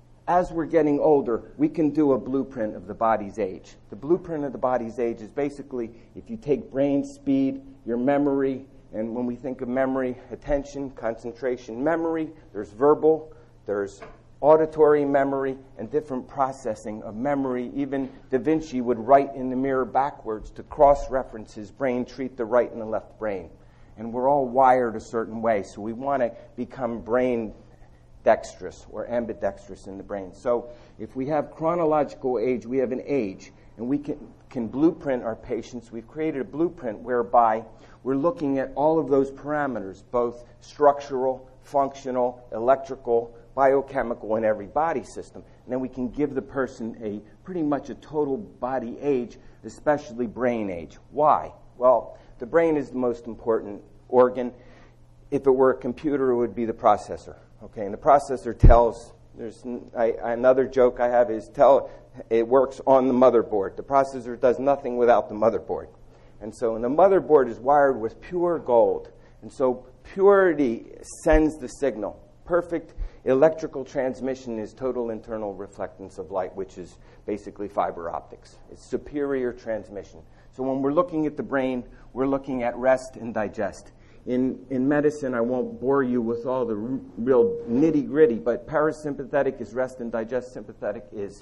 as we're getting older, we can do a blueprint of the body's age. The blueprint of the body's age is basically if you take brain speed, your memory, and when we think of memory, attention, concentration, memory, there's verbal, there's auditory memory, and different processing of memory. Even Da Vinci would write in the mirror backwards to cross-reference his brain, treat the right and the left brain. And we're all wired a certain way, so we want to become brain dexterous or ambidextrous in the brain. So if we have chronological age, we have an age, and we can, can blueprint our patients. We've created a blueprint whereby we're looking at all of those parameters, both structural, functional, electrical, biochemical, in every body system. And then we can give the person a pretty much a total body age, especially brain age. Why? Well, the brain is the most important organ. If it were a computer, it would be the processor. Okay, and the processor tells, there's I, another joke I have is tell it works on the motherboard. The processor does nothing without the motherboard. And so and the motherboard is wired with pure gold. And so purity sends the signal. Perfect electrical transmission is total internal reflectance of light, which is basically fiber optics. It's superior transmission. So when we're looking at the brain, we're looking at rest and digest. In in medicine, I won't bore you with all the r- real nitty-gritty, but parasympathetic is rest and digest, sympathetic is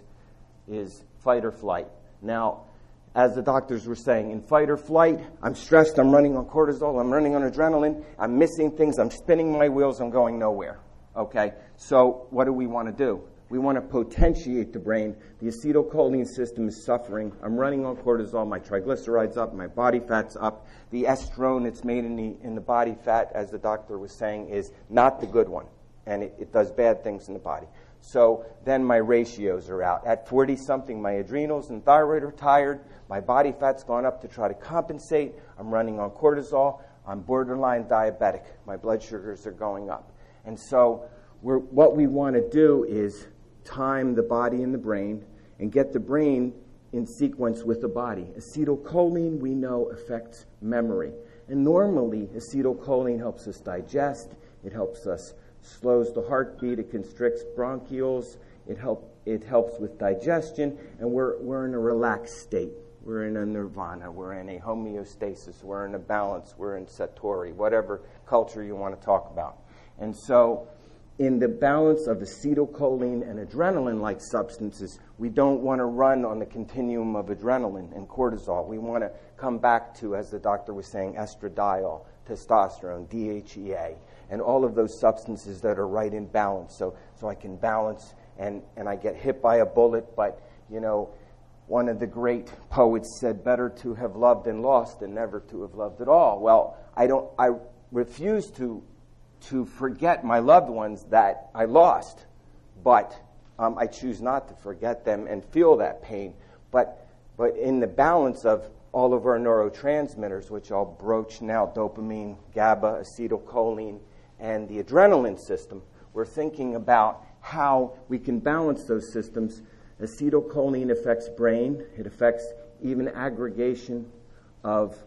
is fight or flight. Now, as the doctors were saying, in fight or flight, I'm stressed, I'm running on cortisol, I'm running on adrenaline, I'm missing things, I'm spinning my wheels, I'm going nowhere. Okay, so what do we want to do? We want to potentiate the brain. The acetylcholine system is suffering. I'm running on cortisol. My triglycerides up. My body fat's up. The estrone that's made in the in the body fat, as the doctor was saying, is not the good one, and it, it does bad things in the body. So then my ratios are out. At forty-something, my adrenals and thyroid are tired. My body fat's gone up to try to compensate. I'm running on cortisol. I'm borderline diabetic. My blood sugars are going up. And so we're, what we want to do is time the body and the brain and get the brain in sequence with the body. Acetylcholine, we know, affects memory. And normally, acetylcholine helps us digest. It helps us, slows the heartbeat. It constricts bronchioles. It help, it helps with digestion. And we're, we're in a relaxed state. We're in a nirvana. We're in a homeostasis. We're in a balance. We're in satori, whatever culture you want to talk about. And so in the balance of acetylcholine and adrenaline-like substances, we don't want to run on the continuum of adrenaline and cortisol. We want to come back to, as the doctor was saying, estradiol, testosterone, D H E A, and all of those substances that are right in balance. So so I can balance and, and I get hit by a bullet. But, you know, one of the great poets said, better to have loved and lost than never to have loved at all. Well, I don't. I refuse to to forget my loved ones that I lost, but um, I choose not to forget them and feel that pain. But but in the balance of all of our neurotransmitters, which I'll broach now, dopamine, GABA, acetylcholine, and the adrenaline system, we're thinking about how we can balance those systems. Acetylcholine affects brain. It affects even aggregation of,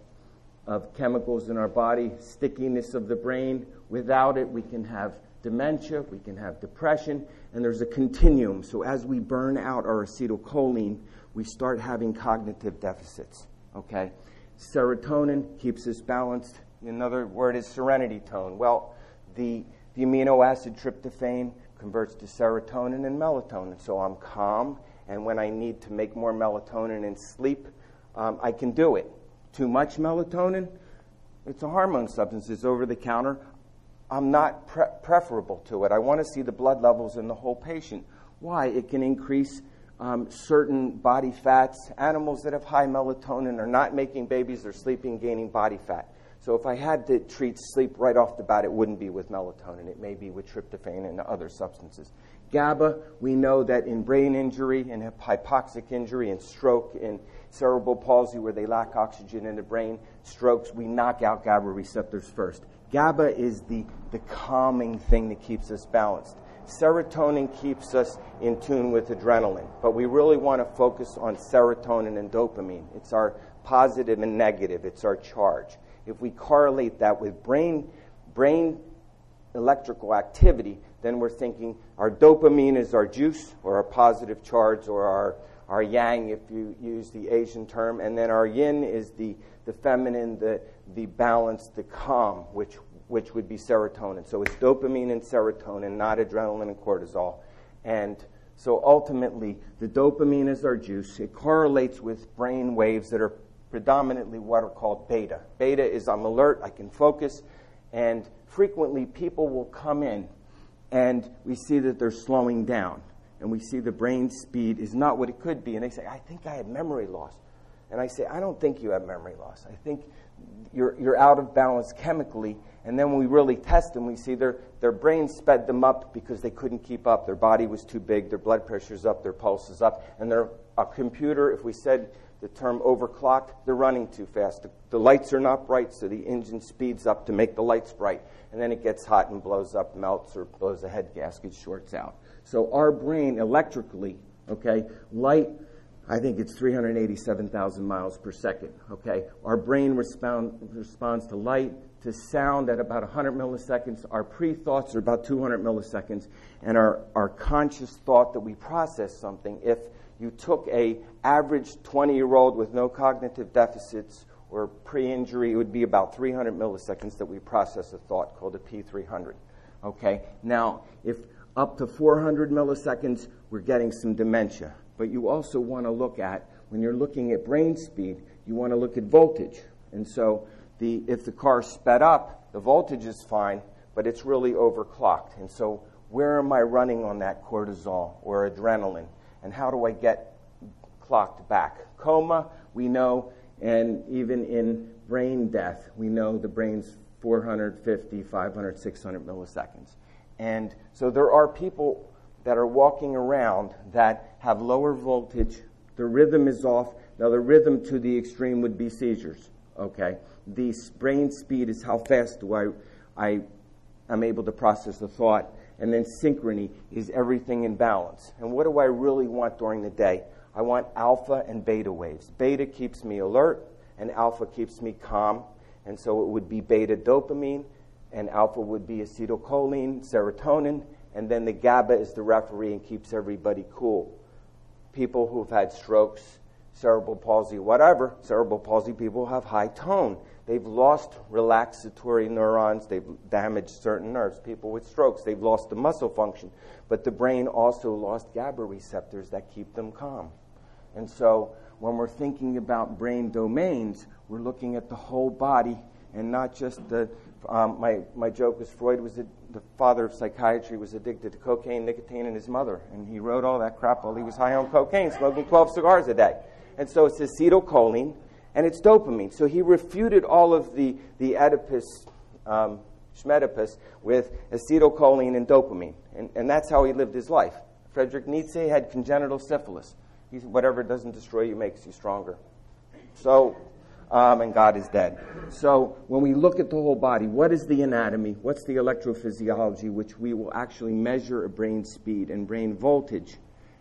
of chemicals in our body, stickiness of the brain. Without it, we can have dementia, we can have depression, and there's a continuum. So as we burn out our acetylcholine, we start having cognitive deficits, okay? Serotonin keeps us balanced. Another word is serenity tone. Well, the, the amino acid tryptophan converts to serotonin and melatonin. So I'm calm, and when I need to make more melatonin and sleep, um, I can do it. Too much melatonin, it's a hormone substance. It's over the counter. I'm not pre- preferable to it. I want to see the blood levels in the whole patient. Why? It can increase um, certain body fats. Animals that have high melatonin are not making babies, they're sleeping, gaining body fat. So if I had to treat sleep right off the bat, it wouldn't be with melatonin. It may be with tryptophan and other substances. GABA, we know that in brain injury, in hypoxic injury, in stroke, in cerebral palsy where they lack oxygen in the brain, strokes, we knock out GABA receptors first. GABA is the, the calming thing that keeps us balanced. Serotonin keeps us in tune with adrenaline, but we really want to focus on serotonin and dopamine. It's our positive and negative. It's our charge. If we correlate that with brain, brain electrical activity, then we're thinking our dopamine is our juice, or our positive charge, or our, our yang, if you use the Asian term, and then our yin is the, the feminine, the, the balance, the calm, which, which would be serotonin. So it's dopamine and serotonin, not adrenaline and cortisol. And so ultimately, the dopamine is our juice. It correlates with brain waves that are predominantly what are called beta. Beta is I'm alert, I can focus, and frequently people will come in and we see that they're slowing down, and we see the brain speed is not what it could be, and they say, I think I have memory loss. And I say, I don't think you have memory loss. I think you're you're out of balance chemically. And then when we really test them, we see their, their brain sped them up because they couldn't keep up. Their body was too big, their blood pressure's up, their pulse is up, and their a computer, if we said the term overclocked, they're running too fast. The, the lights are not bright, so the engine speeds up to make the lights bright. And then it gets hot and blows up, melts, or blows a head gasket, shorts out. So our brain electrically, okay, light, I think it's three hundred eighty-seven thousand miles per second, okay? Our brain respond, responds to light, to sound at about one hundred milliseconds. Our pre-thoughts are about two hundred milliseconds. And our, our conscious thought that we process something, if you took a average twenty-year-old with no cognitive deficits or pre-injury, it would be about three hundred milliseconds that we process a thought, called a P three hundred. Okay? Now, if up to four hundred milliseconds, we're getting some dementia. But you also want to look at, when you're looking at brain speed, you want to look at voltage. And so the if the car sped up, the voltage is fine, but it's really overclocked. And so where am I running on that cortisol or adrenaline? And how do I get clocked back? Coma, we know, and even in brain death, we know the brain's four hundred fifty, five hundred, six hundred milliseconds. And so there are people that are walking around that have lower voltage. The rhythm is off. Now, the rhythm to the extreme would be seizures, okay? The brain speed is how fast do I, I am able to process the thought. And then synchrony is everything in balance. And what do I really want during the day? I want alpha and beta waves. Beta keeps me alert, and alpha keeps me calm. And so it would be beta dopamine, and alpha would be acetylcholine, serotonin, and then the GABA is the referee and keeps everybody cool. People who've had strokes, cerebral palsy, whatever, cerebral palsy people have high tone. They've lost relaxatory neurons. They've damaged certain nerves. People with strokes, they've lost the muscle function. But the brain also lost GABA receptors that keep them calm. And so when we're thinking about brain domains, we're looking at the whole body and not just the, um, my, my joke was Freud was a, the father of psychiatry, was addicted to cocaine, nicotine, and his mother. And he wrote all that crap while he was high on cocaine, smoking twelve cigars a day. And so it's acetylcholine, and it's dopamine. So he refuted all of the, the Oedipus, um, Schmedipus with acetylcholine and dopamine. And, and that's how he lived his life. Friedrich Nietzsche had congenital syphilis. He said, whatever doesn't destroy you makes you stronger. So um, and God is dead. So when we look at the whole body, what is the anatomy? What's the electrophysiology, which we will actually measure a brain speed and brain voltage.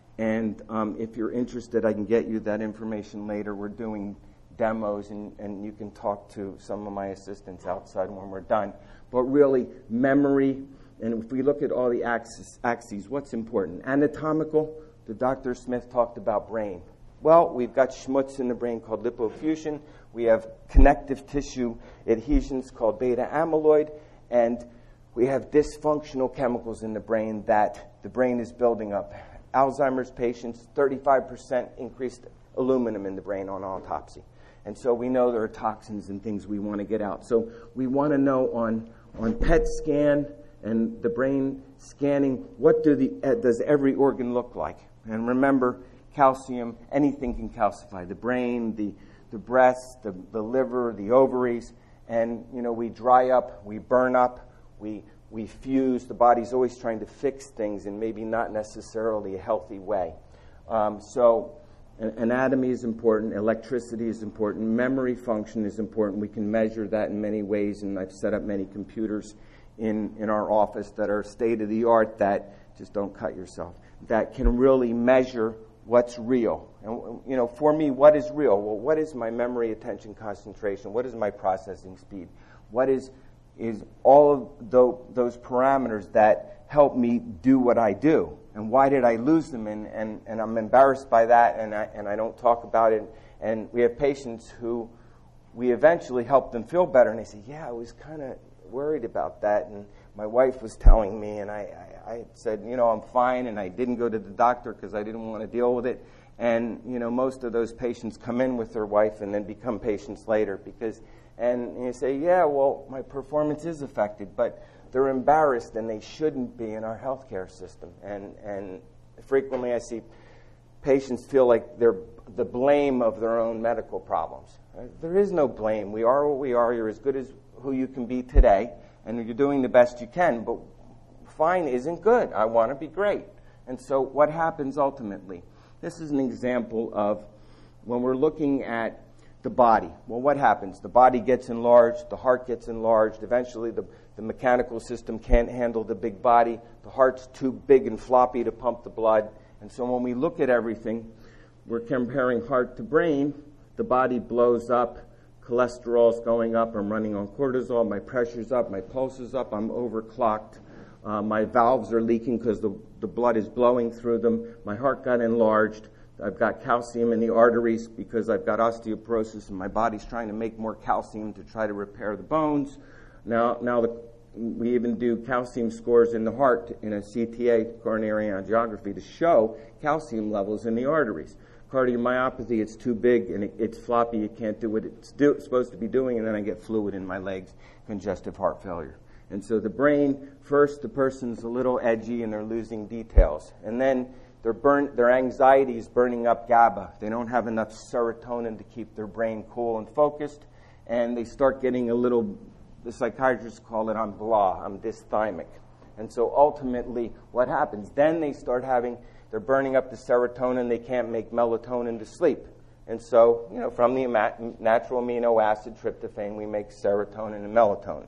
And um, if you're interested, I can get you that information later. We're doing demos, and, and you can talk to some of my assistants outside when we're done. But really, memory, and if we look at all the axes, axes, what's important? Anatomical, the Doctor Smith talked about brain. Well, we've got schmutz in the brain called lipofuscin. We have connective tissue adhesions called beta amyloid, and we have dysfunctional chemicals in the brain that the brain is building up. Alzheimer's patients, thirty-five percent increased aluminum in the brain on autopsy. And so we know there are toxins and things we want to get out. So we want to know on, on P E T scan and the brain scanning, what do the, uh, does every organ look like? And remember, calcium, anything can calcify. The brain, the, the breast, the, the liver, the ovaries. And, you know, we dry up, we burn up, we... We fuse. The body's always trying to fix things in maybe not necessarily a healthy way. Um, so anatomy is important. Electricity is important. Memory function is important. We can measure that in many ways, and I've set up many computers in, in our office that are state-of-the-art that, just don't cut yourself, that can really measure what's real. And, you know, for me, what is real? Well, what is my memory, attention, concentration? What is my processing speed? What is... is all of those parameters that help me do what I do. And why did I lose them? And, and, and I'm embarrassed by that, and I, and I don't talk about it. And we have patients who we eventually help them feel better, and they say, yeah, I was kind of worried about that. And my wife was telling me, and I, I, I said, you know, I'm fine, and I didn't go to the doctor because I didn't want to deal with it. And, you know, most of those patients come in with their wife and then become patients later because... And you say, yeah, well, my performance is affected, but they're embarrassed and they shouldn't be in our healthcare system. And and frequently I see patients feel like they're the blame of their own medical problems. There is no blame. We are what we are. You're as good as who you can be today, and you're doing the best you can, but fine isn't good. I want to be great. And so what happens ultimately? This is an example of when we're looking at the body. Well, what happens? The body gets enlarged, the heart gets enlarged. Eventually, the, the mechanical system can't handle the big body. The heart's too big and floppy to pump the blood. And so when we look at everything, we're comparing heart to brain. The body blows up, cholesterol's going up, I'm running on cortisol, my pressure's up, my pulse is up, I'm overclocked. Uh, my valves are leaking because the, the blood is blowing through them. My heart got enlarged. I've got calcium in the arteries because I've got osteoporosis and my body's trying to make more calcium to try to repair the bones. Now, now the, we even do calcium scores in the heart in a C T A, coronary angiography, to show calcium levels in the arteries. Cardiomyopathy, it's too big and it, it's floppy, it can't do what it's, do, it's supposed to be doing, and then I get fluid in my legs, congestive heart failure. And so the brain, first the person's a little edgy and they're losing details. And then Their, burn, their anxiety is burning up GABA. They don't have enough serotonin to keep their brain cool and focused, and they start getting a little, the psychiatrists call it, I'm blah, I'm dysthymic. And so ultimately, what happens? Then they start having, they're burning up the serotonin, they can't make melatonin to sleep. And so, you know, from the natural amino acid tryptophan, we make serotonin and melatonin.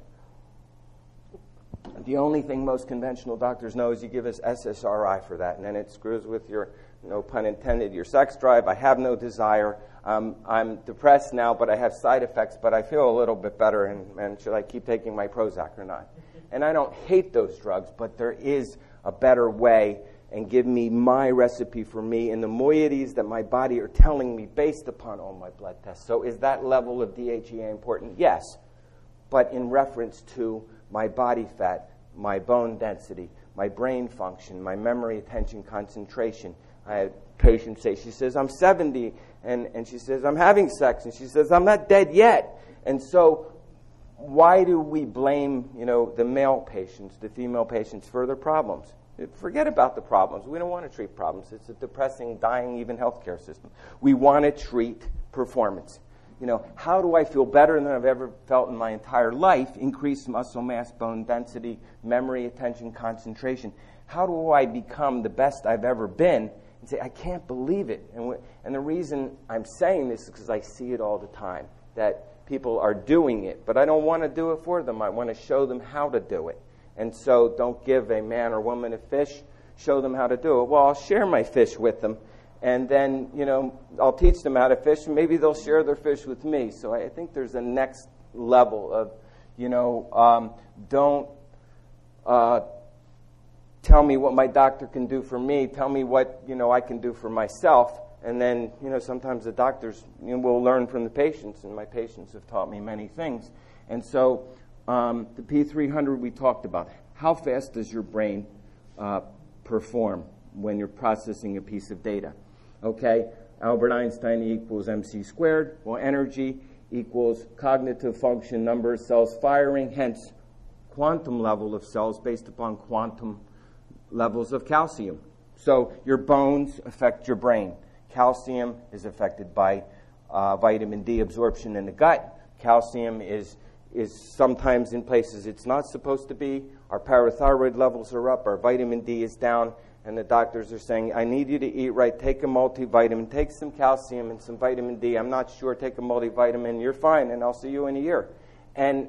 The only thing most conventional doctors know is you give us S S R I for that, and then it screws with your, no pun intended, your sex drive. I have no desire. Um, I'm depressed now, but I have side effects, but I feel a little bit better, and, and should I keep taking my Prozac or not? And I don't hate those drugs, but there is a better way, and give me my recipe for me and the moieties that my body are telling me based upon all my blood tests. So is that level of D H E A important? Yes, but in reference to my body fat, my bone density, my brain function, my memory, attention, concentration. I had patients say, she says, I'm seventy, and, and she says, I'm having sex, and she says, I'm not dead yet. And so why do we blame, you know, the male patients, the female patients for their problems? Forget about the problems. We don't want to treat problems. It's a depressing, dying, even healthcare system. We want to treat performance. You know, how do I feel better than I've ever felt in my entire life? Increase muscle mass, bone density, memory, attention, concentration. How do I become the best I've ever been? And say, I can't believe it. And, w- and the reason I'm saying this is because I see it all the time. that people are doing it, but I don't want to do it for them. I want to show them how to do it. And so don't give a man or woman a fish, show them how to do it. Well, I'll share my fish with them, and then, you know, I'll teach them how to fish, and maybe they'll share their fish with me. So I think there's a next level of, you know, um, don't uh, tell me what my doctor can do for me. Tell me what, you know, I can do for myself. And then, you know, sometimes the doctors, you know, will learn from the patients, and my patients have taught me many things. And so um, the P three hundred we talked about. How fast does your brain uh, perform when you're processing a piece of data? Okay, Albert Einstein equals mc squared. Well, energy equals cognitive function, number of cells firing, hence quantum level of cells based upon quantum levels of calcium. So your bones affect your brain. Calcium is affected by uh, vitamin D absorption in the gut. Calcium is is sometimes in places it's not supposed to be. Our parathyroid levels are up. Our vitamin D is down. And the doctors are saying, I need you to eat right. Take a multivitamin. Take some calcium and some vitamin D. I'm not sure. Take a multivitamin. You're fine, and I'll see you in a year. And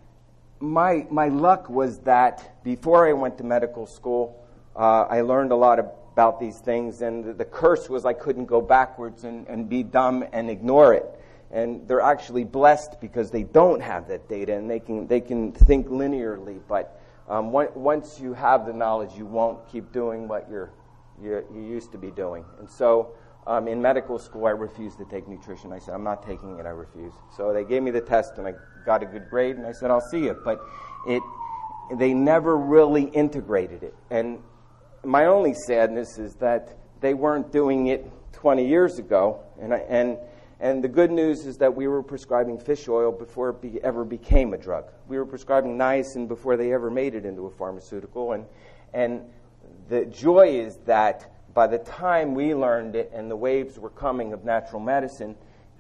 my my luck was that before I went to medical school, uh, I learned a lot of about these things, and the, the curse was I couldn't go backwards and, and be dumb and ignore it. And they're actually blessed because they don't have that data, and they can they can think linearly. But um, one, once you have the knowledge, you won't keep doing what you're you, you used to be doing. And so um, in medical school, I refused to take nutrition. I said, I'm not taking it. I refuse. So they gave me the test, and I got a good grade, and I said, I'll see it. But it they never really integrated it. And my only sadness is that they weren't doing it twenty years ago, and I, and and the good news is that we were prescribing fish oil before it be, ever became a drug. We were prescribing niacin before they ever made it into a pharmaceutical, and and the joy is that by the time we learned it and the waves were coming of natural medicine,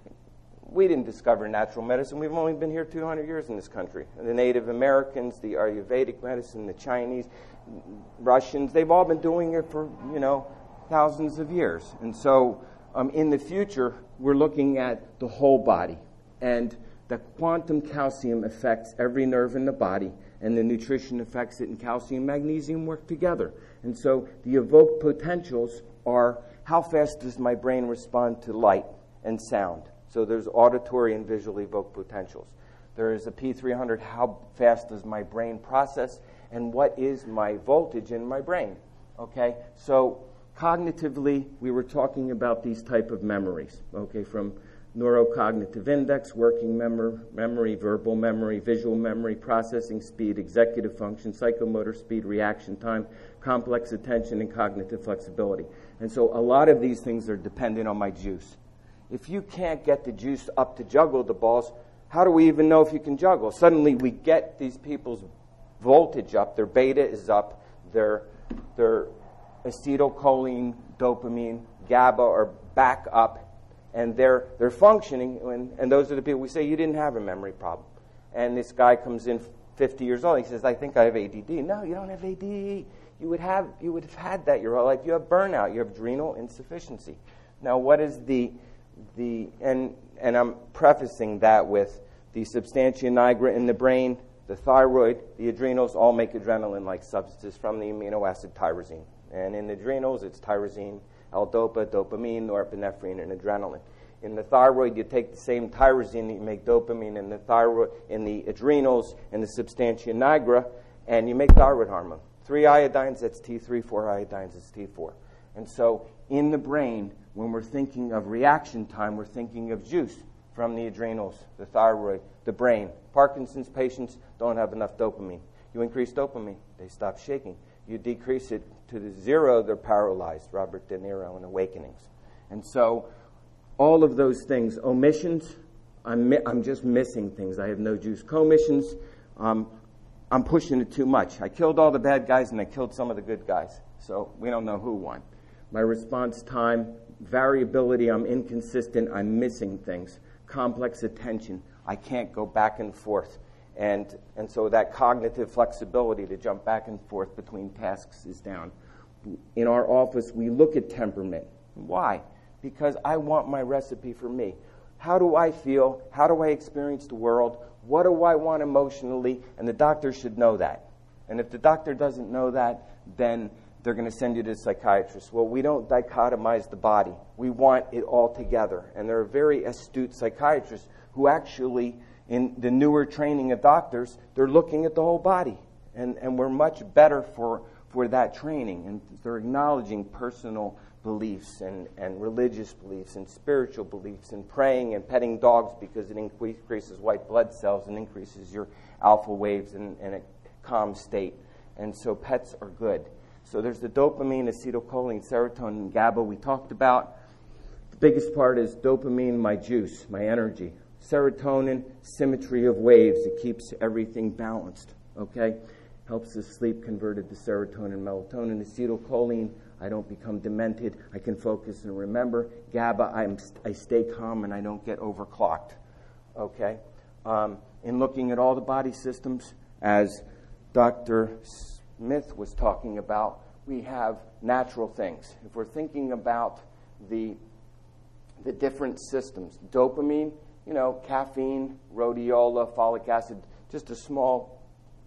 we didn't discover natural medicine. We've only been here two hundred years in this country. The Native Americans, the Ayurvedic medicine, the Chinese, Russians, they've all been doing it for, you know, thousands of years. And so um, in the future, we're looking at the whole body. And the quantum calcium affects every nerve in the body, and the nutrition affects it, and calcium and magnesium work together. And so the evoked potentials are how fast does my brain respond to light and sound. So there's auditory and visually evoked potentials. There is a P three hundred, how fast does my brain process, and what is my voltage in my brain? Okay, so cognitively, we were talking about these type of memories, okay, from neurocognitive index, working memory, memory, verbal memory, visual memory, processing speed, executive function, psychomotor speed, reaction time, complex attention, and cognitive flexibility. And so a lot of these things are dependent on my juice. If you can't get the juice up to juggle the balls, how do we even know if you can juggle? Suddenly we get these people's voltage up, their beta is up, their their acetylcholine, dopamine, GABA are back up, and they're they're functioning, and, and those are the people we say, you didn't have a memory problem. And this guy comes in fifty years old, he says, I think I have A D D. No, you don't have A D D. You would have you would have had that your whole life. You have burnout, you have adrenal insufficiency. Now what is the the and and I'm prefacing that with the substantia nigra in the brain, the thyroid, the adrenals all make adrenaline-like substances from the amino acid tyrosine. And in the adrenals, it's tyrosine, L-dopa, dopamine, norepinephrine, and adrenaline. In the thyroid, you take the same tyrosine that you make dopamine in the thyroid, in the adrenals, and the substantia nigra, and you make thyroid hormone. Three iodines, that's T three, four iodines, it's T four. And so in the brain, when we're thinking of reaction time, we're thinking of juice from the adrenals, the thyroid, the brain. Parkinson's patients don't have enough dopamine. You increase dopamine, they stop shaking. You decrease it to the zero, they're paralyzed. Robert De Niro in Awakenings. And so all of those things, omissions, I'm, mi- I'm just missing things. I have no juice. Commissions, um, I'm pushing it too much. I killed all the bad guys and I killed some of the good guys. So we don't know who won. My response time, variability, I'm inconsistent, I'm missing things. Complex attention, I can't go back and forth. And and so that cognitive flexibility to jump back and forth between tasks is down. In our office, we look at temperament. Why? Because I want my recipe for me. How do I feel? How do I experience the world? What do I want emotionally? And the doctor should know that. And if the doctor doesn't know that, then they're going to send you to a psychiatrist. Well, we don't dichotomize the body. We want it all together. And there are very astute psychiatrists who actually, in the newer training of doctors, they're looking at the whole body. And, and we're much better for, for that training. And they're acknowledging personal beliefs and, and religious beliefs and spiritual beliefs and praying and petting dogs because it increases white blood cells and increases your alpha waves in, in a calm state. And so pets are good. So there's the dopamine, acetylcholine, serotonin, and GABA we talked about. The biggest part is dopamine, my juice, my energy. Serotonin, symmetry of waves. It keeps everything balanced, okay? Helps the sleep converted to serotonin, melatonin. Acetylcholine, I don't become demented. I can focus and remember. GABA, I'm, I stay calm and I don't get overclocked, okay? Um, in looking at all the body systems, as Doctor Smith was talking about, we have natural things. If we're thinking about the the different systems, dopamine, you know, caffeine, rhodiola, folic acid, just a small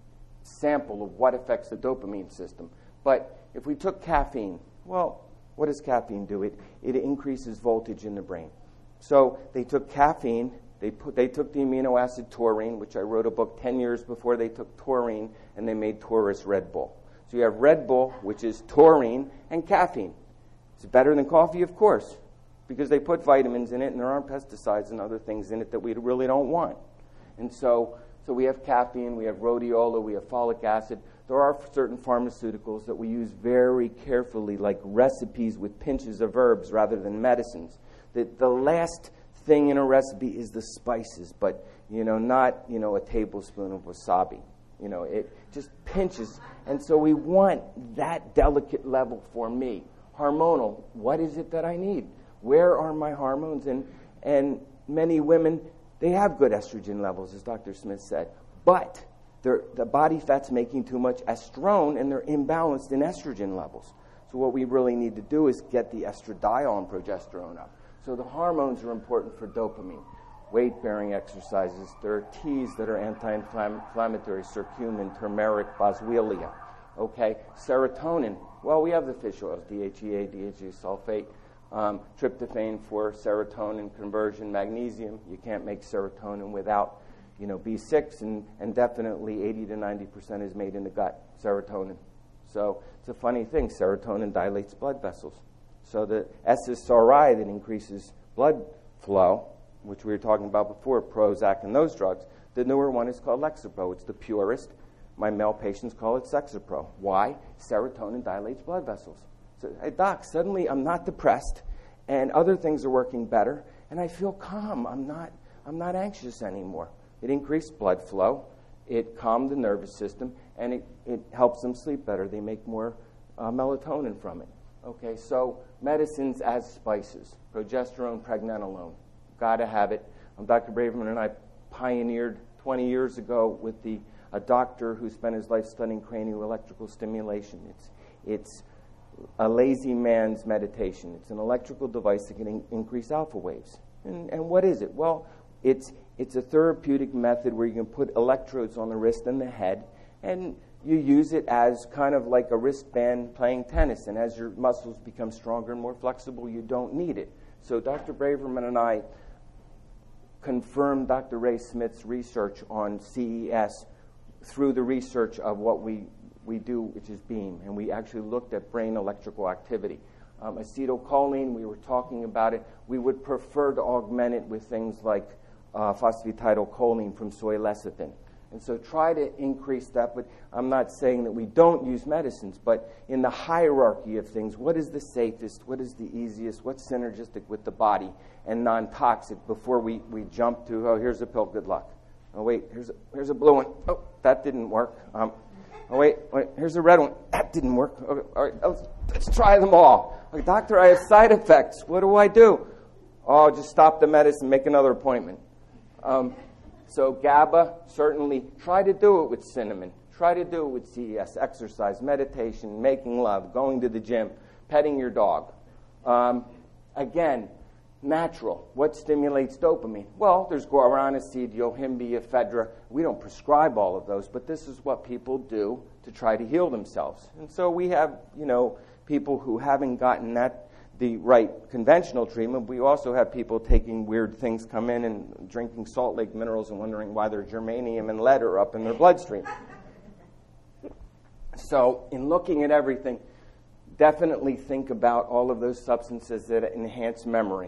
sample of what affects the dopamine system. But if we took caffeine, well, what does caffeine do? It it increases voltage in the brain. So they took caffeine, they put they took the amino acid taurine, which I wrote a book ten years before they took taurine, and they made Taurus Red Bull. So you have Red Bull, which is taurine, and caffeine. It's better than coffee, of course, because they put vitamins in it, and there aren't pesticides and other things in it that we really don't want. And so, so we have caffeine, we have rhodiola, we have folic acid. There are certain pharmaceuticals that we use very carefully, like recipes with pinches of herbs rather than medicines. The, the last thing in a recipe is the spices, but, you know, not, you know, a tablespoon of wasabi. You know, it just pinches. And so we want that delicate level for me. Hormonal, what is it that I need? Where are my hormones? And and many women, they have good estrogen levels, as Doctor Smith said, but the body fat's making too much estrone, and they're imbalanced in estrogen levels. So what we really need to do is get the estradiol and progesterone up. So the hormones are important for dopamine. Weight-bearing exercises. There are teas that are anti-inflammatory, curcumin, turmeric, boswellia. Okay, serotonin. Well, we have the fish oils, D H E A, D H E A sulfate, um, tryptophan for serotonin conversion, magnesium. You can't make serotonin without, you know, B six, and, and definitely eighty to ninety percent is made in the gut, serotonin. So it's a funny thing. Serotonin dilates blood vessels. So the S S R I that increases blood flow, which we were talking about before, Prozac and those drugs, the newer one is called Lexapro. It's the purest. My male patients call it Sexapro. Why? Serotonin dilates blood vessels. So, hey, doc, suddenly I'm not depressed, and other things are working better, and I feel calm. I'm not, I'm not anxious anymore. It increased blood flow. It calmed the nervous system, and it, it helps them sleep better. They make more uh, melatonin from it. Okay, so medicines as spices, progesterone, pregnenolone. Got to have it. Um, Doctor Braverman and I pioneered twenty years ago with the a doctor who spent his life studying cranial electrical stimulation. It's it's a lazy man's meditation. It's an electrical device that can in- increase alpha waves. And, and what is it? Well, it's it's a therapeutic method where you can put electrodes on the wrist and the head, and you use it as kind of like a wristband playing tennis. And as your muscles become stronger and more flexible, you don't need it. So Doctor Braverman and I confirmed Doctor Ray Smith's research on C E S through the research of what we, we do, which is BEAM. And we actually looked at brain electrical activity. Um, acetylcholine, we were talking about it. We would prefer to augment it with things like uh, phosphatidylcholine from soy lecithin. And so try to increase that, but I'm not saying that we don't use medicines, but in the hierarchy of things, what is the safest, what is the easiest, what's synergistic with the body and non-toxic before we, we jump to, oh, here's a pill, good luck. Oh, wait, here's a, here's a blue one. Oh, that didn't work. Um, oh, wait, wait, here's a red one. That didn't work. Okay, all right, let's, let's try them all. Like, doctor, I have side effects. What do I do? Oh, just stop the medicine, make another appointment. Um, So GABA, certainly try to do it with cinnamon. Try to do it with C E S, exercise, meditation, making love, going to the gym, petting your dog. Um, again, natural. What stimulates dopamine? Well, there's guarana seed, yohimbia, ephedra. We don't prescribe all of those, but this is what people do to try to heal themselves. And so we have, you know, people who haven't gotten that the right conventional treatment. We also have people taking weird things, come in and drinking Salt Lake minerals and wondering why their germanium and lead are up in their bloodstream. So in looking at everything, definitely think about all of those substances that enhance memory.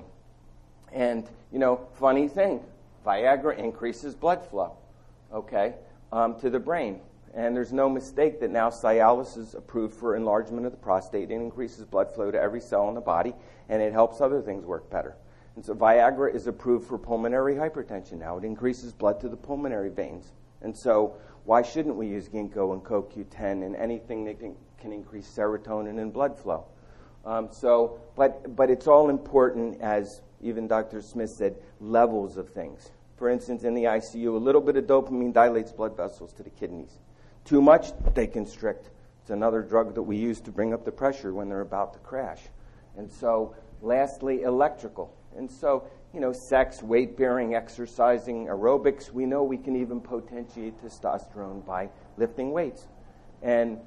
And, you know, funny thing, Viagra increases blood flow, okay, um, to the brain. And there's no mistake that now Cialis is approved for enlargement of the prostate. It increases blood flow to every cell in the body, and it helps other things work better. And so Viagra is approved for pulmonary hypertension now. It increases blood to the pulmonary veins. And so why shouldn't we use ginkgo and co Q ten and anything that can, can increase serotonin and blood flow? Um, so, but but it's all important, as even Doctor Smith said, levels of things. For instance, in the I C U, a little bit of dopamine dilates blood vessels to the kidneys. Too much, they constrict. It's another drug that we use to bring up the pressure when they're about to crash. And so, lastly, electrical. And so, you know, sex, weight-bearing, exercising, aerobics, we know we can even potentiate testosterone by lifting weights. And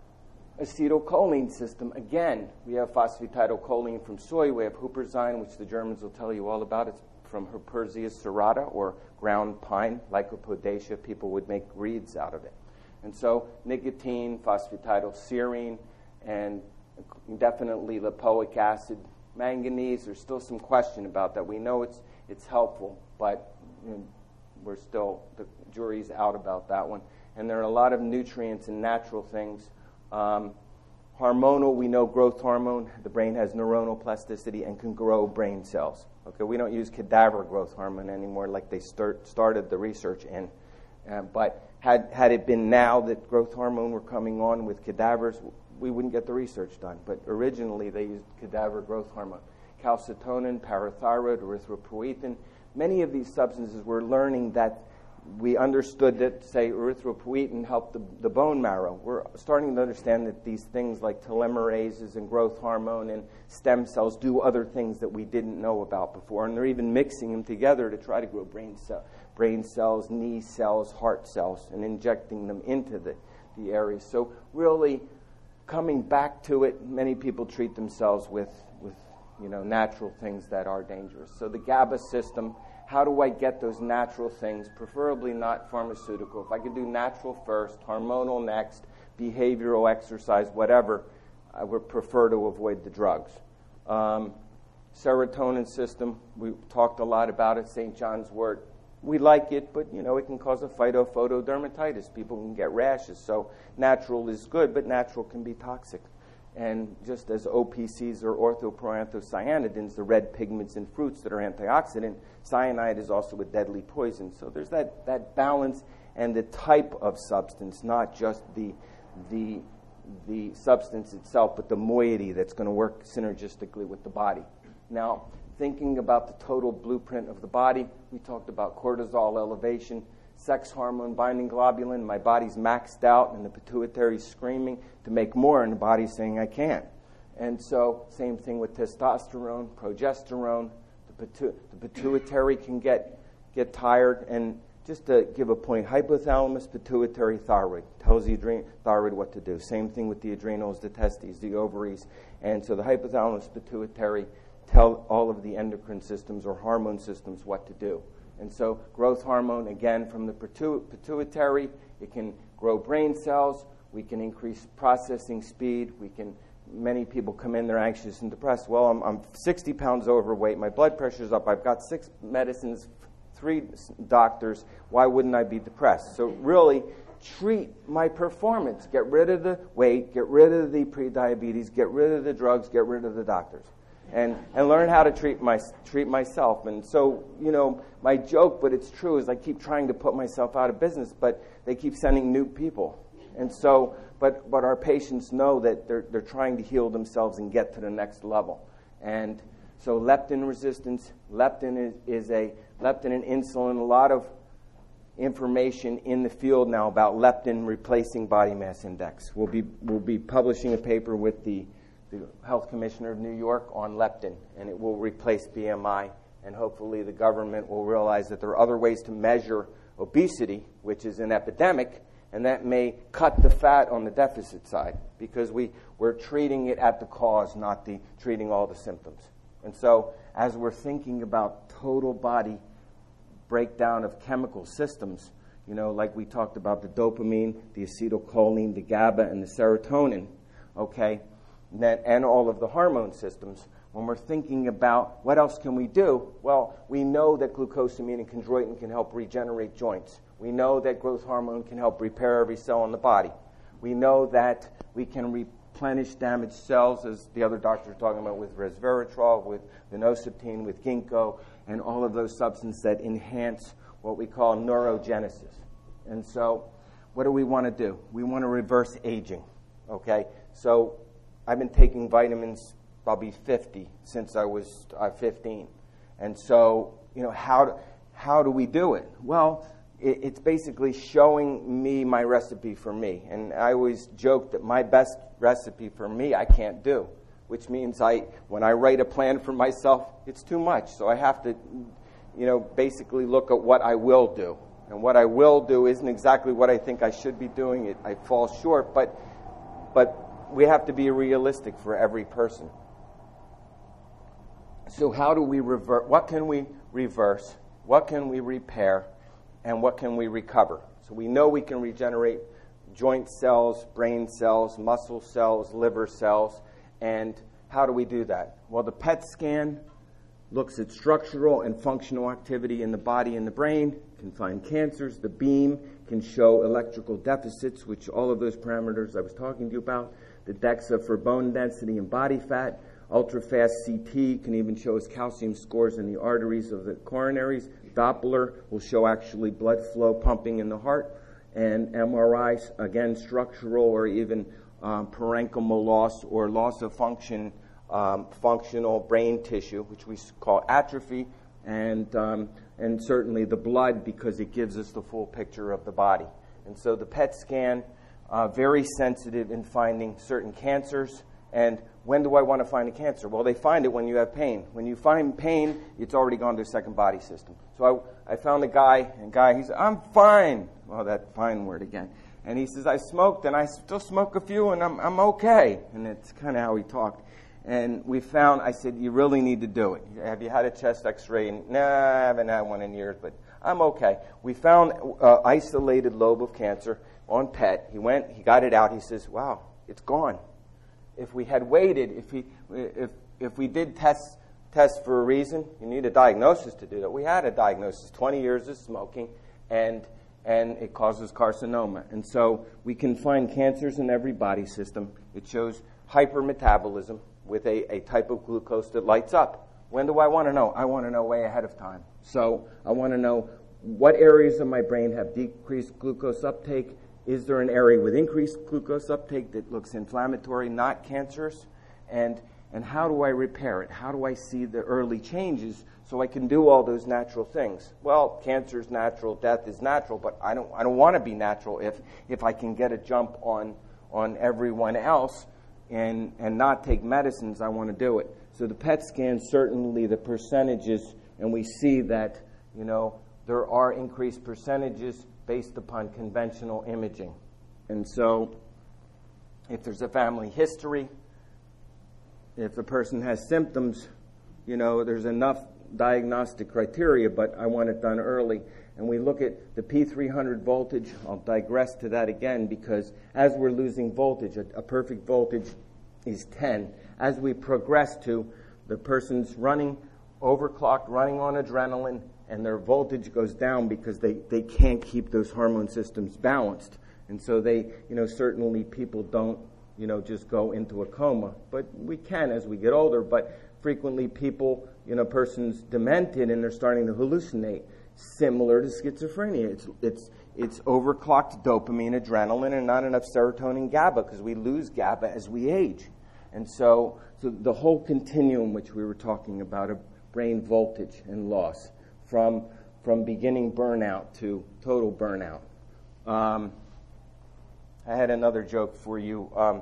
acetylcholine system, again, we have phosphatidylcholine from soy. We have huperzine, which the Germans will tell you all about. It's from Huperzia serrata, or ground pine, Lycopodiaceae. People would make reeds out of it. And so nicotine, phosphatidylserine, and definitely lipoic acid, manganese. There's still some question about that. We know it's it's helpful, but you know, we're still, the jury's out about that one. And there are a lot of nutrients and natural things. Um, hormonal, we know growth hormone. The brain has neuronal plasticity and can grow brain cells. Okay, we don't use cadaver growth hormone anymore like they start, started the research in. Uh, but had had it been now that growth hormone were coming on with cadavers, we wouldn't get the research done. But originally they used cadaver growth hormone. Calcitonin, parathyroid, erythropoietin. Many of these substances, we're learning that we understood that, say, erythropoietin helped the, the bone marrow. We're starting to understand that these things like telomerases and growth hormone and stem cells do other things that we didn't know about before. And they're even mixing them together to try to grow brain, cell, brain cells, knee cells, heart cells, and injecting them into the, the areas. So really coming back to it, many people treat themselves with, with you know, natural things that are dangerous. So the GABA system, how do I get those natural things, preferably not pharmaceutical? If I could do natural first, hormonal next, behavioral, exercise, whatever, I would prefer to avoid the drugs. Um, serotonin system, we talked a lot about it, Saint John's wort. We like it, but, you know, it can cause a phytophotodermatitis. People can get rashes. So natural is good, but natural can be toxic. And just as O P Cs or orthoproanthocyanidins, the red pigments in fruits that are antioxidant, cyanide is also a deadly poison. So there's that, that balance and the type of substance, not just the, the, the substance itself, but the moiety that's going to work synergistically with the body. Now, thinking about the total blueprint of the body, we talked about cortisol elevation, sex hormone binding globulin. My body's maxed out and the pituitary's screaming to make more, and the body's saying I can't. And so same thing with testosterone, progesterone. The, pitu- the pituitary can get get tired. And just to give a point, hypothalamus, pituitary, thyroid tells the adren- thyroid what to do. Same thing with the adrenals, the testes, the ovaries. And so the hypothalamus, pituitary tell all of the endocrine systems or hormone systems what to do. And so growth hormone, again, from the pitu- pituitary, it can grow brain cells. We can increase processing speed. We can. Many people come in, they're anxious and depressed. Well, I'm, I'm sixty pounds overweight. My blood pressure's up. I've got six medicines, three doctors. Why wouldn't I be depressed? So really treat my performance. Get rid of the weight. Get rid of the prediabetes. Get rid of the drugs. Get rid of the doctors. And and learn how to treat my treat myself. And so, you know, my joke, but it's true, is I keep trying to put myself out of business, but they keep sending new people. And so, but but our patients know that they're they're trying to heal themselves and get to the next level. And so leptin resistance, leptin is, is a leptin and insulin, a lot of information in the field now about leptin replacing body mass index. We'll be we'll be publishing a paper with the the Health Commissioner of New York, on leptin, and it will replace B M I, and hopefully the government will realize that there are other ways to measure obesity, which is an epidemic, and that may cut the fat on the deficit side, because we, we're treating it at the cause, not the treating all the symptoms. And so as we're thinking about total body breakdown of chemical systems, you know, like we talked about the dopamine, the acetylcholine, the GABA, and the serotonin, okay, that, and all of the hormone systems, when we're thinking about what else can we do, well, we know that glucosamine and chondroitin can help regenerate joints. We know that growth hormone can help repair every cell in the body. We know that we can replenish damaged cells, as the other doctors are talking about, with resveratrol, with vinociptine, with ginkgo, and all of those substances that enhance what we call neurogenesis. And so what do we want to do? We want to reverse aging, okay? So I've been taking vitamins probably fifty since I was uh, fifteen. And so, you know, how do, how do we do it? Well, it, it's basically showing me my recipe for me. And I always joke that my best recipe for me I can't do, which means I, when I write a plan for myself, it's too much. So I have to, you know, basically look at what I will do. And what I will do isn't exactly what I think I should be doing. It, I fall short, but but we have to be realistic for every person. So how do we revert? What can we reverse? What can we repair? And what can we recover? So we know we can regenerate joint cells, brain cells, muscle cells, liver cells. And how do we do that? Well, the P E T scan looks at structural and functional activity in the body and the brain, can find cancers. The beam can show electrical deficits, which all of those parameters I was talking to you about. The DEXA for bone density and body fat. Ultra-fast C T can even show us calcium scores in the arteries of the coronaries. Doppler will show actually blood flow pumping in the heart. And M R I, again, structural or even um, parenchymal loss or loss of function, um, functional brain tissue, which we call atrophy, and um, and certainly the blood, because it gives us the full picture of the body. And so the P E T scan, uh, very sensitive in finding certain cancers. And when do I want to find a cancer? Well, they find it when you have pain. When you find pain, it's already gone to the second body system. So I, I found a guy, and guy, he said, I'm fine. Well, that fine word again. And he says, I smoked, and I still smoke a few, and I'm I'm okay. And it's kind of how he talked. And we found, I said, you really need to do it. Have you had a chest x-ray? And, nah, I haven't had one in years, but I'm okay. We found uh, isolated lobe of cancer on P E T. He went, he got it out. He says, wow, it's gone. If we had waited, if he, if if we did test tests for a reason, you need a diagnosis to do that. We had a diagnosis, twenty years of smoking, and and it causes carcinoma. And so we can find cancers in every body system. It shows hypermetabolism with a, a type of glucose that lights up. When do I want to know? I want to know way ahead of time. So I want to know what areas of my brain have decreased glucose uptake. Is there an area with increased glucose uptake that looks inflammatory, not cancerous? And and how do I repair it? How do I see the early changes so I can do all those natural things? Well, cancer is natural, death is natural, but I don't I don't want to be natural if if I can get a jump on on everyone else and and not take medicines. I want to do it. So the P E T scan, certainly the percentages, and we see that, you know, there are increased percentages based upon conventional imaging. And so if there's a family history, if a person has symptoms, you know, there's enough diagnostic criteria, but I want it done early. And we look at the P three hundred voltage. I'll digress to that again, because as we're losing voltage, a, a perfect voltage is ten. As we progress to the person's running overclocked, running on adrenaline, and their voltage goes down because they, they can't keep those hormone systems balanced. And so they, you know, certainly people don't, you know, just go into a coma. But we can as we get older. But frequently people, you know, person's demented and they're starting to hallucinate, similar to schizophrenia. It's it's it's overclocked dopamine, adrenaline, and not enough serotonin, GABA, because we lose GABA as we age. And so, so the whole continuum which we were talking about of brain voltage and loss, from from beginning burnout to total burnout. Um, I had another joke for you. Um,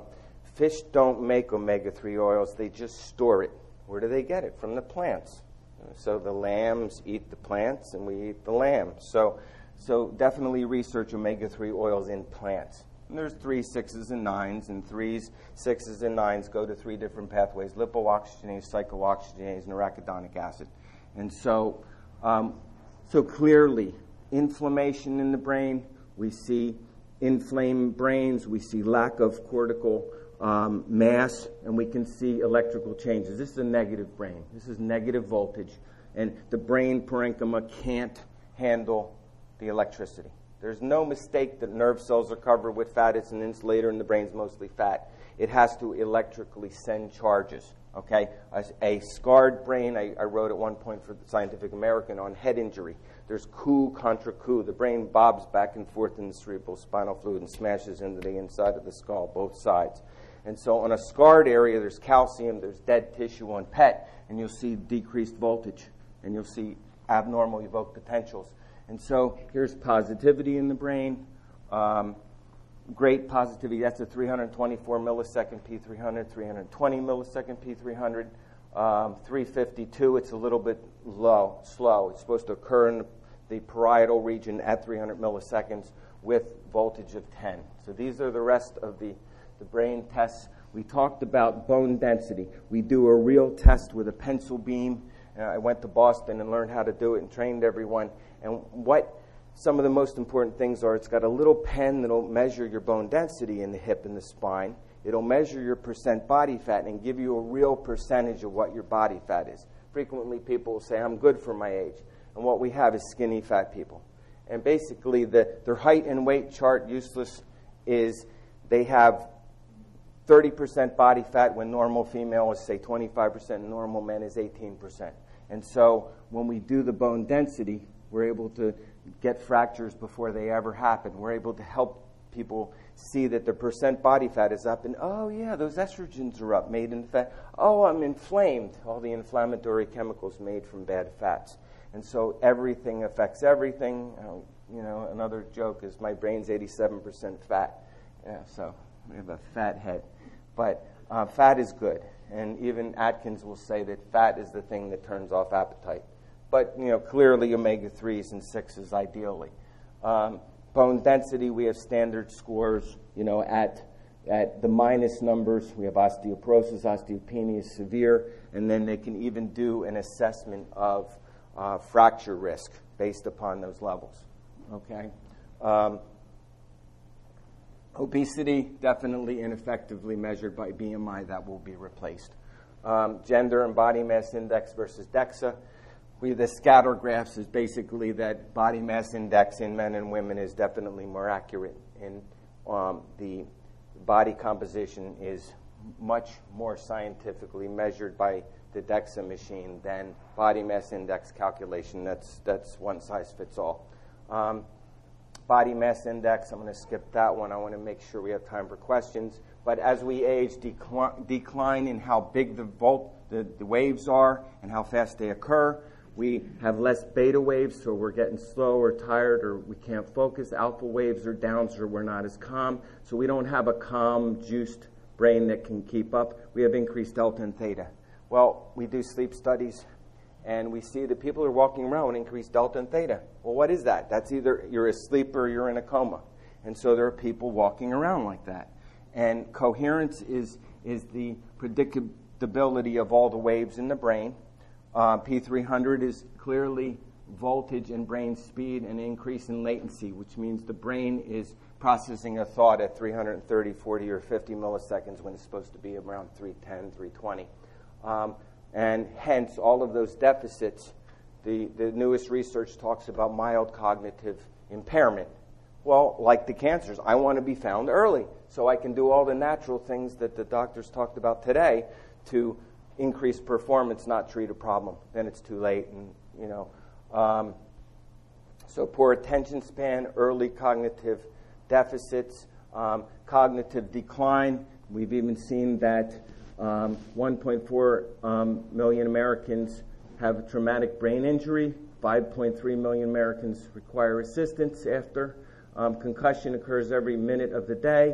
Fish don't make omega three oils. They just store it. Where do they get it? From the plants. So the lambs eat the plants, and we eat the lamb. So, so definitely research omega three oils in plants. And there's three, sixes, and nines, and threes, sixes, and nines go to three different pathways: lipooxygenase, cyclooxygenase, and arachidonic acid. And so, um, so clearly, inflammation in the brain. We see inflamed brains. We see lack of cortical um, mass, and we can see electrical changes. This is a negative brain. This is negative voltage, and the brain parenchyma can't handle the electricity. There's no mistake that nerve cells are covered with fat. It's an insulator, and the brain's mostly fat. It has to electrically send charges. Okay, a, a scarred brain. I, I wrote at one point for the Scientific American on head injury. There's coup contra coup. The brain bobs back and forth in the cerebral spinal fluid and smashes into the inside of the skull, both sides. And so on a scarred area, there's calcium, there's dead tissue on P E T, and you'll see decreased voltage, and you'll see abnormal evoked potentials. And so here's positivity in the brain. Um, great positivity. That's a three hundred twenty-four millisecond P three hundred, three hundred twenty millisecond P three hundred, um, three fifty-two. It's a little bit low, slow. It's supposed to occur in the parietal region at three hundred milliseconds with voltage of ten. So these are the rest of the, the brain tests. We talked about bone density. We do a real test with a pencil beam. Uh, I went to Boston and learned how to do it and trained everyone. And what some of the most important things are, it's got a little pen that'll measure your bone density in the hip and the spine. It'll measure your percent body fat and give you a real percentage of what your body fat is. Frequently people will say, I'm good for my age. And what we have is skinny fat people. And basically the, their height and weight chart, useless, is they have thirty percent body fat when normal female is, say, twenty-five percent, and normal men is eighteen percent. And so when we do the bone density, we're able to get fractures before they ever happen. We're able to help people see that their percent body fat is up, and oh yeah, those estrogens are up, made in fat. Oh, I'm inflamed. All the inflammatory chemicals made from bad fats. And so everything affects everything. Uh, you know, another joke is my brain's eighty-seven percent fat. Yeah, so we have a fat head. But uh, fat is good. And even Atkins will say that fat is the thing that turns off appetite. But, you know, clearly omega threes and sixes ideally. Um, bone density, we have standard scores, you know, at at the minus numbers. We have osteoporosis, osteopenia is severe, and then they can even do an assessment of uh, fracture risk based upon those levels. Okay? Um, obesity, definitely ineffectively measured by B M I. That will be replaced. Um, gender and body mass index versus DEXA. We, the scatter graphs is basically that body mass index in men and women is definitely more accurate. In um, the body composition is much more scientifically measured by the DEXA machine than body mass index calculation. That's that's one size fits all. Um, body mass index, I'm going to skip that one. I want to make sure we have time for questions. But as we age, decline, decline in how big the, volt, the, the waves are and how fast they occur. We have less beta waves, so we're getting slow or tired or we can't focus. Alpha waves are down, so we're not as calm. So we don't have a calm, juiced brain that can keep up. We have increased delta and theta. Well, we do sleep studies, and we see that people are walking around with increased delta and theta. Well, what is that? That's either you're asleep or you're in a coma. And so there are people walking around like that. And coherence is, is the predictability of all the waves in the brain. Uh, P three hundred is clearly voltage and brain speed and increase in latency, which means the brain is processing a thought at three hundred thirty, forty, or fifty milliseconds when it's supposed to be around three ten, three twenty. Um, and hence, all of those deficits, the, the newest research talks about mild cognitive impairment. Well, like the cancers, I want to be found early so I can do all the natural things that the doctors talked about today to increase performance, not treat a problem. Then it's too late, and you know. Um, so poor attention span, early cognitive deficits, um, cognitive decline. We've even seen that um, one point four um, million Americans have traumatic brain injury. five point three million Americans require assistance after. Um, concussion occurs every minute of the day,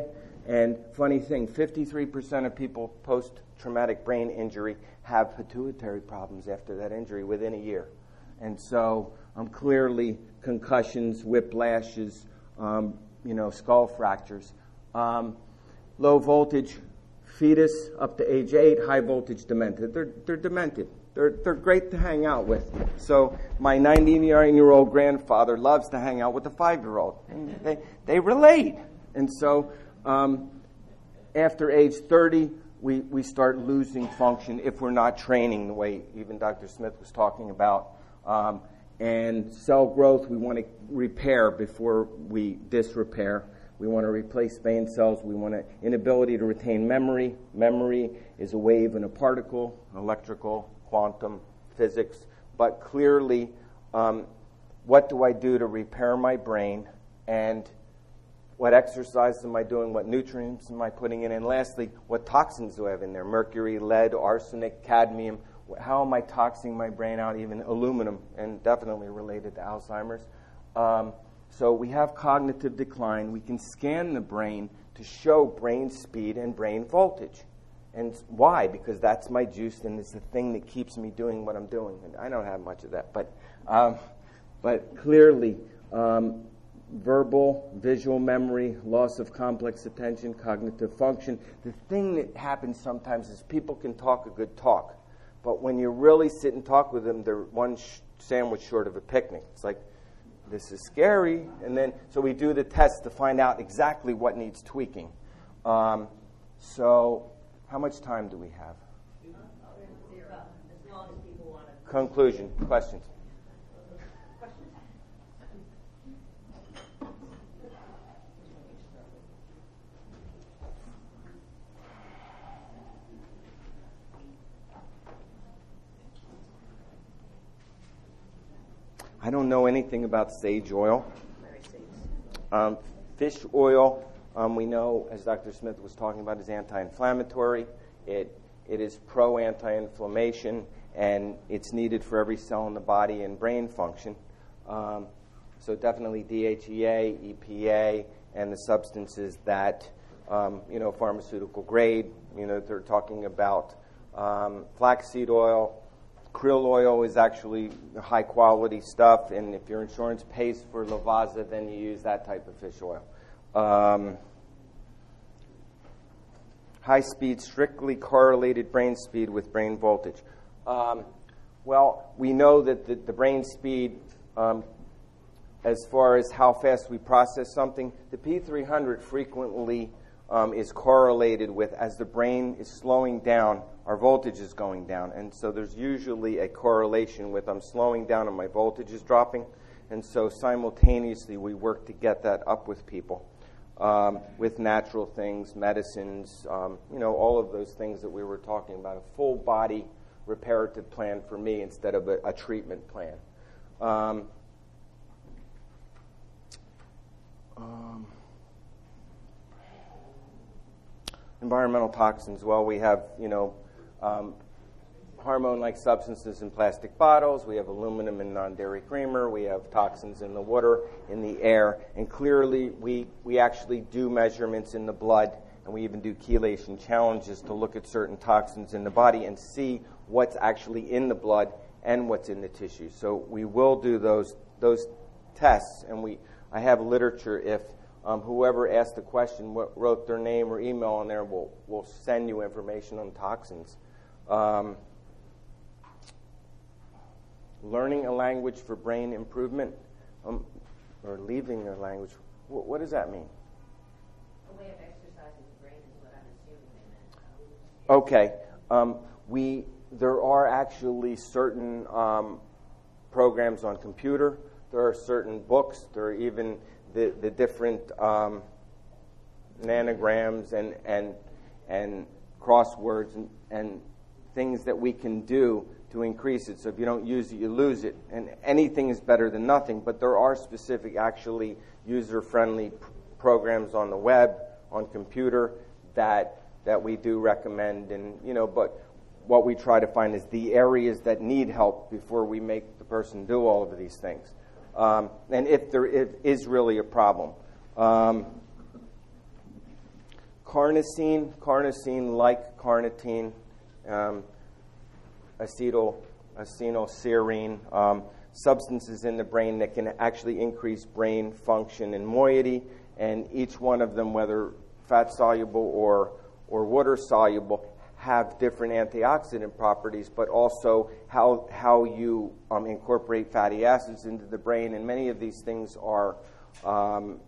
And funny thing, fifty-three percent of people post-traumatic brain injury have pituitary problems after that injury within a year. And so um, clearly concussions, whiplashes, um, you know, skull fractures. Um, low voltage fetus up to age eight, high voltage demented. They're, they're demented. They're, they're great to hang out with. So my ninety-nine-year-old grandfather loves to hang out with a five-year-old. And they, they relate. And so um, after age thirty, we, we start losing function if we're not training the way even Doctor Smith was talking about. Um, and cell growth, we want to repair before we disrepair. We want to replace vein cells. We want an inability to retain memory. Memory is a wave and a particle, electrical, quantum, physics. But clearly, um, what do I do to repair my brain? And what exercises am I doing? What nutrients am I putting in? And lastly, what toxins do I have in there? Mercury, lead, arsenic, cadmium. How am I toxing my brain out? Even aluminum, and definitely related to Alzheimer's. Um, so we have cognitive decline. We can scan the brain to show brain speed and brain voltage. And why? Because that's my juice, and it's the thing that keeps me doing what I'm doing. And I don't have much of that, but um, but clearly, um, verbal, visual memory, loss of complex attention, cognitive function. The thing that happens sometimes is people can talk a good talk, but when you really sit and talk with them, they're one sh- sandwich short of a picnic. It's like, this is scary. And then, so we do the test to find out exactly what needs tweaking. Um, so, how much time do we have? As long as people want to. Conclusion, questions? I don't know anything about sage oil. Um, fish oil, um, we know, as Doctor Smith was talking about, is anti-inflammatory. It it is pro-anti-inflammation, and it's needed for every cell in the body and brain function. Um, so definitely D H E A, E P A, and the substances that um, you know, pharmaceutical grade. You know, they're talking about um, flaxseed oil. Krill oil is actually high quality stuff, and if your insurance pays for Lavazza, then you use that type of fish oil. Um, high speed, strictly correlated brain speed with brain voltage. Um, well, we know that the, the brain speed, um, as far as how fast we process something, the P three hundred frequently um, is correlated with, as the brain is slowing down, our voltage is going down. And so there's usually a correlation with I'm slowing down and my voltage is dropping. And so simultaneously we work to get that up with people um, with natural things, medicines, um, you know, all of those things that we were talking about, a full body reparative plan for me instead of a, a treatment plan. Um, um, environmental toxins, well, we have, you know, Um, hormone-like substances in plastic bottles. We have aluminum in non-dairy creamer. We have toxins in the water, in the air. And clearly, we, we actually do measurements in the blood, and we even do chelation challenges to look at certain toxins in the body and see what's actually in the blood and what's in the tissue. So we will do those those tests, and we I have literature. If um, whoever asked the question what, wrote their name or email on there, we'll, we'll send you information on toxins. Um, learning a language for brain improvement, um, or leaving a language. What, what does that mean? A way of exercising the brain is what I'm assuming they meant. Okay. Um, we there are actually certain um, programs on computer. There are certain books. There are even the the different um, nanograms and and and crosswords and and things that we can do to increase it. So if you don't use it, you lose it. And anything is better than nothing, but there are specific, actually user-friendly pr- programs on the web, on computer, that that we do recommend. And, you know, but what we try to find is the areas that need help before we make the person do all of these things. Um, and if there if is really a problem. Um, carnosine, carnosine like carnitine, um, acetyl, acetylserine, um, substances in the brain that can actually increase brain function and moiety, and each one of them, whether fat-soluble or, or water-soluble, have different antioxidant properties, but also how, how you um, incorporate fatty acids into the brain, and many of these things are um,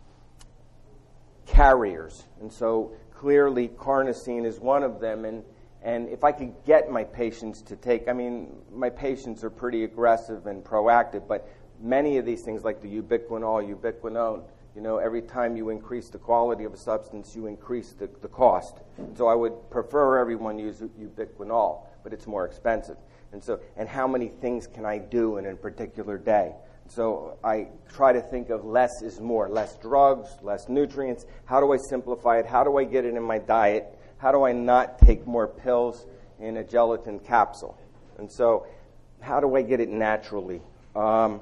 carriers. And so clearly carnosine is one of them, and And if I could get my patients to take, I mean, my patients are pretty aggressive and proactive, but many of these things like the ubiquinol, ubiquinone, you know, every time you increase the quality of a substance, you increase the, the cost. So I would prefer everyone use ubiquinol, but it's more expensive. And so, and how many things can I do in a particular day? So I try to think of less is more, less drugs, less nutrients. How do I simplify it? How do I get it in my diet? How do I not take more pills in a gelatin capsule? And so how do I get it naturally? Um,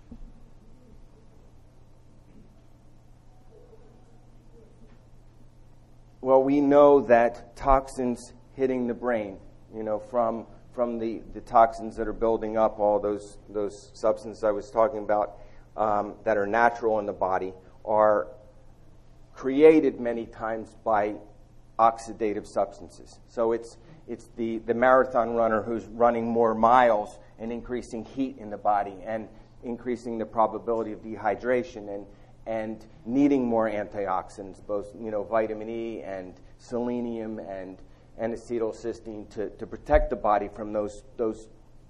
well, we know that toxins hitting the brain, you know, from from the, the toxins that are building up, all those, those substances I was talking about um, that are natural in the body, are created many times by oxidative substances. So it's it's the, the marathon runner who's running more miles and increasing heat in the body and increasing the probability of dehydration and and needing more antioxidants, both you know vitamin E and selenium and, and acetylcysteine to, to protect the body from those those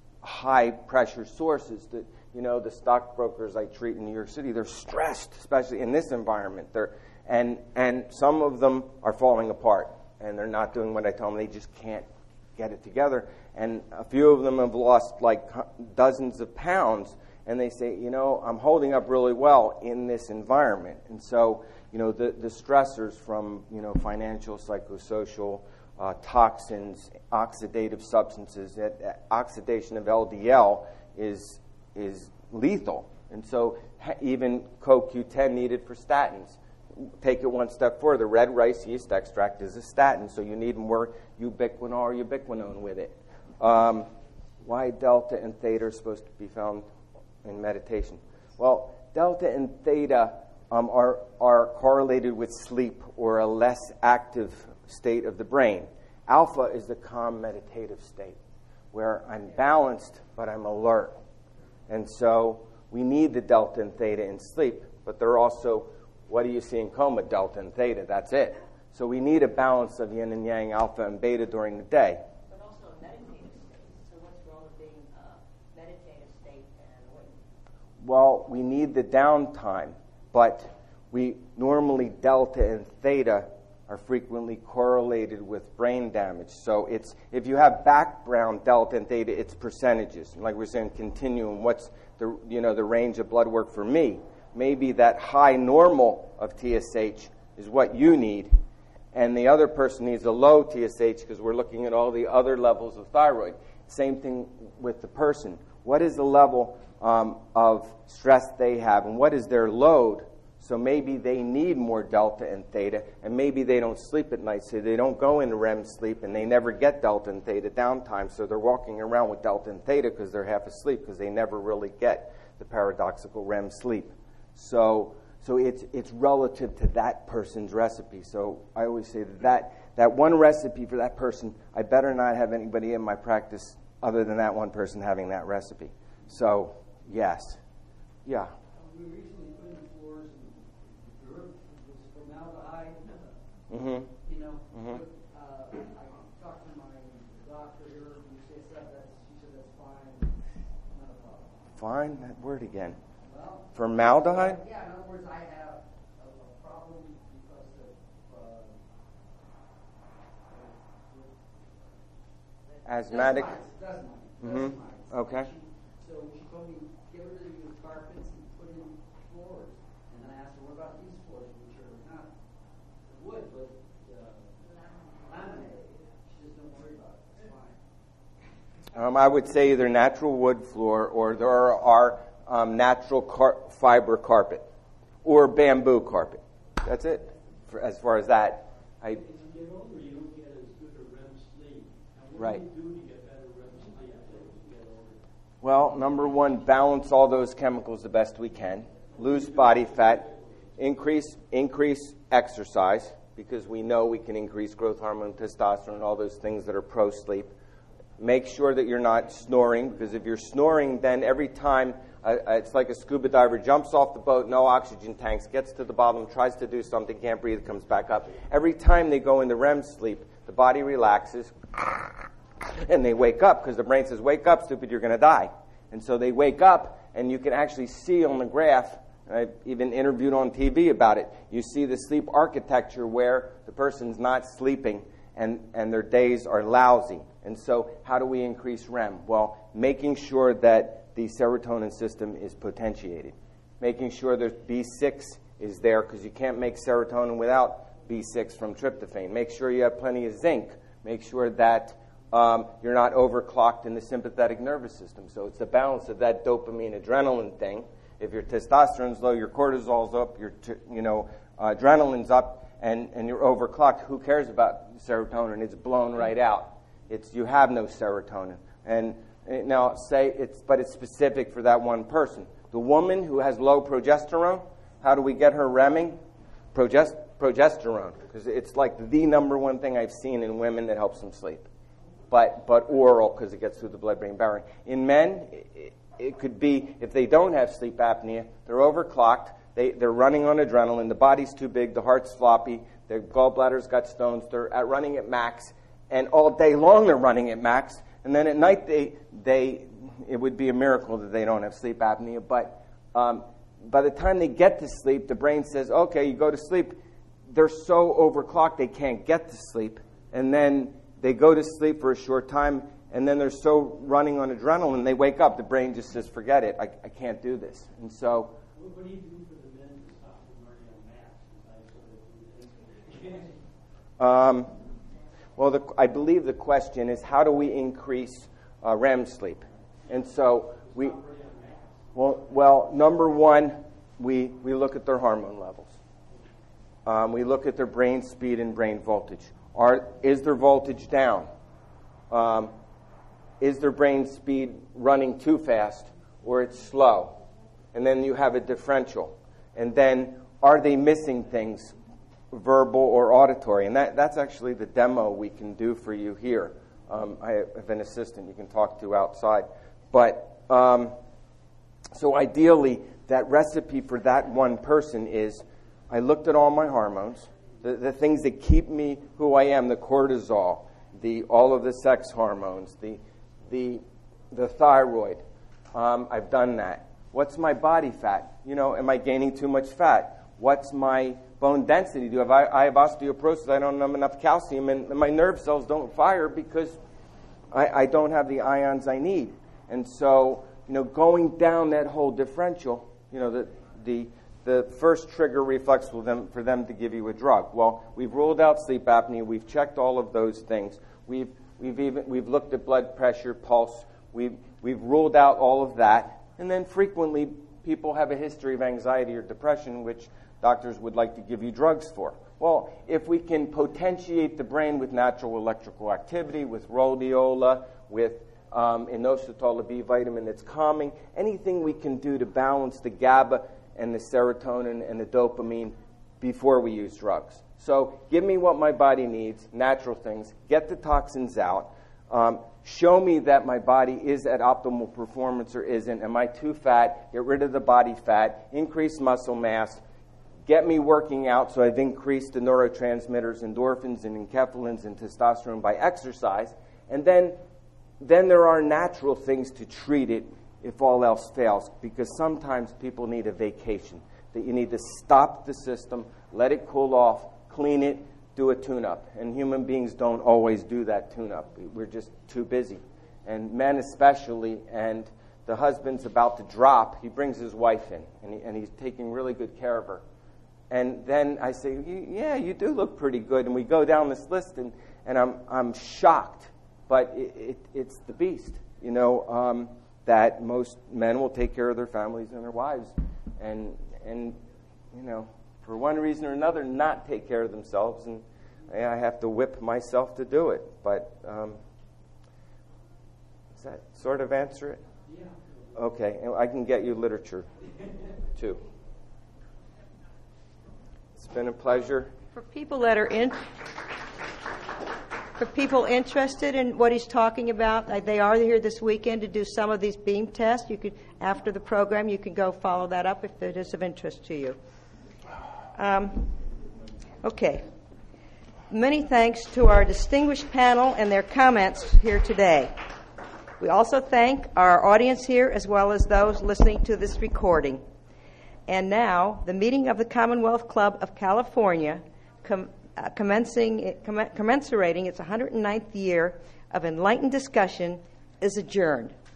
high pressure sources that you know the stockbrokers I treat in New York City, they're stressed, especially in this environment. They're And and some of them are falling apart, and they're not doing what I tell them. They just can't get it together. And a few of them have lost like dozens of pounds, and they say, you know, I'm holding up really well in this environment. And so, you know, the, the stressors from, you know, financial, psychosocial, uh, toxins, oxidative substances, that, that oxidation of L D L is is lethal. And so even C O Q ten needed for statins. Take it one step further. Red rice yeast extract is a statin, so you need more ubiquinol or ubiquinone with it. Um, why delta and theta are supposed to be found in meditation? Well, delta and theta um, are, are correlated with sleep or a less active state of the brain. Alpha is the calm meditative state where I'm balanced but I'm alert. And so we need the delta and theta in sleep, but they're also, what do you see in coma? Delta and theta, that's it. So we need a balance of yin and yang, alpha and beta during the day. But also a meditative state. So what's wrong with being a meditative state and awake? Well, we need the downtime, but we normally delta and theta are frequently correlated with brain damage. So it's if you have background delta and theta, it's percentages. Like we're saying, continuum. What's the you know the range of blood work for me? Maybe that high normal of T S H is what you need, and the other person needs a low T S H because we're looking at all the other levels of thyroid. Same thing with the person. What is the level um, of stress they have, and what is their load? So maybe they need more delta and theta, and maybe they don't sleep at night, so they don't go into R E M sleep, and they never get delta and theta downtime, so they're walking around with delta and theta because they're half asleep because they never really get the paradoxical R E M sleep. So so it's it's relative to that person's recipe. So I always say that, that that one recipe for that person, I better not have anybody in my practice other than that one person having that recipe. So, yes. Yeah. We recently put in the floors and the roof was formaldehyde. Mm-hmm. You know, Mm-hmm. but, uh, I talked to my doctor here, and she said that's, she said that's fine, not a problem. Fine, that word again. Well, Formaldehyde? yeah, in other words, I have a, a problem because of uh, Asthmatic? Dust mites. Mhm. Okay. She, so she told me, get rid of the carpets and put in floors. And then I asked her, what about these floors, which are not wood, but uh, laminated? She says, don't worry about it. It's fine. Um, I would say either natural wood floor or there are um, natural car- fiber carpet or bamboo carpet. That's it for, as far as that. I, As you get older, you don't get as good a R E M sleep. Now, what right. do you do to get better R E M sleep as you get older? Well, number one, balance all those chemicals the best we can. Lose body fat. Increase increase exercise, because we know we can increase growth hormone, testosterone, all those things that are pro-sleep. Make sure that you're not snoring, because if you're snoring, then every time, uh, it's like a scuba diver jumps off the boat, no oxygen tanks, gets to the bottom, tries to do something, can't breathe, comes back up. Every time they go into R E M sleep, the body relaxes, and they wake up, because the brain says, wake up, stupid, you're going to die. And so they wake up, and you can actually see on the graph, I've even interviewed on T V about it. You see the sleep architecture where the person's not sleeping and, and their days are lousy. And so how do we increase R E M? Well, making sure that the serotonin system is potentiated. Making sure that B six is there, because you can't make serotonin without B six from tryptophan. Make sure you have plenty of zinc. Make sure that um, you're not overclocked in the sympathetic nervous system. So it's the balance of that dopamine adrenaline thing. If your testosterone's low, your cortisol's up, your t- you know uh, adrenaline's up, and, and you're overclocked, who cares about serotonin? It's blown right out. It's you have no serotonin. And uh, now say it's, but it's specific for that one person. The woman who has low progesterone, how do we get her REMing? Progest- progesterone, because it's like the number one thing I've seen in women that helps them sleep. But but oral, because it gets through the blood-brain barrier. In men, it, it could be, if they don't have sleep apnea, they're overclocked, they, they're running on adrenaline, the body's too big, the heart's floppy, their gallbladder's got stones, they're at running at max, and all day long they're running at max, and then at night they, they it would be a miracle that they don't have sleep apnea, but um, by the time they get to sleep, the brain says, okay, you go to sleep. They're so overclocked they can't get to sleep, and then they go to sleep for a short time, and then they're so running on adrenaline, they wake up. The brain just says, forget it. I, I can't do this. And so... What, what do you do for the men to stop them running on max? Um, well, the, I believe the question is, how do we increase uh, R E M sleep? And so we... Well, well number one, we, we look at their hormone levels. Um, we look at their brain speed and brain voltage. Are, is their voltage down? Um, is their brain speed running too fast, or it's slow? And then you have a differential. And then are they missing things, verbal or auditory? And that, that's actually the demo we can do for you here. Um, I have an assistant you can talk to outside. But um, so ideally, that recipe for that one person is, I looked at all my hormones, the, the things that keep me who I am, the cortisol, the all of the sex hormones, the the the thyroid. Um, I've done that. What's my body fat? You know, am I gaining too much fat? What's my bone density? Do I, I have osteoporosis? I don't have enough calcium, and, and my nerve cells don't fire because I, I don't have the ions I need. And so, you know, going down that whole differential, you know, the the the first trigger reflex for them for them to give you a drug. Well, we've ruled out sleep apnea. We've checked all of those things. We've we've even we've looked at blood pressure, pulse. We've we've ruled out all of that. And then frequently people have a history of anxiety or depression, which doctors would like to give you drugs for. Well, if we can potentiate the brain with natural electrical activity, with rhodiola, with um, inositol, a B vitamin that's calming, anything we can do to balance the GABA and the serotonin and the dopamine before we use drugs. So give me what my body needs, natural things, get the toxins out, um, show me that my body is at optimal performance or isn't, am I too fat, get rid of the body fat, increase muscle mass, get me working out so I've increased the neurotransmitters, endorphins and enkephalins and testosterone by exercise, and then, then there are natural things to treat it if all else fails, because sometimes people need a vacation, that you need to stop the system, let it cool off, clean it, do a tune-up. And human beings don't always do that tune-up. We're just too busy. And men especially, and the husband's about to drop, he brings his wife in, and, he, and he's taking really good care of her. And then I say, yeah, you do look pretty good. And we go down this list, and, and I'm I'm shocked. But it, it, it's the beast, you know, um, that most men will take care of their families and their wives. And, and you know, for one reason or another, not take care of themselves. And I have to whip myself to do it. But um, does that sort of answer it? Yeah. Okay, and I can get you literature, too. It's been a pleasure. For people that are in, for people interested in what he's talking about, uh, they are here this weekend to do some of these beam tests. You could, after the program, you can go follow that up if it is of interest to you. Um, okay. Many thanks to our distinguished panel and their comments here today. We also thank our audience here as well as those listening to this recording. And now, the meeting of the Commonwealth Club of California, com- uh, commencing, comm- commensurating its one hundred ninth year of enlightened discussion, is adjourned.